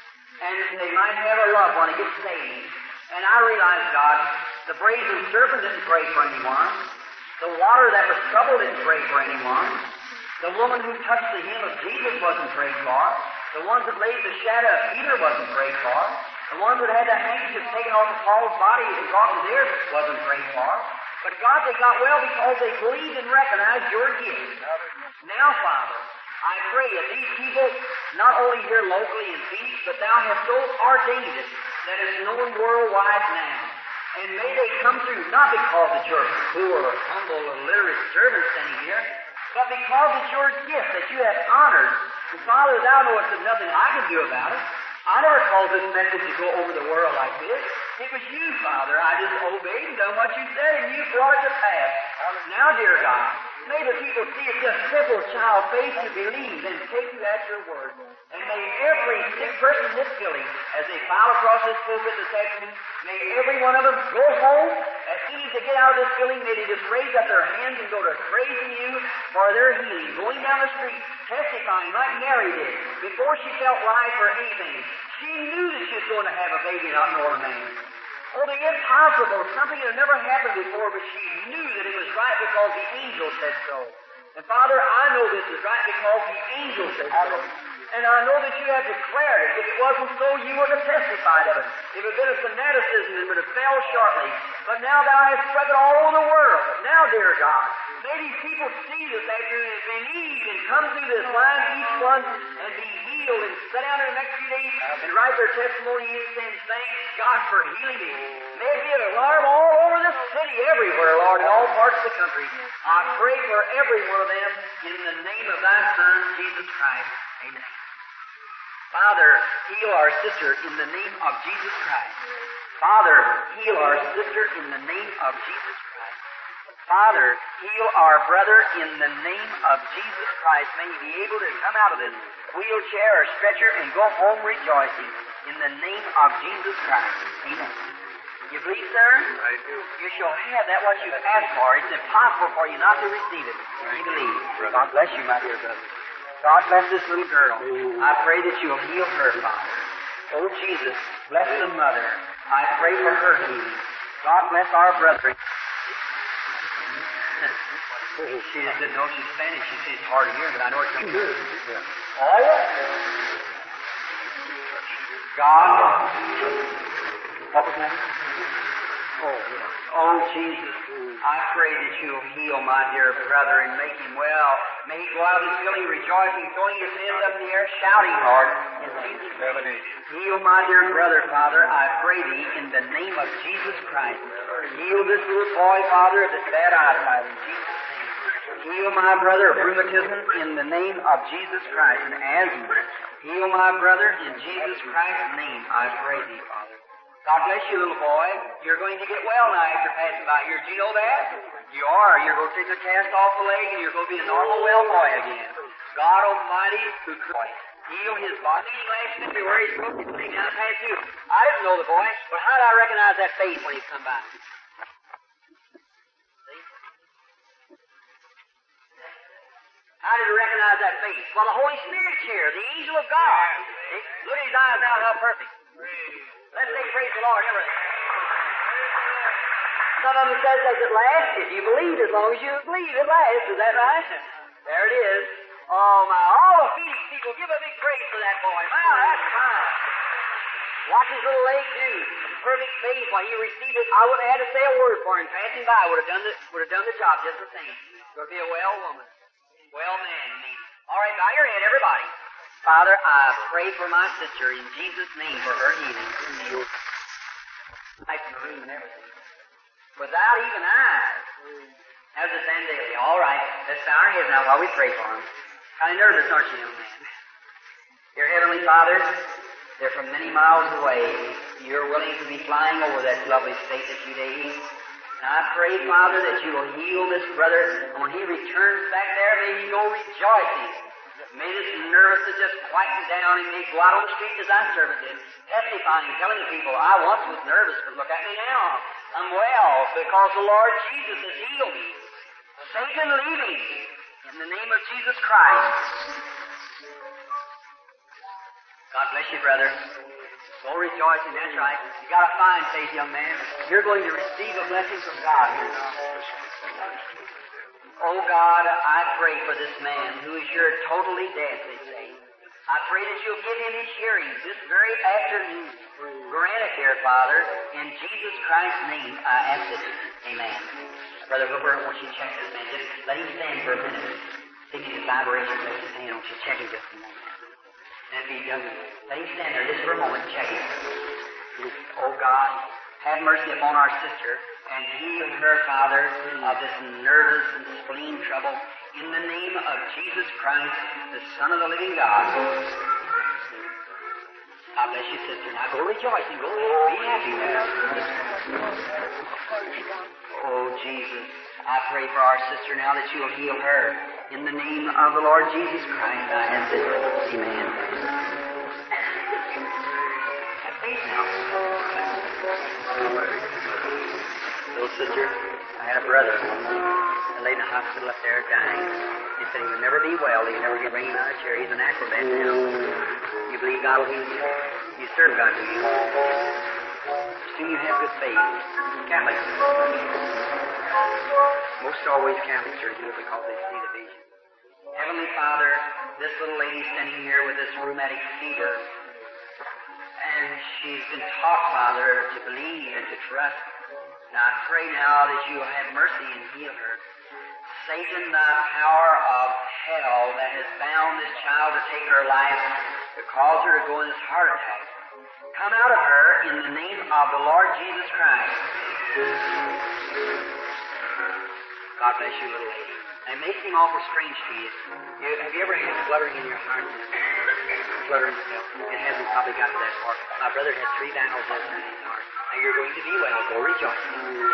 And they might have a loved one to get saved. And I realize, God, the brazen serpent didn't pray for anyone. The water that was troubled didn't pray for anyone. The woman who touched the hem of Jesus wasn't prayed for. The ones that laid the shadow of Peter wasn't prayed for. The ones that had the handkerchief taken off of Paul's body and brought to theirs wasn't prayed for. But God, they got well because they believed and recognized your gift. Now, Father, I pray that these people, not only here locally in Phoenix, but Thou hast so ordained it that it is known worldwide now. And may they come through, not because it's your poor, humble, illiterate servant standing here, but because it's your gift that you have honored. And Father, Thou knowest there's nothing I can do about it. I never called this message to go over the world like this. It was you, Father. I just obeyed and done what you said, and you brought it to pass. Now, dear God, may the people see it just simple child faith to believe and take you at your word. And may every sick person in this building, as they file across this pulpit this afternoon, may every one of them go home. As soon as they get out of this building, may they just raise up their hands and go to praising you for their healing. Going down the street, testifying like Mary did. Before she felt life or anything, she knew that she was going to have a baby, not nor a man. Oh, the impossible, something that had never happened before, but she knew that it was right because the angel said so. And Father, I know this is right because the angel said so. And I know that you have declared it. If it wasn't so, you would have testified of it. If it had been a fanaticism, it would have fell shortly. But now Thou hast spread it all over the world. Now, dear God, may these people see this afternoon and believe and come through this line, each one, and be healed and sit down in the next few days and write their testimony and thank God for healing me. May it be an alarm all over this city, everywhere, Lord, in all parts of the country. I pray for every one of them in the name of Thy Son, Jesus Christ. Amen. Father, heal our sister in the name of Jesus Christ. Father, heal our sister in the name of Jesus Christ. Father, heal our brother in the name of Jesus Christ. May he be able to come out of this wheelchair or stretcher and go home rejoicing in the name of Jesus Christ. Amen. You believe, sir? I do. You shall have that what you've asked for. It's impossible for you not to receive it. You believe. God bless you, my dear brother. God bless this little girl. I pray that you'll heal her, Father. Oh, Jesus, bless the mother. I pray for her healing. God bless our brother. She just didn't know she's Spanish. She says it's hard to hear, but I know it's coming good. Oh, God. What was that? Oh, Jesus, I pray that you'll heal my dear brother and make him well. May he go out of his building rejoicing, throwing his hands up in the air, shouting, Lord, in Jesus' name. Heal my dear brother, Father, I pray thee, in the name of Jesus Christ. Heal this little boy, Father, of this bad eyesight, in Jesus' name. Heal my brother of rheumatism in the name of Jesus Christ, and asthma. Heal my brother in Jesus Christ's name, I pray thee, Father. God bless you, little boy. You're going to get well now after passing by here. Do you know that? You are. You're going to take the cast off the leg and you're going to be a normal well boy again. God Almighty who could heal his body. Last February, he's supposed to be taken out past you. I didn't know the boy, but how did I recognize that face when he come by? How did you recognize that face? Well, the Holy Spirit's here, the angel of God. Look at his eyes now, how perfect. Let's say praise the Lord, everything. Some of them says it lasts if you believe, as long as you believe it lasts. Is that right? There it is. Oh, my. All the Phoenix people, give a big praise for that boy. My, that's fine. Watch his little leg do. Perfect faith while he received it. I wouldn't have had to say a word for him. Passing by would have done the job just the same. You'll be a well woman. Well man, you mean. All right, bow your head, everybody. Father, I pray for my sister in Jesus' name for her healing. Life in the room and everything. Without even eyes. How's it then daily? All right. Let's bow our heads now while we pray for him. Kind of nervous, aren't you, young man? Dear Heavenly Father, they're from many miles away. You're willing to be flying over that lovely state in a few days. And I pray, Father, that you will heal this brother. And when he returns back there, may he go rejoicing. May this nervousness just quieten down and may go out on the street as I servant did, testifying, telling the people, I once was nervous, but look at me now. I'm well because the Lord Jesus has healed me. Satan, leave me in the name of Jesus Christ. God bless you, brother. Go rejoicing, that's right. You got a fine faith, young man. You're going to receive a blessing from God. Oh God, I pray for this man who is here totally deaf, they say. I pray that you'll give him his hearing this very afternoon. Grant it, dear Father. In Jesus Christ's name, I ask it. Amen. Brother Hooper, I want you to check this man. Just let him stand for a minute. Thinking his vibration, let his hand. I want you to check him just a moment. And be done. Let him stand there just for a moment. Check him. Oh God, have mercy upon our sister. And heal her, Father, of this nervous and spleen trouble. In the name of Jesus Christ, the Son of the living God. God bless you, sister. Now go rejoicing. Go be happy now. Oh, Jesus, I pray for our sister now that you'll heal her. In the name of the Lord Jesus Christ, I ask it. Amen. Have faith now. Little sister, I had a brother laid in the hospital up there dying. He said he would never be well. He'd never get bringing out a chair. He's an acrobat now. You believe God will heal you? You serve God, do you? Soon you have good faith. Catholics. Most always Catholics are here because they see the vision. Heavenly Father, this little lady standing here with this rheumatic fever, and she's been taught, Father, to believe and to trust. Now I pray now that you will have mercy and heal her. Satan, the power of hell that has bound this child to take her life, to cause her to go in this heart attack, come out of her in the name of the Lord Jesus Christ. God bless you, little lady. It may seem awful strange to you. Have you ever had fluttering in your heart? Fluttering itself. It hasn't probably got to that part. My brother had 3 valves open in his heart. Now you're going to be well. Go rejoice.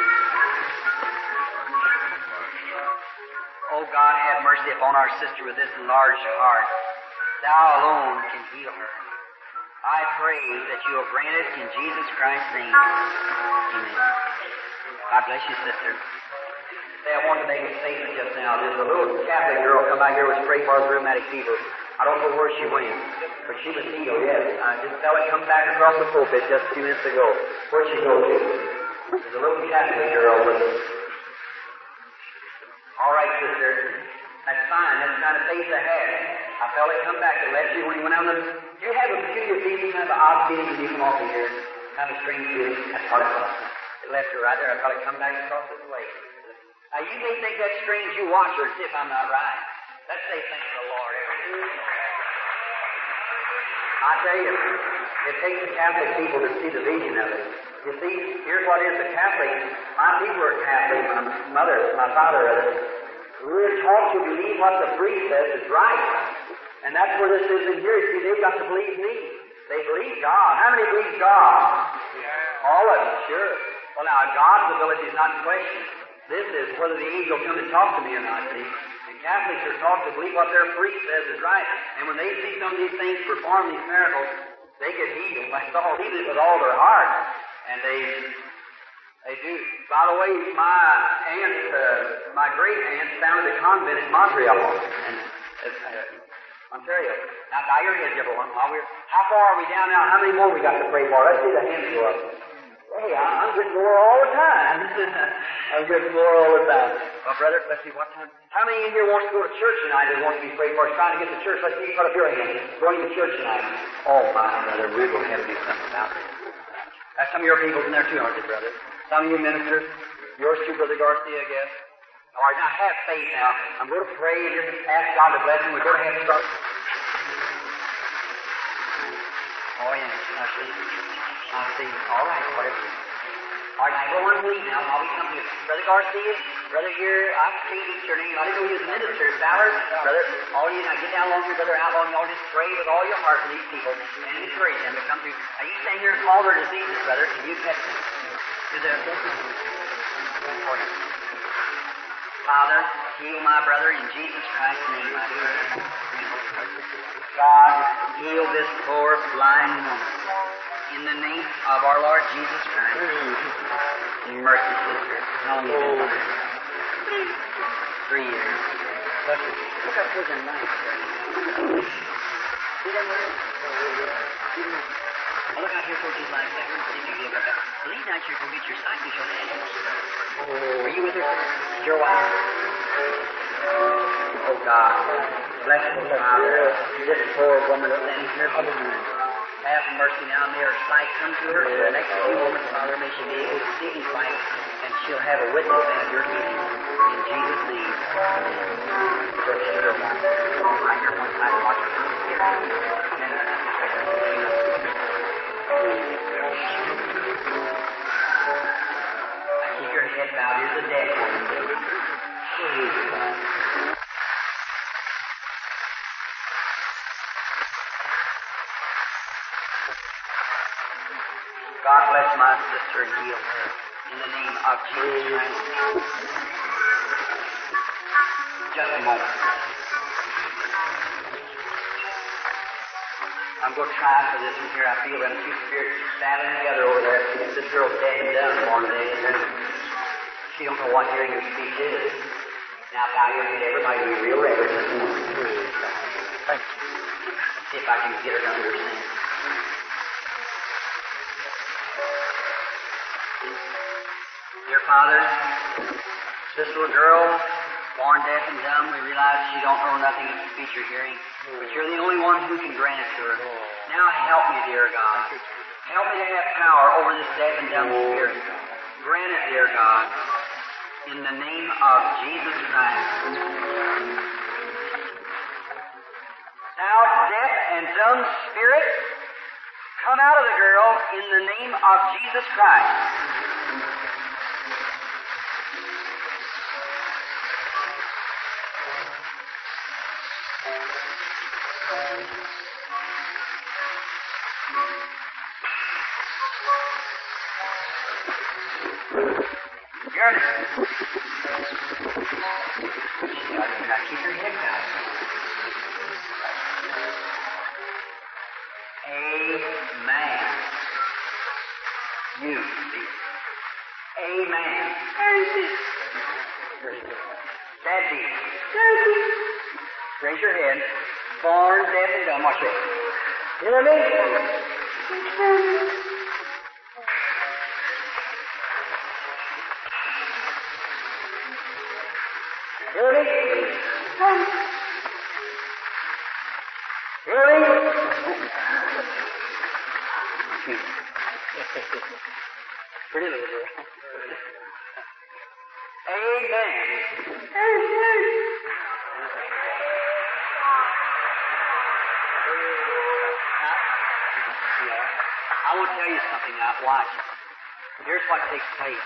Oh God, have mercy upon our sister with this enlarged heart. Thou alone can heal her. I pray that you will grant it in Jesus Christ's name. Amen. God bless you, sister. Say, I wanted to make a statement just now. There's a little Catholic girl come out here with spray for rheumatic fever. I don't know where she went, but she was healed, yes. I just felt it come back across the pulpit just a few minutes ago. Where'd she go to? There's a little Catholic girl with her. All right, sister. That's fine. That's the kind of faith I had. I felt it come back. It left you when you went out. Do you have a peculiar feeling, kind of an odd feeling when you come off of here? Kind of a strange feeling. That's part of it. left her right there. I probably come back across this way. Now, you may think that's strange. You watch her and see if I'm not right. Let's say thanks to the Lord. I tell you, it takes the Catholic people to see the vision of it. You see, here's what is the Catholic. My people are Catholic. My father is. We're taught to believe what the priest says is right. And that's where this is in here. See, they've got to believe me. They believe God. How many believe God? All of them, sure. Well, now, God's ability is not in question. This is whether the angel will come and talk to me or not, see. And Catholics are taught to believe what their priest says is right. And when they see some of these things perform these miracles, they get healed. Like all heal it with all their heart. And they do. By the way, my great aunt founded a convent in Montreal. Ontario. Now you're here, everyone. How far are we down now? How many more we got to pray for? Let's see the hands go up. Hey, I'm getting more all the time. I'm getting more all the time. Well, brother, let's see what time. How many in here wants to go to church tonight and wants to be prayed for? Trying to get to church. Let's see you put up your hand. Going to church tonight. Oh, my brother, we're going to have to do something about this. Some of your people's in there too, aren't they, brother? Some of you ministers. Yours too, Brother Garcia, I guess. All right, now have faith now. I'm going to pray and just ask God to bless him. We're going to have to start. Oh, yeah. I see. All right, whatever. All right, everyone leave now. I'll be coming here. Brother Garcia, brother here, I've changed your name. I didn't know he was a minister. Ballard, brother, all you now get down along here, brother, out along y'all. Just pray with all your heart for these people and encourage them to come through. Now, you stand here and call their diseases, brother, and you catch them. Father, heal my brother in Jesus Christ's name, I pray. God, heal this poor blind woman. In the name of our Lord Jesus Christ. Mercy, sister. How long have you been here? 3 years. Look up here and nice. See them there? I'll look out here for just like that. See if you can look up there. Believe not you can get your sight and your hand. Are you with her? Your wife? Oh, God. Bless the Father. This poor woman standing here. Have mercy now, may her sight come to her. In the next few moments, Father, may she be able to see in sight, and she'll have a witness at your meeting. In Jesus' name. I hear one time, watch her come here. I keep your head bowed. Here's the dead woman. God bless my sister and heal her in the name of Jesus Christ. Just a moment. I'm going to try for this one here. I feel them two spirits battling together over there. This girl's dead and done one day. She don't know what hearing her speech is. Now bow your head, everybody, be real reverent. Thank you. See if I can get her to understand. Dear Father, this little girl, born deaf and dumb, we realize she don't know nothing of speech or hearing, but you're the only one who can grant it to her. Now help me, dear God. Help me to have power over this deaf and dumb spirit. Grant it, dear God, in the name of Jesus Christ. Now, deaf and dumb spirit, come out of the girl in the name of Jesus Christ. Now keep your head down. Amen. You speak. Amen. Daddy. Raise your head. Born deaf and dumb. Watch it. You know what I mean? Really? Really? Pretty little girl. I want to tell you something now. Watch. Here's what takes place.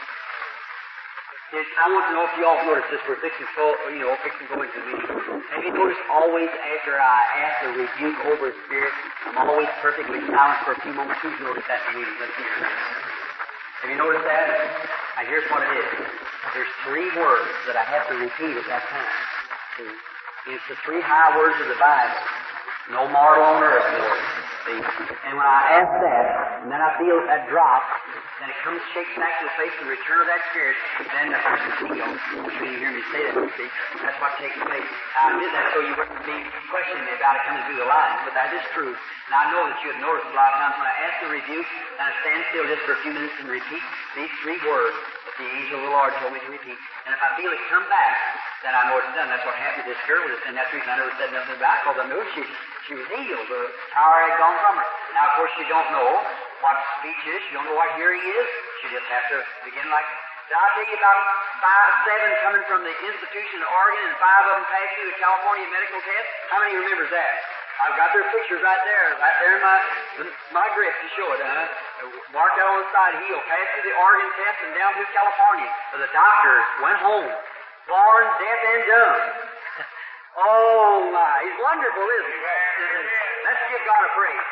I want to know if you all notice this. We're fixing to go into the meeting. Have you noticed always after I ask a rebuke over a spirit, I'm always perfectly silent for a few moments? Who's noticed that in the meeting? Let's hear it. Have you noticed that? Now here's what it is. There's 3 words that I have to repeat at that time. See? It's the 3 high words of the Bible. No mortal on earth, Lord. See? And when I ask that, and then I feel that drop, then it comes, shakes back to the face and return of that spirit, then the person's healed. When you hear me say that, see, that's what takes place. I did that so you wouldn't be questioning me about it coming through the lines, but that is true. And I know that you have noticed a lot of times when I ask the rebuke, and I stand still just for a few minutes and repeat these 3 words that the angel of the Lord told me to repeat. And if I feel it come back, then I know it's done. That's what happened to this girl with us, and that's the reason I never said nothing about it, because I knew she was healed. The power had gone from her. Now, of course, she don't know what speech is. She don't know what hearing is. She just has to begin like... Did I tell you about 7 coming from the institution in Oregon, and 5 of them passed through the California medical test? How many remembers that? I've got their pictures right there in my grip to show it. Marked out on the side, healed. Passed through the Oregon test and down through California. So the doctors went home, born, deaf, and dumb. Oh my, he's wonderful, isn't he? Let's give God a praise.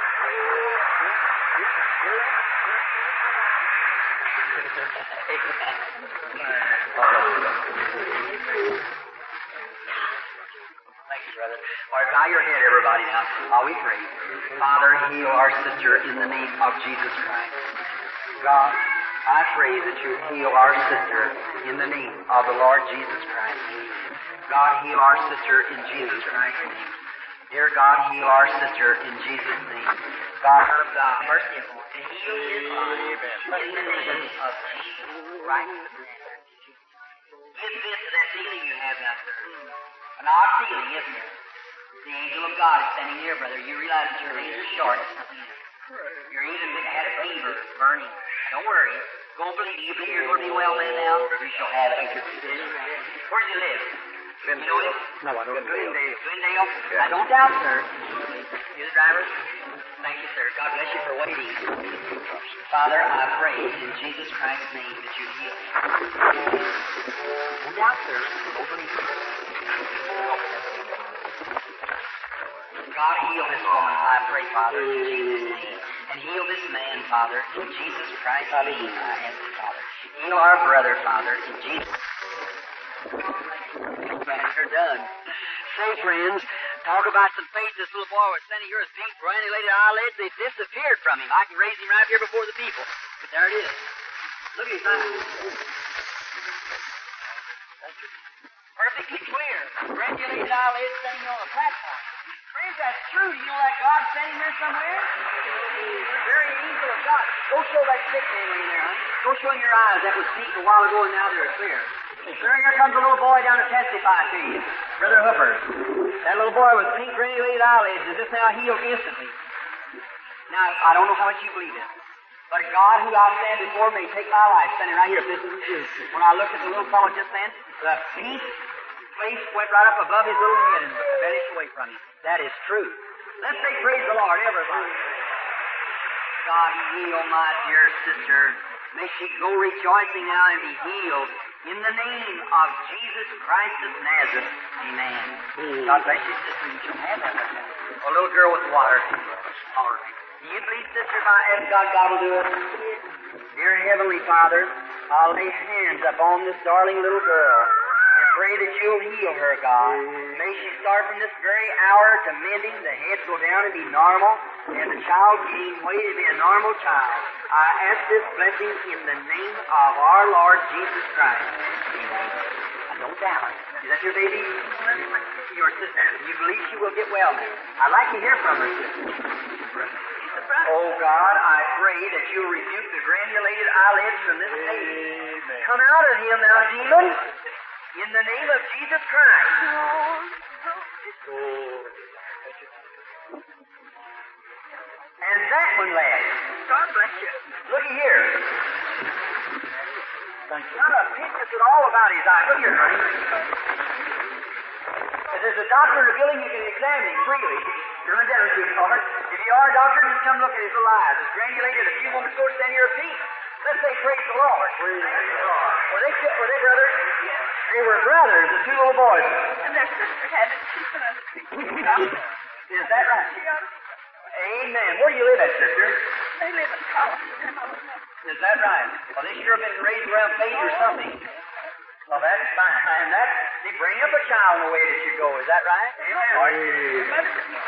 Thank you, brother. All right, bow your head, everybody, now, while we pray. Father, heal our sister in the name of Jesus Christ. God, I pray that you heal our sister in the name of the Lord Jesus Christ. God, heal our sister in Jesus Christ's name. Dear God, heal our sister in Jesus' name. God, of God, mercy upon us, and heal his body in the name of Jesus Christ. Give this to that feeling you have now, sir. An odd feeling, isn't it? The angel of God is standing here, brother. You realize that your hands are short. You're even had a fever, burning. Don't worry. Go and believe. You believe you're going to be well, man, now? You shall have it. Where does he live? You know him? No, I don't know. Glendale. Glendale? I don't doubt, sir. You're the driver? Thank you, sir. God bless you for waiting. Father, I pray in Jesus Christ's name that you heal. No doubt, sir. Don't believe it. God, heal this woman, I pray, Father, in Jesus' name. And heal this man, Father, in Jesus Christ's name, I ask you, Father. Heal our brother, Father, in Jesus' name. You're done. Say, friends, talk about some faith. This little boy was standing here with pink granulated eyelids. They disappeared from him. I can raise him right here before the people. But there it is. Look at his eyes. Perfectly clear. Granulated eyelids standing on the platform. Friends, that's true. You know that God's standing there somewhere? The very angel of God. Go show that sick man in there, honey. Go show him your eyes. That was pink a while ago, and now they're clear. Sir, here comes a little boy down to testify to you. Brother Hooper. That little boy with pink granulated eyelids is just now healed instantly. Now, I don't know how much you believe it, but God, who I stand before, may take my life, standing right here. If this is true. When I looked at the little fellow just then, the pink place went right up above his little head and vanished away from him. That is true. Let's say praise the Lord, everybody. God, heal my dear sister. May she go rejoicing now and be healed. In the name of Jesus Christ of Nazareth, amen. God bless you, sister. You shall have that. A little girl with water. All right. Do you believe, sister, if I ask God, God will do it? Dear Heavenly Father, I'll lay hands upon this darling little girl and pray that you'll heal her, God. May she start from this very hour to mending, the head go down and be normal, and the child gain weight and be a normal child. I ask this blessing in the name of our Lord Jesus Christ. Amen. I don't doubt it. Is that your baby? Your sister. You believe she will get well now? I'd like to hear from her, sister. Oh, God, I pray that you'll rebuke the granulated eyelids from this baby. Come out of him now, demon. In the name of Jesus Christ. And that one left. God bless you. Looky here. Thank you. Not a picture at all about his eye. Look here, honey. there's a doctor in the building, you can examine him freely. Run down to him, Lord. If you are a doctor, just come look at his little eyes. It's granulated. A few moments ago, stand here feet. Let's say praise the Lord. Praise the Lord. Were they brothers? Yes. They were brothers, the two little boys. And their sister had it. She's been a Is that right? Amen. Where do you live at, sister? They live in college. Is that right? Well, they sure have been raised around faith or something. Well, that's fine. And they bring up a child in the way that you go. Is that right? Amen.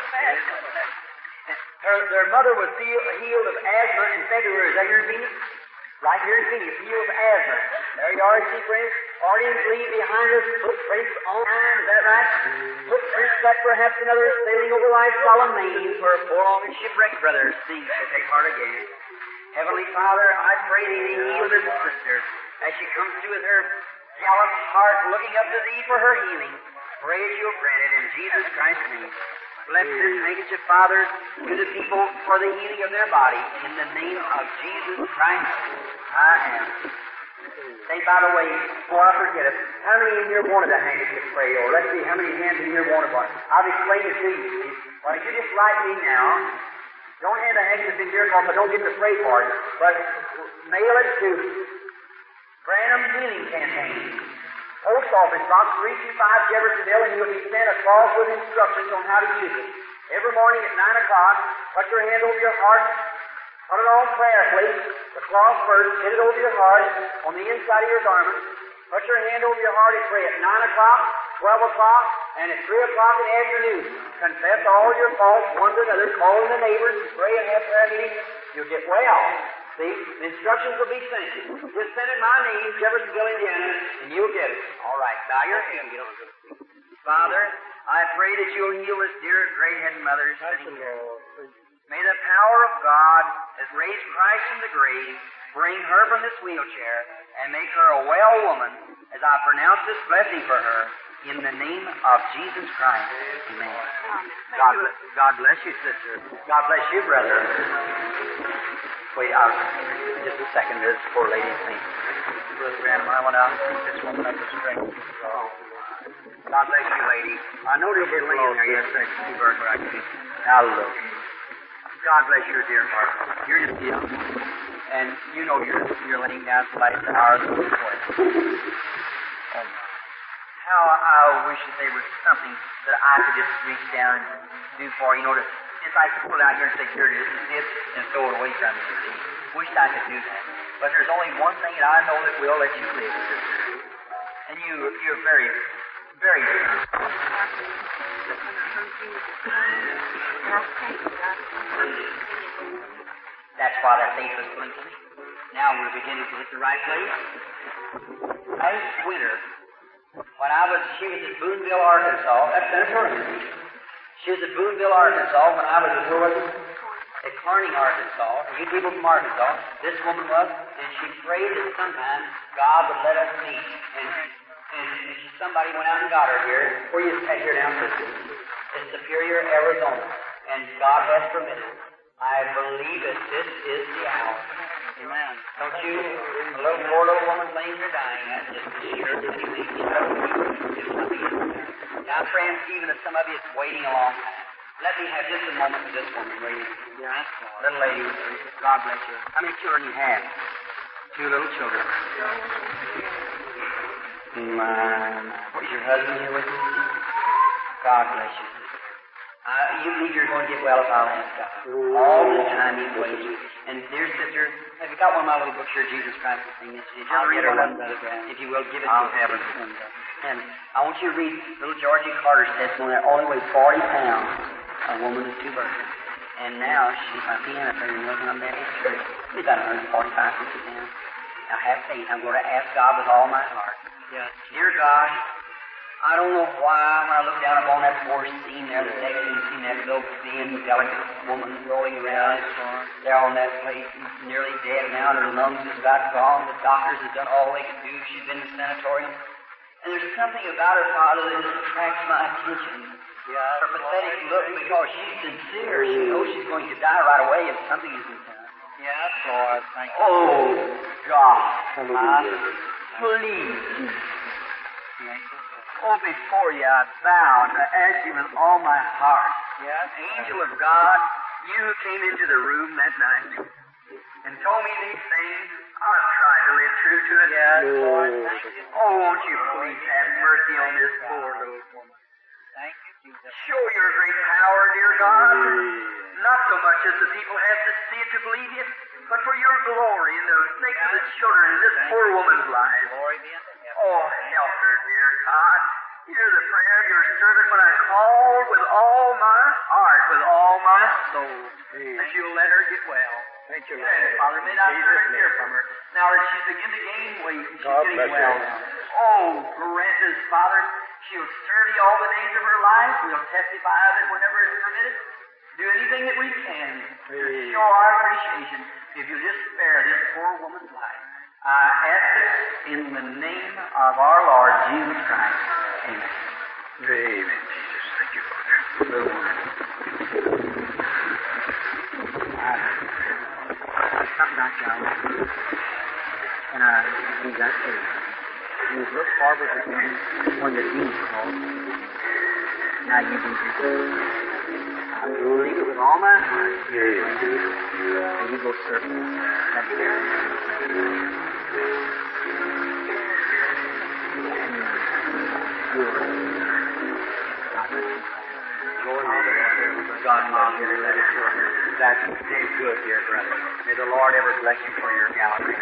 Their mother was healed of asthma in February. Is that here in Phoenix? Right here in Phoenix, healed of asthma. There you are, see, friends. Partying leave behind us, footprints on time. Is that right? Footprints that perhaps another sailing over life's solemn main for a forlorn and shipwrecked brother seeks to take heart again. Heavenly Father, I pray Thee to heal this sister as she comes to with her gallant heart looking up to Thee for her healing. Pray that You'll grant it in Jesus Christ's name. Bless this handkerchief, Father, to the people for the healing of their body. In the name of Jesus Christ, I am. Say, by the way, before I forget it, how many in here wanted a handkerchief pray? Or let's see, how many hands in here wanted one? I'll explain it to you. Why don't you just write me now? Don't hand a handkerchief in here because I don't get to pray for it. But mail it to Branham Healing Campaign. Post Office Box 325 Jeffersonville, and you'll be sent a cross with instructions on how to use it. Every morning at 9 o'clock, put your hand over your heart, put it on prayerfully, the cross first, hit it over your heart, on the inside of your garment. Put your hand over your heart and pray at 9 o'clock, 12 o'clock, and at 3 o'clock in the afternoon. Confess all your faults one to another, call in the neighbors, and pray and have prayer meetings. You'll get well. See, the instructions will be sent. Just send in my name, Jeffersonville, Indiana, and you'll get it. All right, bow your head. Father, I pray that You'll heal this dear gray-headed mother sitting here. May the power of God that raised Christ from the grave bring her from this wheelchair and make her a well woman as I pronounce this blessing for her in the name of Jesus Christ. Amen. God bless you, sister. God bless you, brother. Wait, just a second. This poor lady's name. Brother Branham, I want to pick this woman up the string. God bless you, lady. I know there's a lady in there. Yes, sir. You were correct. Hallelujah. God bless your dear heart. You're just young. And you know you're laying down for like hours of prayer. How I wish that there was something that I could just reach down and do for you. You know, just like to pull it out here and say, here it is, and throw it away from you. Wish I could do that. But there's only one thing that I know that will let you live, sister. And you're very, very That's why that faith was blinking. Now we're beginning to hit the right place. Last winter, when she was at Boonville, Arkansas. That's Senator Turner. She was at Boonville, Arkansas when I was at Corning, Arkansas. And you people from Arkansas, this woman was, and she prayed that sometime God would let us meet. And somebody went out and got her here. Where you at here now, sister? In Superior, Arizona. And God has permitted. I believe that this is the hour. Amen. Don't you? A poor little woman laying here dying. That's just sure that anything. Now I'm praying, Stephen, that some of you is waiting a long time. Let me have just a moment with this woman, will you? Yes. Little lady, God bless you. How many children you have? 2 little children. Is your husband here with you? God bless you. You believe you're going to get well if I'll ask God. All this time you've waited. And dear sister, have you got one of my little books here, Jesus Christ the Thing? I'll read one, Brother Branham. If you will, give it to me. I'll have it. And I want you to read little Georgie Carter's testimony that only weighed 40 pounds, a woman with 2 births. And now she's my piano player in Wilhelm Baptist Church. She's about 145, 50 pounds. Now have faith. I'm going to ask God with all my heart. Yes. Dear God, I don't know why when I look down upon that poor scene there, the next scene, see that little thin, delicate woman rolling around there on that place, nearly dead now, and her lungs is about gone. The doctors have done all they could do. She's been in the sanatorium. And there's something about her, Father, that just attracts my attention. Her pathetic look, because she's sincere. She knows she's going to die right away if something isn't done. Yes, Lord, thank you. Oh, God. Please. Oh, before you I bow to ask you with all my heart. Yes. Angel of God, you came into the room that night and told me these things. I've tried to live true to it. Yes, Lord. Thank you. Oh, won't you please have mercy on this poor little woman. Thank you, Jesus. Show your great power, dear God. Not so much as the people have to see it to believe you, but for your glory and the sake of the children in this poor woman's life. Glory be unto heaven. Oh, help her, dear God. Hear the prayer of your servant when I called with all my heart, with all my soul, that you'll let her get well. Thank you, Yes, Father, may not turn a tear from her. Now that she's beginning to gain weight, she's God getting bless well. her. Oh, grant us, Father, she'll serve you all the days of her life. We'll testify of it whenever it's permitted. Do anything that we can to show our appreciation. If you'll just spare this poor woman's life. I ask it in the name of our Lord Jesus Christ. Amen. Amen, Jesus. Thank you, Father. Something like that. And he got there. He was looked forward to him when the demon called. Now you can I believe it with all my heart. And you go serve him. That's That's good, dear brother. May the Lord ever bless you for your gallery.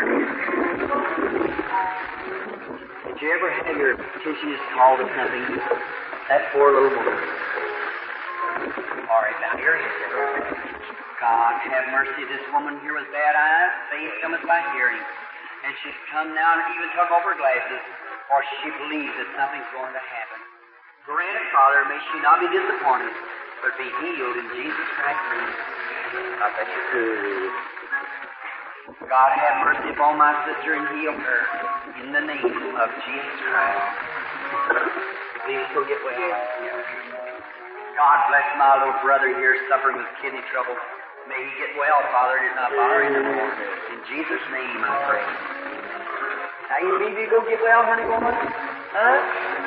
Did you ever have your petitions called to something? That poor little woman. All right, now here he is. God, have mercy. This woman here with bad eyes, faith cometh by hearing. And she's come now and even took off her glasses, for she believes that something's going to happen. Grant it, Father, may she not be disappointed, but be healed in Jesus Christ's name. God bless you. God, have mercy upon my sister and heal her in the name of Jesus Christ. Please go get well. God bless my little brother here suffering with kidney trouble. May he get well, Father, and not bother him anymore. In Jesus' name I pray. Now you believe you go get well, honey woman? Huh?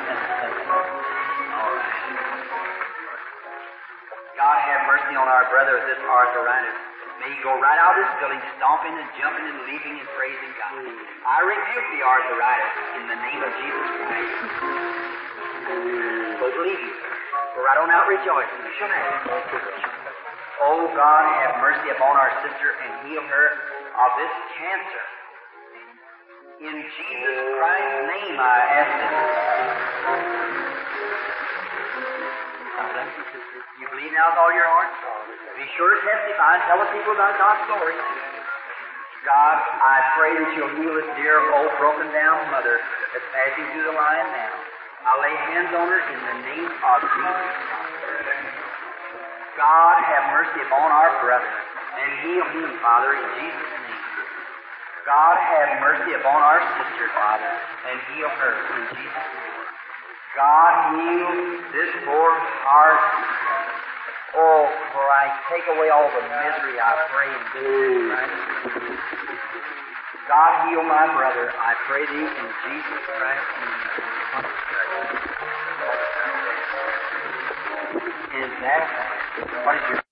All right. God have mercy on our brother with this arthritis. May he go right out of this building, stomping and jumping and leaping and praising God. I rebuke the arthritis in the name of Jesus Christ. But believe you, go right on out rejoicing. Shut up. Oh God, have mercy upon our sister and heal her of this cancer. In Jesus Christ's name I ask it. God bless you, sister. You believe now with all your heart? Be sure to testify and tell the people about God's glory. God, I pray that you'll heal this dear old broken down mother that's passing through the line now. I'll lay hands on her in the name of Jesus Christ. God, have mercy upon our brother and heal him, Father, in Jesus' name. God, have mercy upon our sister, Father, and heal her in Jesus' name. God, heal this poor heart. Oh, Christ, take away all the misery, I pray in Jesus Christ. God, heal my brother, I pray thee in Jesus Christ's name. Is that what is your